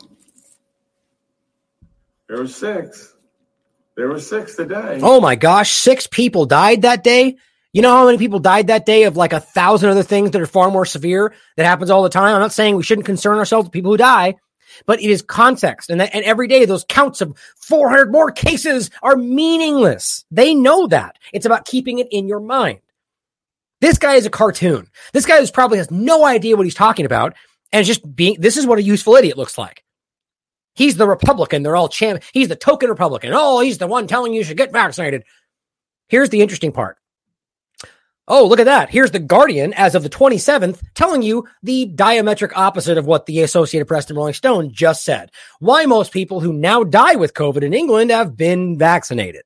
There were six. There were 6 today.
Oh my gosh, 6 people died that day. You know how many people died that day of like 1,000 other things that are far more severe that happens all the time? I'm not saying we shouldn't concern ourselves with people who die, but it is context. And every day those counts of 400 more cases are meaningless. They know that. It's about keeping it in your mind. This guy is a cartoon. This guy probably has no idea what he's talking about. And it's just this is what a useful idiot looks like. He's the Republican. They're all he's the token Republican. Oh, he's the one telling you should get vaccinated. Here's the interesting part. Oh, look at that. Here's the Guardian as of the 27th telling you the diametric opposite of what the Associated Press and Rolling Stone just said. Why most people who now die with COVID in England have been vaccinated.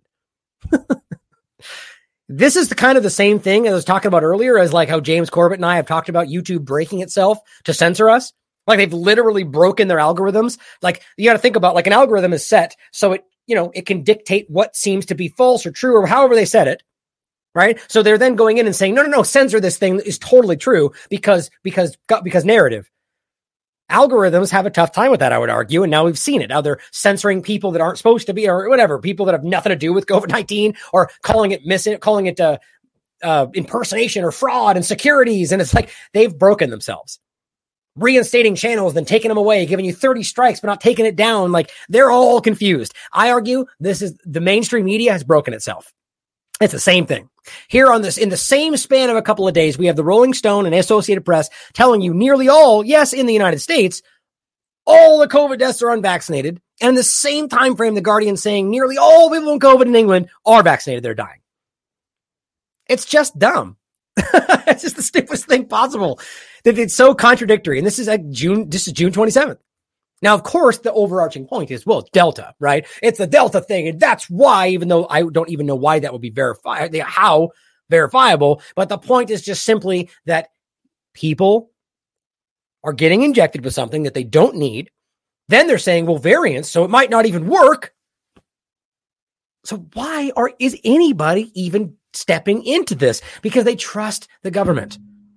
This is the same thing I was talking about earlier as like how James Corbett and I have talked about YouTube breaking itself to censor us. Like they've literally broken their algorithms. Like you got to think about like an algorithm is set so it can dictate what seems to be false or true or however they set it. Right. So they're then going in and saying, no, censor this thing is totally true because narrative. Algorithms have a tough time with that, I would argue. And now we've seen it. Now they're censoring people that aren't supposed to be or whatever, people that have nothing to do with COVID-19 or calling it impersonation or fraud and securities. And it's like they've broken themselves. Reinstating channels, then taking them away, giving you 30 strikes, but not taking it down. Like they're all confused. I argue the mainstream media has broken itself. It's the same thing. Here on this, in the same span of a couple of days, we have the Rolling Stone and Associated Press telling you nearly all, yes, in the United States, all the COVID deaths are unvaccinated. And in the same time frame, the Guardian saying nearly all people with COVID in England are vaccinated. They're dying. It's just dumb. It's just the stupidest thing possible. That it's so contradictory. And this is June 27th. Now, of course, the overarching point is, well, Delta, right? It's the Delta thing. And that's why, even though I don't even know why that would be how verifiable, but the point is just simply that people are getting injected with something that they don't need. Then they're saying, well, variants, so it might not even work. So why is anybody even stepping into this because they trust the government.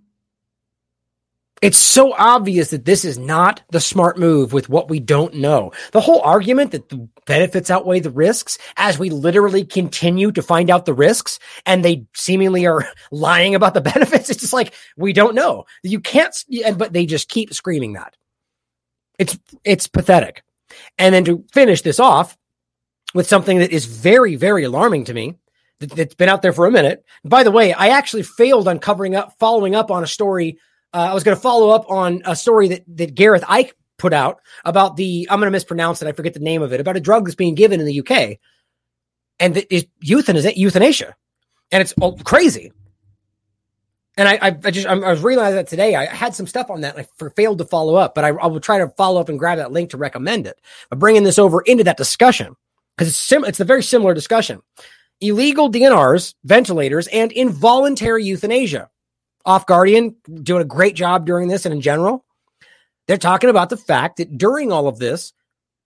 It's so obvious that this is not the smart move with what we don't know. The whole argument that the benefits outweigh the risks as we literally continue to find out the risks and they seemingly are lying about the benefits. It's just like, we don't know. You can't, but they just keep screaming that. It's pathetic. And then to finish this off with something that is very, very alarming to me, that's been out there for a minute. By the way, I actually failed on following up on a story. I was going to follow up on a story that Gareth Ike put out about I'm going to mispronounce it. I forget the name of it, about a drug that's being given in the UK. And that is euthanasia. And it's crazy. And I was realizing that today. I had some stuff on that and I failed to follow up, but I will try to follow up and grab that link to recommend it. But bringing this over into that discussion, because it's a very similar discussion. Illegal DNRs, ventilators, and involuntary euthanasia. Off Guardian doing a great job during this, and in general, they're talking about the fact that during all of this,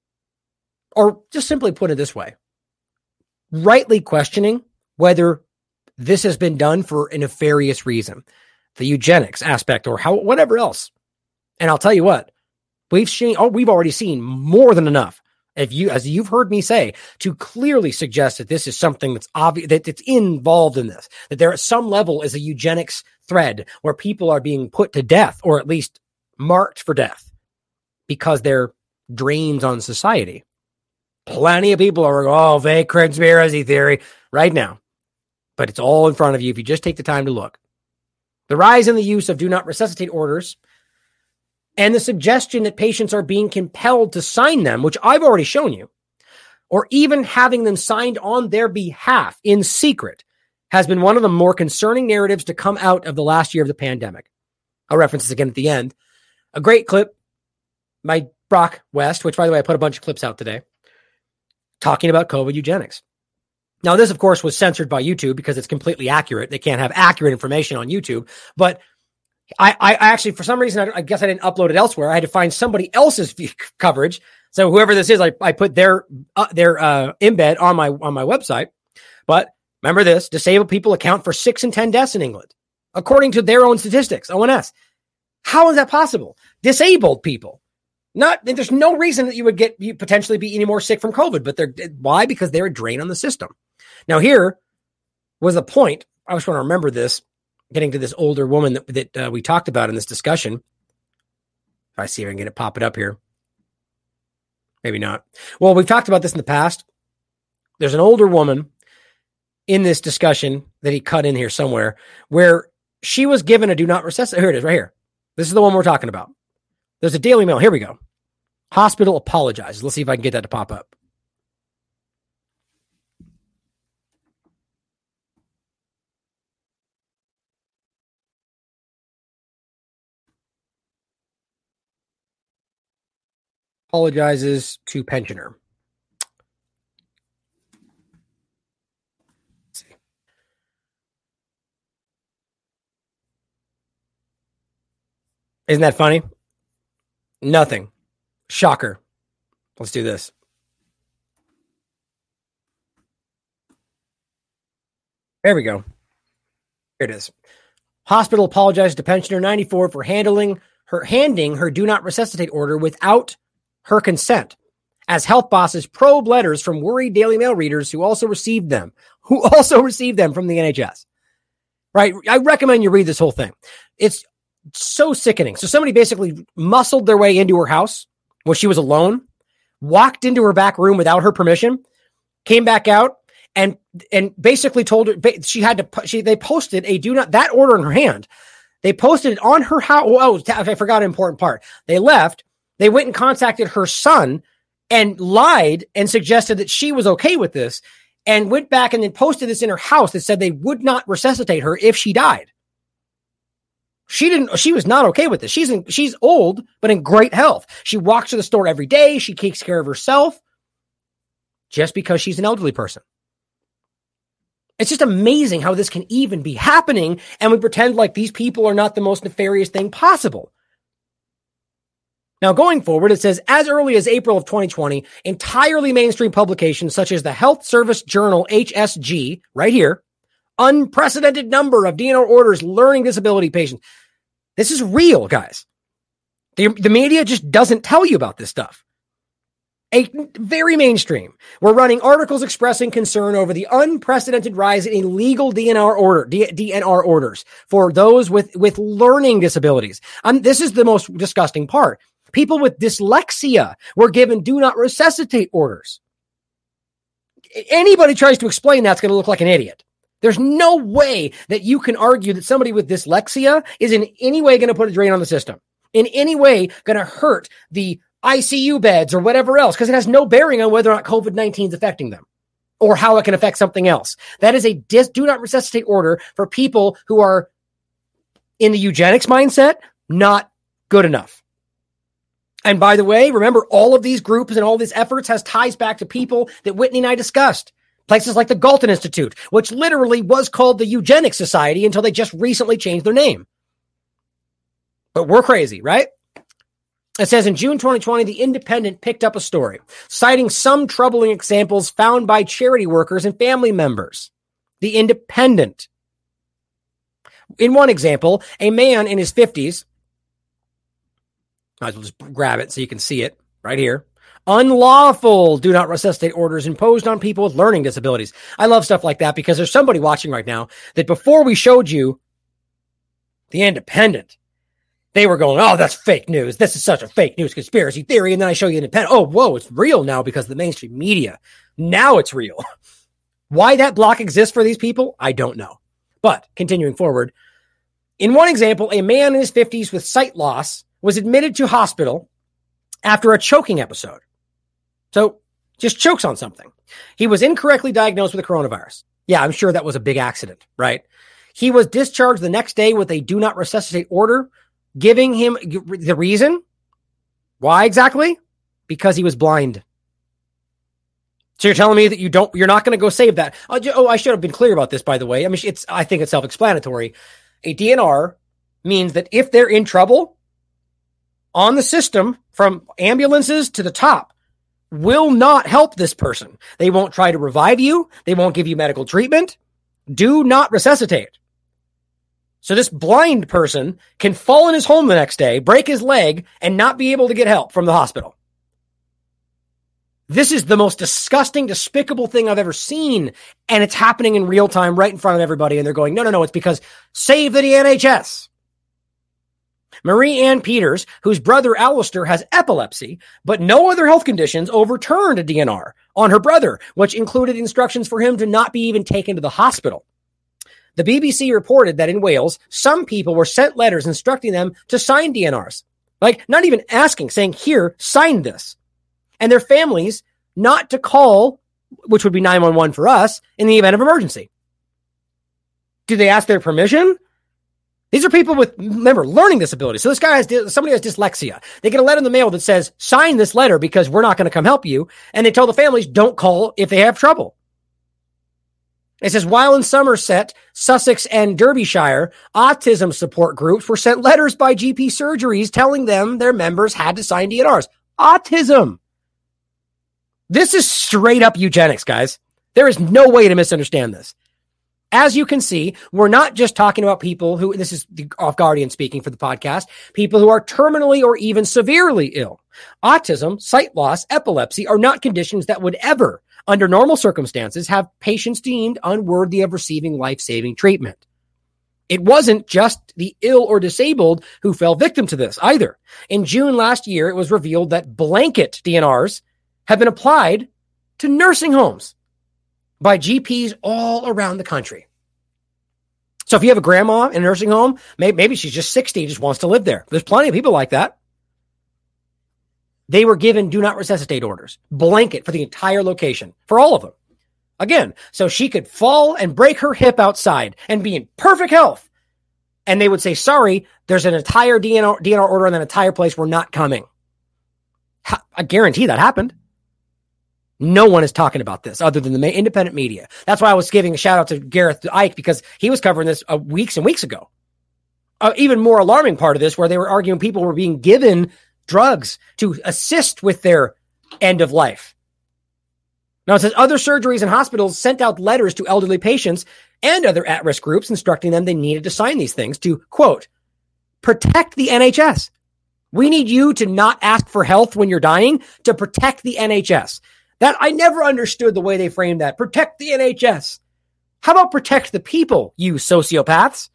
or just simply put it this way, rightly questioning whether this has been done for a nefarious reason, the eugenics aspect or whatever else. And I'll tell you what, we've already seen more than enough. As you've heard me say, to clearly suggest that this is something that's obvious, that it's involved in this, that there at some level is a eugenics thread where people are being put to death, or at least marked for death, because they're drains on society. Plenty of people are fake conspiracy theory right now, but it's all in front of you if you just take the time to look. The rise in the use of do not resuscitate orders and the suggestion that patients are being compelled to sign them, which I've already shown you, or even having them signed on their behalf in secret, has been one of the more concerning narratives to come out of the last year of the pandemic. I'll reference this again at the end. A great clip by Brock West, which, by the way, I put a bunch of clips out today, talking about COVID eugenics. Now, this, of course, was censored by YouTube because it's completely accurate. They can't have accurate information on YouTube, but I actually, for some reason, I guess I didn't upload it elsewhere. I had to find somebody else's coverage. So whoever this is, I put their embed on my website. But remember this: disabled people account for 6 in 10 deaths in England, according to their own statistics. ONS. How is that possible? Disabled people. There's no reason that you potentially be any more sick from COVID, but why? Because they're a drain on the system. Now, here was a point. I just want to remember this. Getting to this older woman that we talked about in this discussion. If I see if I can get it popping up here. Maybe not. Well, we've talked about this in the past. There's an older woman in this discussion that he cut in here somewhere where she was given a do not resuscitate. Here it is, right here. This is the one we're talking about. There's a Daily Mail. Here we go. Hospital apologizes. Let's see if I can get that to pop up. Apologizes to pensioner. Let's see. Isn't that funny? Nothing. Shocker. Let's do this. There we go. Here it is. Hospital apologizes to pensioner 94 for handing her do not resuscitate order without her consent, as health bosses probe letters from worried Daily Mail readers who also received them from the NHS. Right? I recommend you read this whole thing. It's so sickening. So somebody basically muscled their way into her house where she was alone, walked into her back room without her permission, came back out, and basically told her they posted that order in her hand. They posted it on her house. Oh, I forgot an important part. They left. They went and contacted her son and lied and suggested that she was okay with this, and went back and then posted this in her house that said they would not resuscitate her if she died. She was not okay with this. She's old, but in great health. She walks to the store every day. She takes care of herself just because she's an elderly person. It's just amazing how this can even be happening, and we pretend like these people are not the most nefarious thing possible. Now, going forward, it says, as early as April of 2020, entirely mainstream publications such as the Health Service Journal HSG, right here, unprecedented number of DNR orders, learning disability patients. This is real, guys. The media just doesn't tell you about this stuff. Very mainstream. We're running articles expressing concern over the unprecedented rise in illegal DNR orders for those with learning disabilities. This is the most disgusting part. People with dyslexia were given do not resuscitate orders. Anybody tries to explain that's going to look like an idiot. There's no way that you can argue that somebody with dyslexia is in any way going to put a drain on the system, in any way going to hurt the ICU beds or whatever else, because it has no bearing on whether or not COVID-19 is affecting them or how it can affect something else. That is a do not resuscitate order for people who are in the eugenics mindset, not good enough. And by the way, remember, all of these groups and all these efforts has ties back to people that Whitney and I discussed. Places like the Galton Institute, which literally was called the Eugenics Society until they just recently changed their name. But we're crazy, right? It says in June 2020, The Independent picked up a story citing some troubling examples found by charity workers and family members. The Independent. In one example, a man in his 50s, might as well just grab it so you can see it right here. Unlawful do not resuscitate orders imposed on people with learning disabilities. I love stuff like that because there's somebody watching right now that before we showed you The Independent, they were going, oh, that's fake news. This is such a fake news conspiracy theory. And then I show you Independent. Oh, whoa, it's real now because of the mainstream media. Now it's real. Why that block exists for these people, I don't know. But continuing forward, in one example, a man in his 50s with sight loss was admitted to hospital after a choking episode. So just chokes on something. He was incorrectly diagnosed with the coronavirus. Yeah, I'm sure that was a big accident, right? He was discharged the next day with a do not resuscitate order, giving him the reason. Why exactly? Because he was blind. So you're telling me that you're not going to go save that. Oh, I should have been clear about this, by the way. I mean, I think it's self-explanatory. A DNR means that if they're in trouble on the system from ambulances to the top, will not help this person. They won't try to revive you. They won't give you medical treatment. Do not resuscitate. So this blind person can fall in his home the next day, break his leg, and not be able to get help from the hospital. This is the most disgusting, despicable thing I've ever seen. And it's happening in real time right in front of everybody. And they're going, no, it's because save the NHS. Marie Ann Peters, whose brother Alistair has epilepsy, but no other health conditions, overturned a DNR on her brother, which included instructions for him to not be even taken to the hospital. The BBC reported that in Wales, some people were sent letters instructing them to sign DNRs. Like, not even asking, saying, here, sign this. And their families not to call, which would be 911 for us, in the event of emergency. Do they ask their permission? These are people with, remember, learning disabilities. So this guy somebody has dyslexia. They get a letter in the mail that says, sign this letter because we're not going to come help you. And they tell the families, don't call if they have trouble. It says, while in Somerset, Sussex, and Derbyshire, autism support groups were sent letters by GP surgeries telling them their members had to sign DNRs. Autism. This is straight up eugenics, guys. There is no way to misunderstand this. As you can see, we're not just talking about people who, this is the Off Guardian speaking for the podcast, people who are terminally or even severely ill. Autism, sight loss, epilepsy are not conditions that would ever, under normal circumstances, have patients deemed unworthy of receiving life-saving treatment. It wasn't just the ill or disabled who fell victim to this either. In June last year, it was revealed that blanket DNRs have been applied to nursing homes by GPs all around the country. So if you have a grandma in a nursing home, maybe she's just 60, just wants to live there. There's plenty of people like that. They were given do not resuscitate orders, blanket for the entire location, for all of them. Again, so she could fall and break her hip outside and be in perfect health. And they would say, sorry, there's an entire DNR order in that entire place. We're not coming. I guarantee that happened. No one is talking about this other than the independent media. That's why I was giving a shout out to Gareth Ike because he was covering this weeks and weeks ago. Even more alarming part of this where they were arguing people were being given drugs to assist with their end of life. Now it says other surgeries and hospitals sent out letters to elderly patients and other at-risk groups instructing them they needed to sign these things to, quote, protect the NHS. We need you to not ask for health when you're dying to protect the NHS. That I never understood the way they framed that. Protect the NHS. How about protect the people, you sociopaths?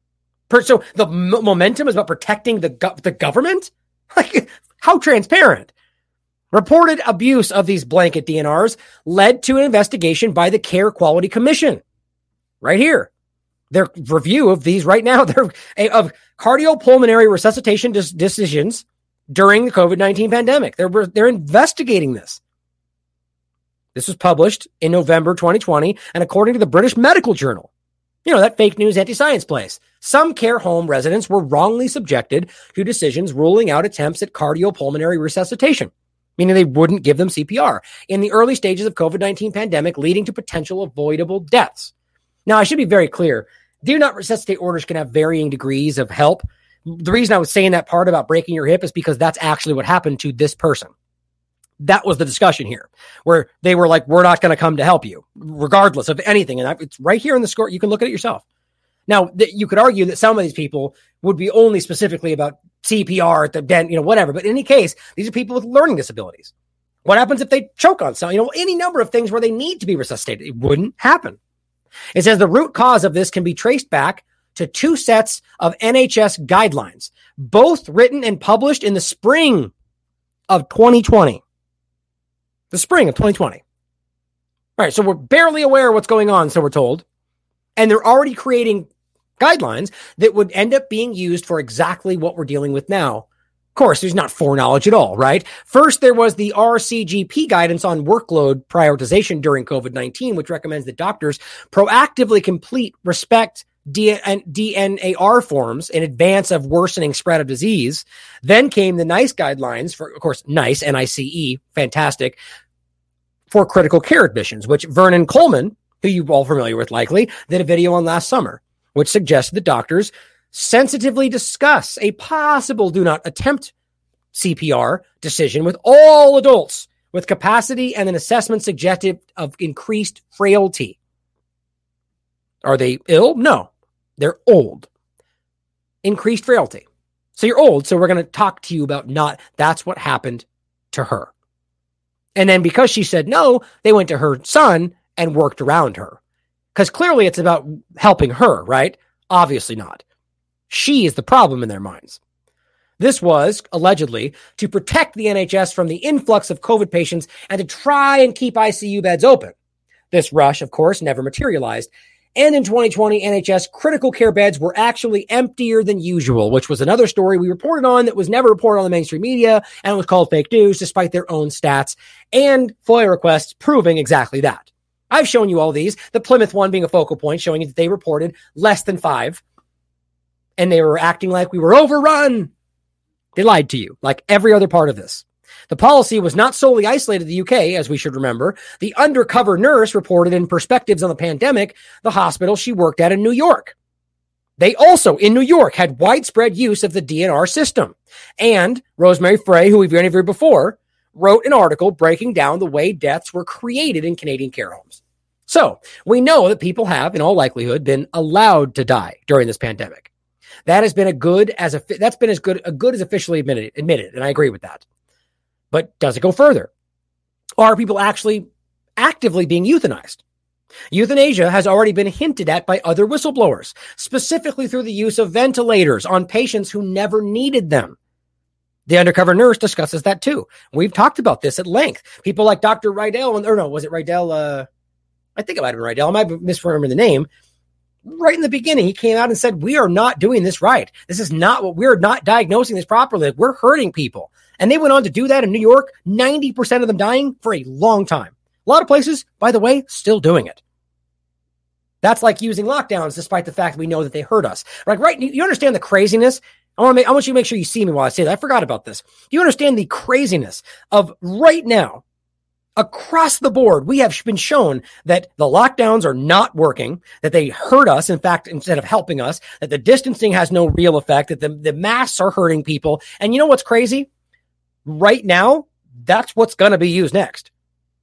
So the momentum is about protecting the government? Like, how transparent? Reported abuse of these blanket DNRs led to an investigation by the Care Quality Commission. Right here. Their review of these right now, of cardiopulmonary resuscitation decisions during the COVID-19 pandemic. They're investigating this. This was published in November 2020, and according to the British Medical Journal, that fake news anti-science place, some care home residents were wrongly subjected to decisions ruling out attempts at cardiopulmonary resuscitation, meaning they wouldn't give them CPR in the early stages of COVID-19 pandemic, leading to potential avoidable deaths. Now, I should be very clear. Do not resuscitate orders can have varying degrees of help. The reason I was saying that part about breaking your hip is because that's actually what happened to this person. That was the discussion here, where they were like, we're not going to come to help you, regardless of anything. And it's right here in the score. You can look at it yourself. Now, you could argue that some of these people would be only specifically about CPR at the den, whatever. But in any case, these are people with learning disabilities. What happens if they choke on something? Any number of things where they need to be resuscitated. It wouldn't happen. It says the root cause of this can be traced back to two sets of NHS guidelines, both written and published in the spring of 2020. The spring of 2020. All right, so we're barely aware of what's going on, so we're told. And they're already creating guidelines that would end up being used for exactly what we're dealing with now. Of course, there's not foreknowledge at all, right? First, there was the RCGP guidance on workload prioritization during COVID-19, which recommends that doctors proactively complete respect DNAR forms in advance of worsening spread of disease. Then came the NICE guidelines for, of course, NICE, N-I-C-E, fantastic, for critical care admissions, which Vernon Coleman, who you're all familiar with likely, did a video on last summer, which suggested that doctors sensitively discuss a possible do not attempt CPR decision with all adults with capacity and an assessment suggestive of increased frailty. Are they ill? No. They're old. Increased frailty. So you're old, so we're going to talk to you about that's what happened to her. And then because she said no, they went to her son and worked around her. Because clearly it's about helping her, right? Obviously not. She is the problem in their minds. This was, allegedly, to protect the NHS from the influx of COVID patients and to try and keep ICU beds open. This rush, of course, never materialized. And in 2020, NHS critical care beds were actually emptier than usual, which was another story we reported on that was never reported on the mainstream media, and it was called fake news despite their own stats and FOIA requests proving exactly that. I've shown you all these, the Plymouth one being a focal point, showing you that they reported less than 5, and they were acting like we were overrun. They lied to you, like every other part of this. The policy was not solely isolated to the UK, as we should remember. The undercover nurse reported in Perspectives on the Pandemic the hospital she worked at in New York. They also, in New York, had widespread use of the DNR system. And Rosemary Frey, who we've interviewed before, wrote an article breaking down the way deaths were created in Canadian care homes. So we know that people have, in all likelihood, been allowed to die during this pandemic. That has been as good as officially admitted, and I agree with that. But does it go further? Are people actually actively being euthanized? Euthanasia has already been hinted at by other whistleblowers, specifically through the use of ventilators on patients who never needed them. The undercover nurse discusses that too. We've talked about this at length. People like Dr. Rydell, or no, was it Rydell? I think it might have been Rydell. I might be misremembering the name. Right in the beginning, he came out and said, we are not doing this right. This is not what we're not diagnosing this properly. We're hurting people. And they went on to do that in New York, 90% of them dying for a long time. A lot of places, by the way, still doing it. That's like using lockdowns, despite the fact we know that they hurt us. Like, right? You understand the craziness? I want you to make sure you see me while I say that. I forgot about this. You understand the craziness of right now, across the board, we have been shown that the lockdowns are not working, that they hurt us, in fact, instead of helping us, that the distancing has no real effect, that the masks are hurting people. And you know what's crazy? Right now, that's what's going to be used next.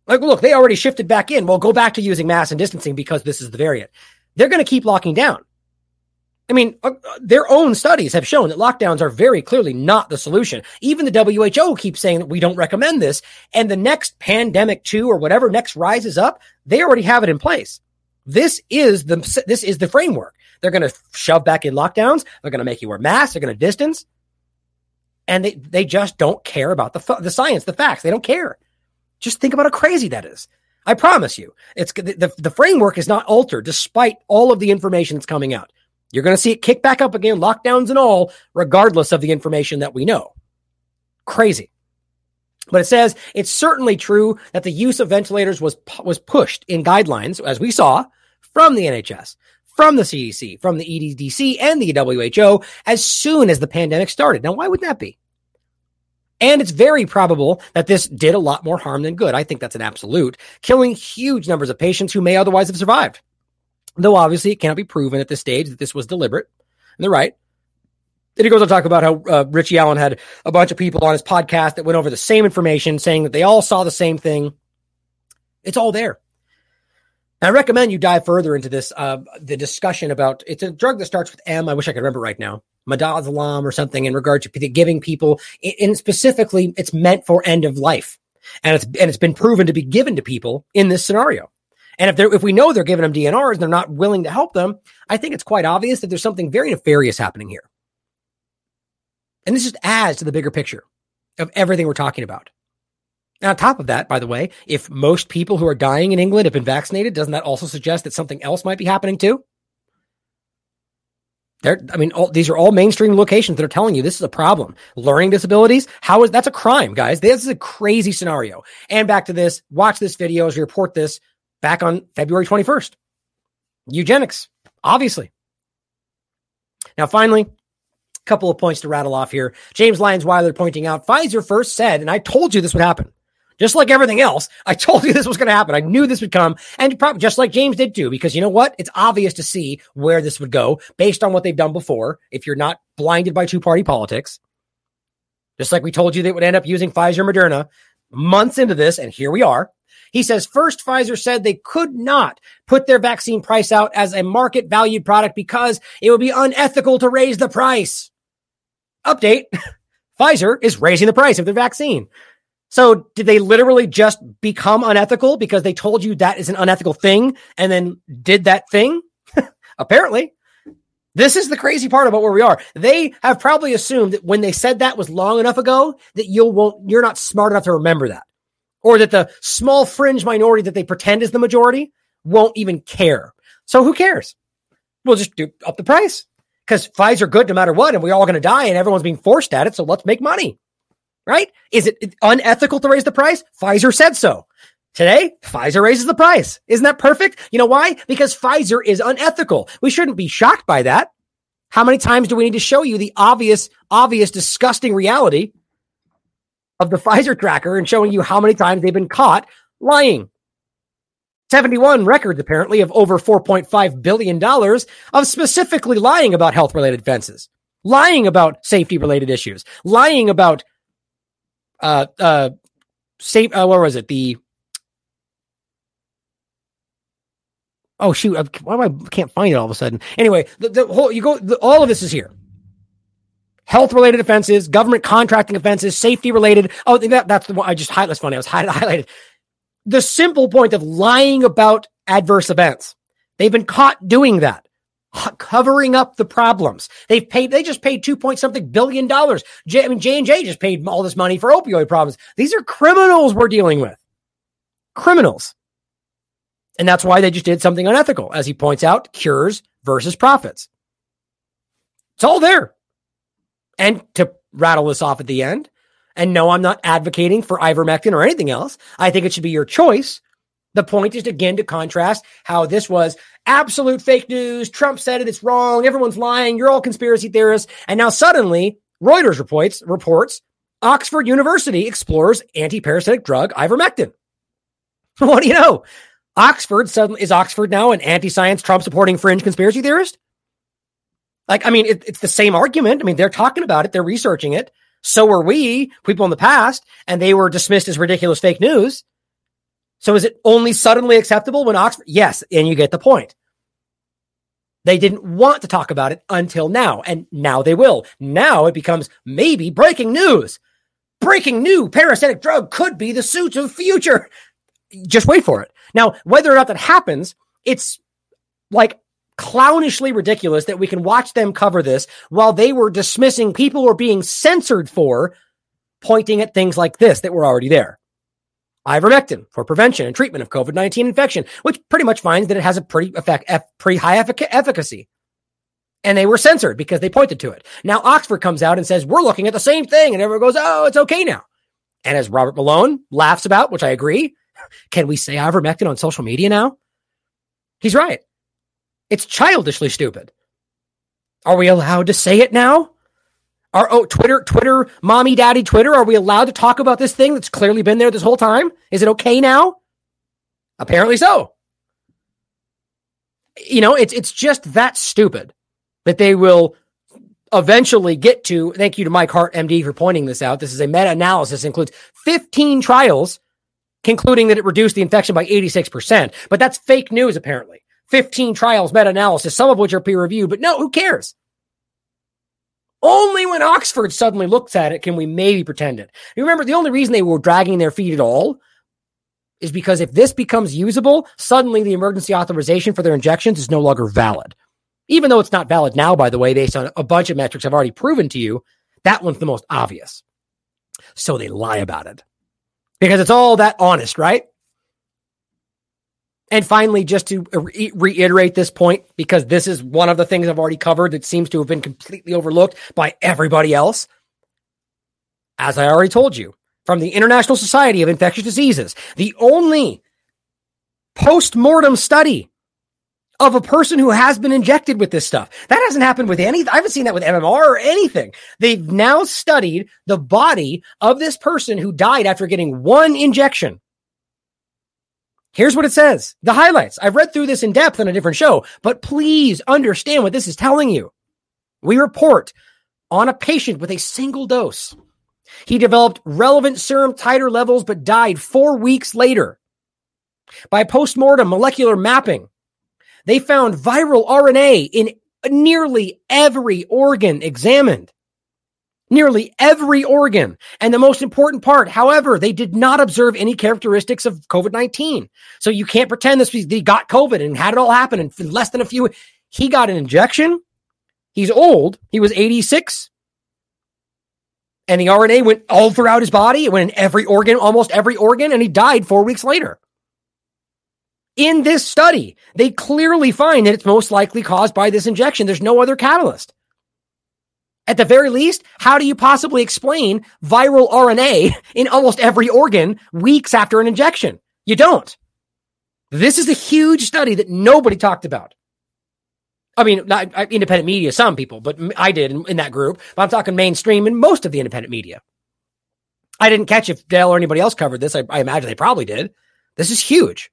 Like, look, they already shifted back in. Well, go back to using mask and distancing because this is the variant. They're going to keep locking down. I mean, their own studies have shown that lockdowns are very clearly not the solution. Even the WHO keeps saying that we don't recommend this. And the next pandemic 2 or whatever next rises up, they already have it in place. This is the framework. They're going to shove back in lockdowns. They're going to make you wear masks. They're going to distance. And they just don't care about the science, the facts. They don't care. Just think about how crazy that is. I promise you, it's the framework is not altered despite all of the information that's coming out. You're going to see it kick back up again, lockdowns and all, regardless of the information that we know. Crazy. But it says it's certainly true that the use of ventilators was pushed in guidelines, as we saw, from the NHS, from the CDC, from the EDDC, and the WHO as soon as the pandemic started. Now, why would that be? And it's very probable that this did a lot more harm than good. I think that's an absolute, killing huge numbers of patients who may otherwise have survived. Though obviously it cannot be proven at this stage that this was deliberate. And they're right. Then he goes on to talk about how Richie Allen had a bunch of people on his podcast that went over the same information, saying that they all saw the same thing. It's all there. And I recommend you dive further into this, the discussion about, it's a drug that starts with M. I wish I could remember right now. Midazolam or something in regard to giving people, and specifically it's meant for end of life. And it's been proven to be given to people in this scenario. And if we know they're giving them DNRs and they're not willing to help them, I think it's quite obvious that there's something very nefarious happening here. And this just adds to the bigger picture of everything we're talking about. And on top of that, by the way, if most people who are dying in England have been vaccinated, doesn't that also suggest that something else might be happening too? These are all mainstream locations that are telling you this is a problem. Learning disabilities, that's a crime, guys. This is a crazy scenario. And back to this, watch this video as we report this back on February 21st. Eugenics, obviously. Now, finally, a couple of points to rattle off here. James Lyons-Weiler pointing out, Pfizer first said, and I told you this would happen. Just like everything else, I told you this was going to happen. I knew this would come. And probably just like James did too, because you know what? It's obvious to see where this would go based on what they've done before. If you're not blinded by two-party politics, just like we told you they would end up using Pfizer, Moderna months into this. And here we are. He says, first, Pfizer said they could not put their vaccine price out as a market valued product because it would be unethical to raise the price. Update. Pfizer is raising the price of their vaccine. So did they literally just become unethical because they told you that is an unethical thing and then did that thing? Apparently. This is the crazy part about where we are. They have probably assumed that when they said that was long enough ago that you're not smart enough to remember that. Or that the small fringe minority that they pretend is the majority won't even care. So who cares? We'll just do up the price because Pfizer good no matter what, and we're all going to die and everyone's being forced at it. So let's make money. Right? Is it unethical to raise the price? Pfizer said so. Today, Pfizer raises the price. Isn't that perfect? You know why? Because Pfizer is unethical. We shouldn't be shocked by that. How many times do we need to show you the obvious, disgusting reality of the Pfizer tracker and showing you how many times they've been caught lying? 71 records, apparently, of over $4.5 billion of specifically lying about health-related offenses, lying about safety-related issues, lying about where was it? Oh shoot! I can't find it all of a sudden. Anyway, all of this is here. Health-related offenses, government contracting offenses, safety-related. Oh, that's the one I just highlighted. That's funny. I was highlighted. The simple point of lying about adverse events. They've been caught doing that. Covering up the problems. They just paid $2.something billion. J&J just paid all this money for opioid problems. These are criminals we're dealing with. Criminals. And that's why they just did something unethical. As he points out, cures versus profits. It's all there. And to rattle this off at the end, and no, I'm not advocating for ivermectin or anything else. I think it should be your choice. The point is, again, to contrast how this was absolute fake news. Trump said it. It's wrong. Everyone's lying. You're all conspiracy theorists. And now suddenly Reuters reports Oxford University explores anti-parasitic drug ivermectin. What do you know? Is Oxford now an anti-science Trump supporting fringe conspiracy theorist? It's the same argument. They're talking about it. They're researching it. So were we, people in the past, and they were dismissed as ridiculous fake news. So is it only suddenly acceptable when Oxford? Yes, and you get the point. They didn't want to talk about it until now, and now they will. Now it becomes maybe breaking news. Breaking new parasitic drug could be the suit of the future. Just wait for it. Now, whether or not that happens, it's like clownishly ridiculous that we can watch them cover this while they were dismissing people who were being censored for pointing at things like this that were already there. Ivermectin for prevention and treatment of COVID-19 infection, which pretty much finds that it has a pretty high efficacy. And they were censored because they pointed to it. Now Oxford comes out and says, we're looking at the same thing. And everyone goes, oh, it's okay now. And as Robert Malone laughs about, which I agree, can we say ivermectin on social media now? He's right. It's childishly stupid. Are we allowed to say it now? Twitter, mommy, daddy, Twitter, are we allowed to talk about this thing that's clearly been there this whole time? Is it okay now? Apparently so. You know, it's just that stupid that they will eventually get to. Thank you to Mike Hart, MD, for pointing this out. This is a meta-analysis, includes 15 trials concluding that it reduced the infection by 86%. But that's fake news, apparently. 15 trials, meta-analysis, some of which are peer-reviewed, but no, who cares? Only when Oxford suddenly looks at it can we maybe pretend it. You remember, the only reason they were dragging their feet at all is because if this becomes usable, suddenly the emergency authorization for their injections is no longer valid. Even though it's not valid now, by the way, based on a bunch of metrics I've already proven to you, that one's the most obvious. So they lie about it. Because it's all that honest, right? And finally, just to reiterate this point, because this is one of the things I've already covered that seems to have been completely overlooked by everybody else. As I already told you, from the International Society of Infectious Diseases, the only post-mortem study of a person who has been injected with this stuff. That hasn't happened with any, I haven't seen that with MMR or anything. They've now studied the body of this person who died after getting one injection. Here's what it says. The highlights. I've read through this in depth on a different show, but please understand what this is telling you. We report on a patient with a single dose. He developed relevant serum titer levels, but died 4 weeks later. By postmortem molecular mapping, they found viral RNA in nearly every organ examined. Nearly every organ. And the most important part, however, they did not observe any characteristics of COVID-19. So you can't pretend he got COVID and had it all happen in less than a few. He got an injection. He's old. He was 86. And the RNA went all throughout his body. It went in every organ, almost every organ, and he died 4 weeks later. In this study, they clearly find that it's most likely caused by this injection. There's no other catalyst. At the very least, how do you possibly explain viral RNA in almost every organ weeks after an injection? You don't. This is a huge study that nobody talked about. I mean, not independent media, some people, but I did in that group. But I'm talking mainstream and most of the independent media. I didn't catch if Dale or anybody else covered this. I imagine they probably did. This is huge.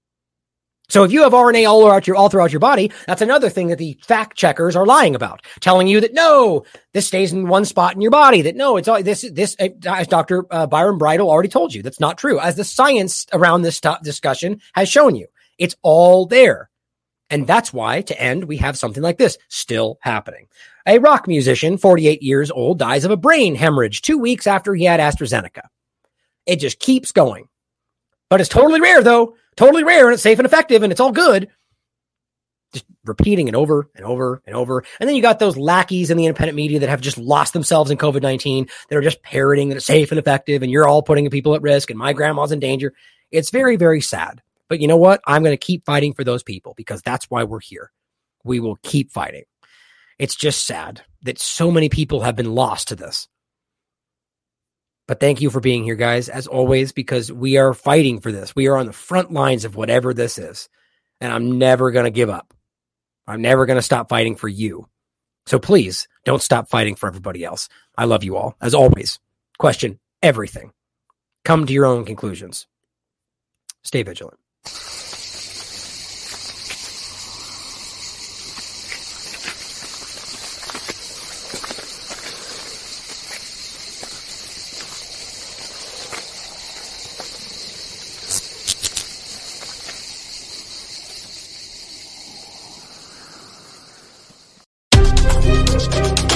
So if you have RNA all throughout your body, that's another thing that the fact checkers are lying about, telling you that no, this stays in one spot in your body. That no, it's all this. As Dr. Byron Bridle already told you, that's not true. As the science around this discussion has shown you, it's all there, and that's why to end we have something like this still happening. A rock musician, 48 years old, dies of a brain hemorrhage 2 weeks after he had AstraZeneca. It just keeps going, but it's totally rare though. Totally rare, and it's safe and effective, and it's all good. Just repeating it over and over and over. And then you got those lackeys in the independent media that have just lost themselves in COVID-19, that are just parroting that it's safe and effective, and you're all putting people at risk, and my grandma's in danger. It's very, very sad. But you know what? I'm going to keep fighting for those people, because that's why we're here. We will keep fighting. It's just sad that so many people have been lost to this. But thank you for being here, guys, as always, because we are fighting for this. We are on the front lines of whatever this is. And I'm never going to give up. I'm never going to stop fighting for you. So please don't stop fighting for everybody else. I love you all. As always, question everything. Come to your own conclusions. Stay vigilant.
Bye.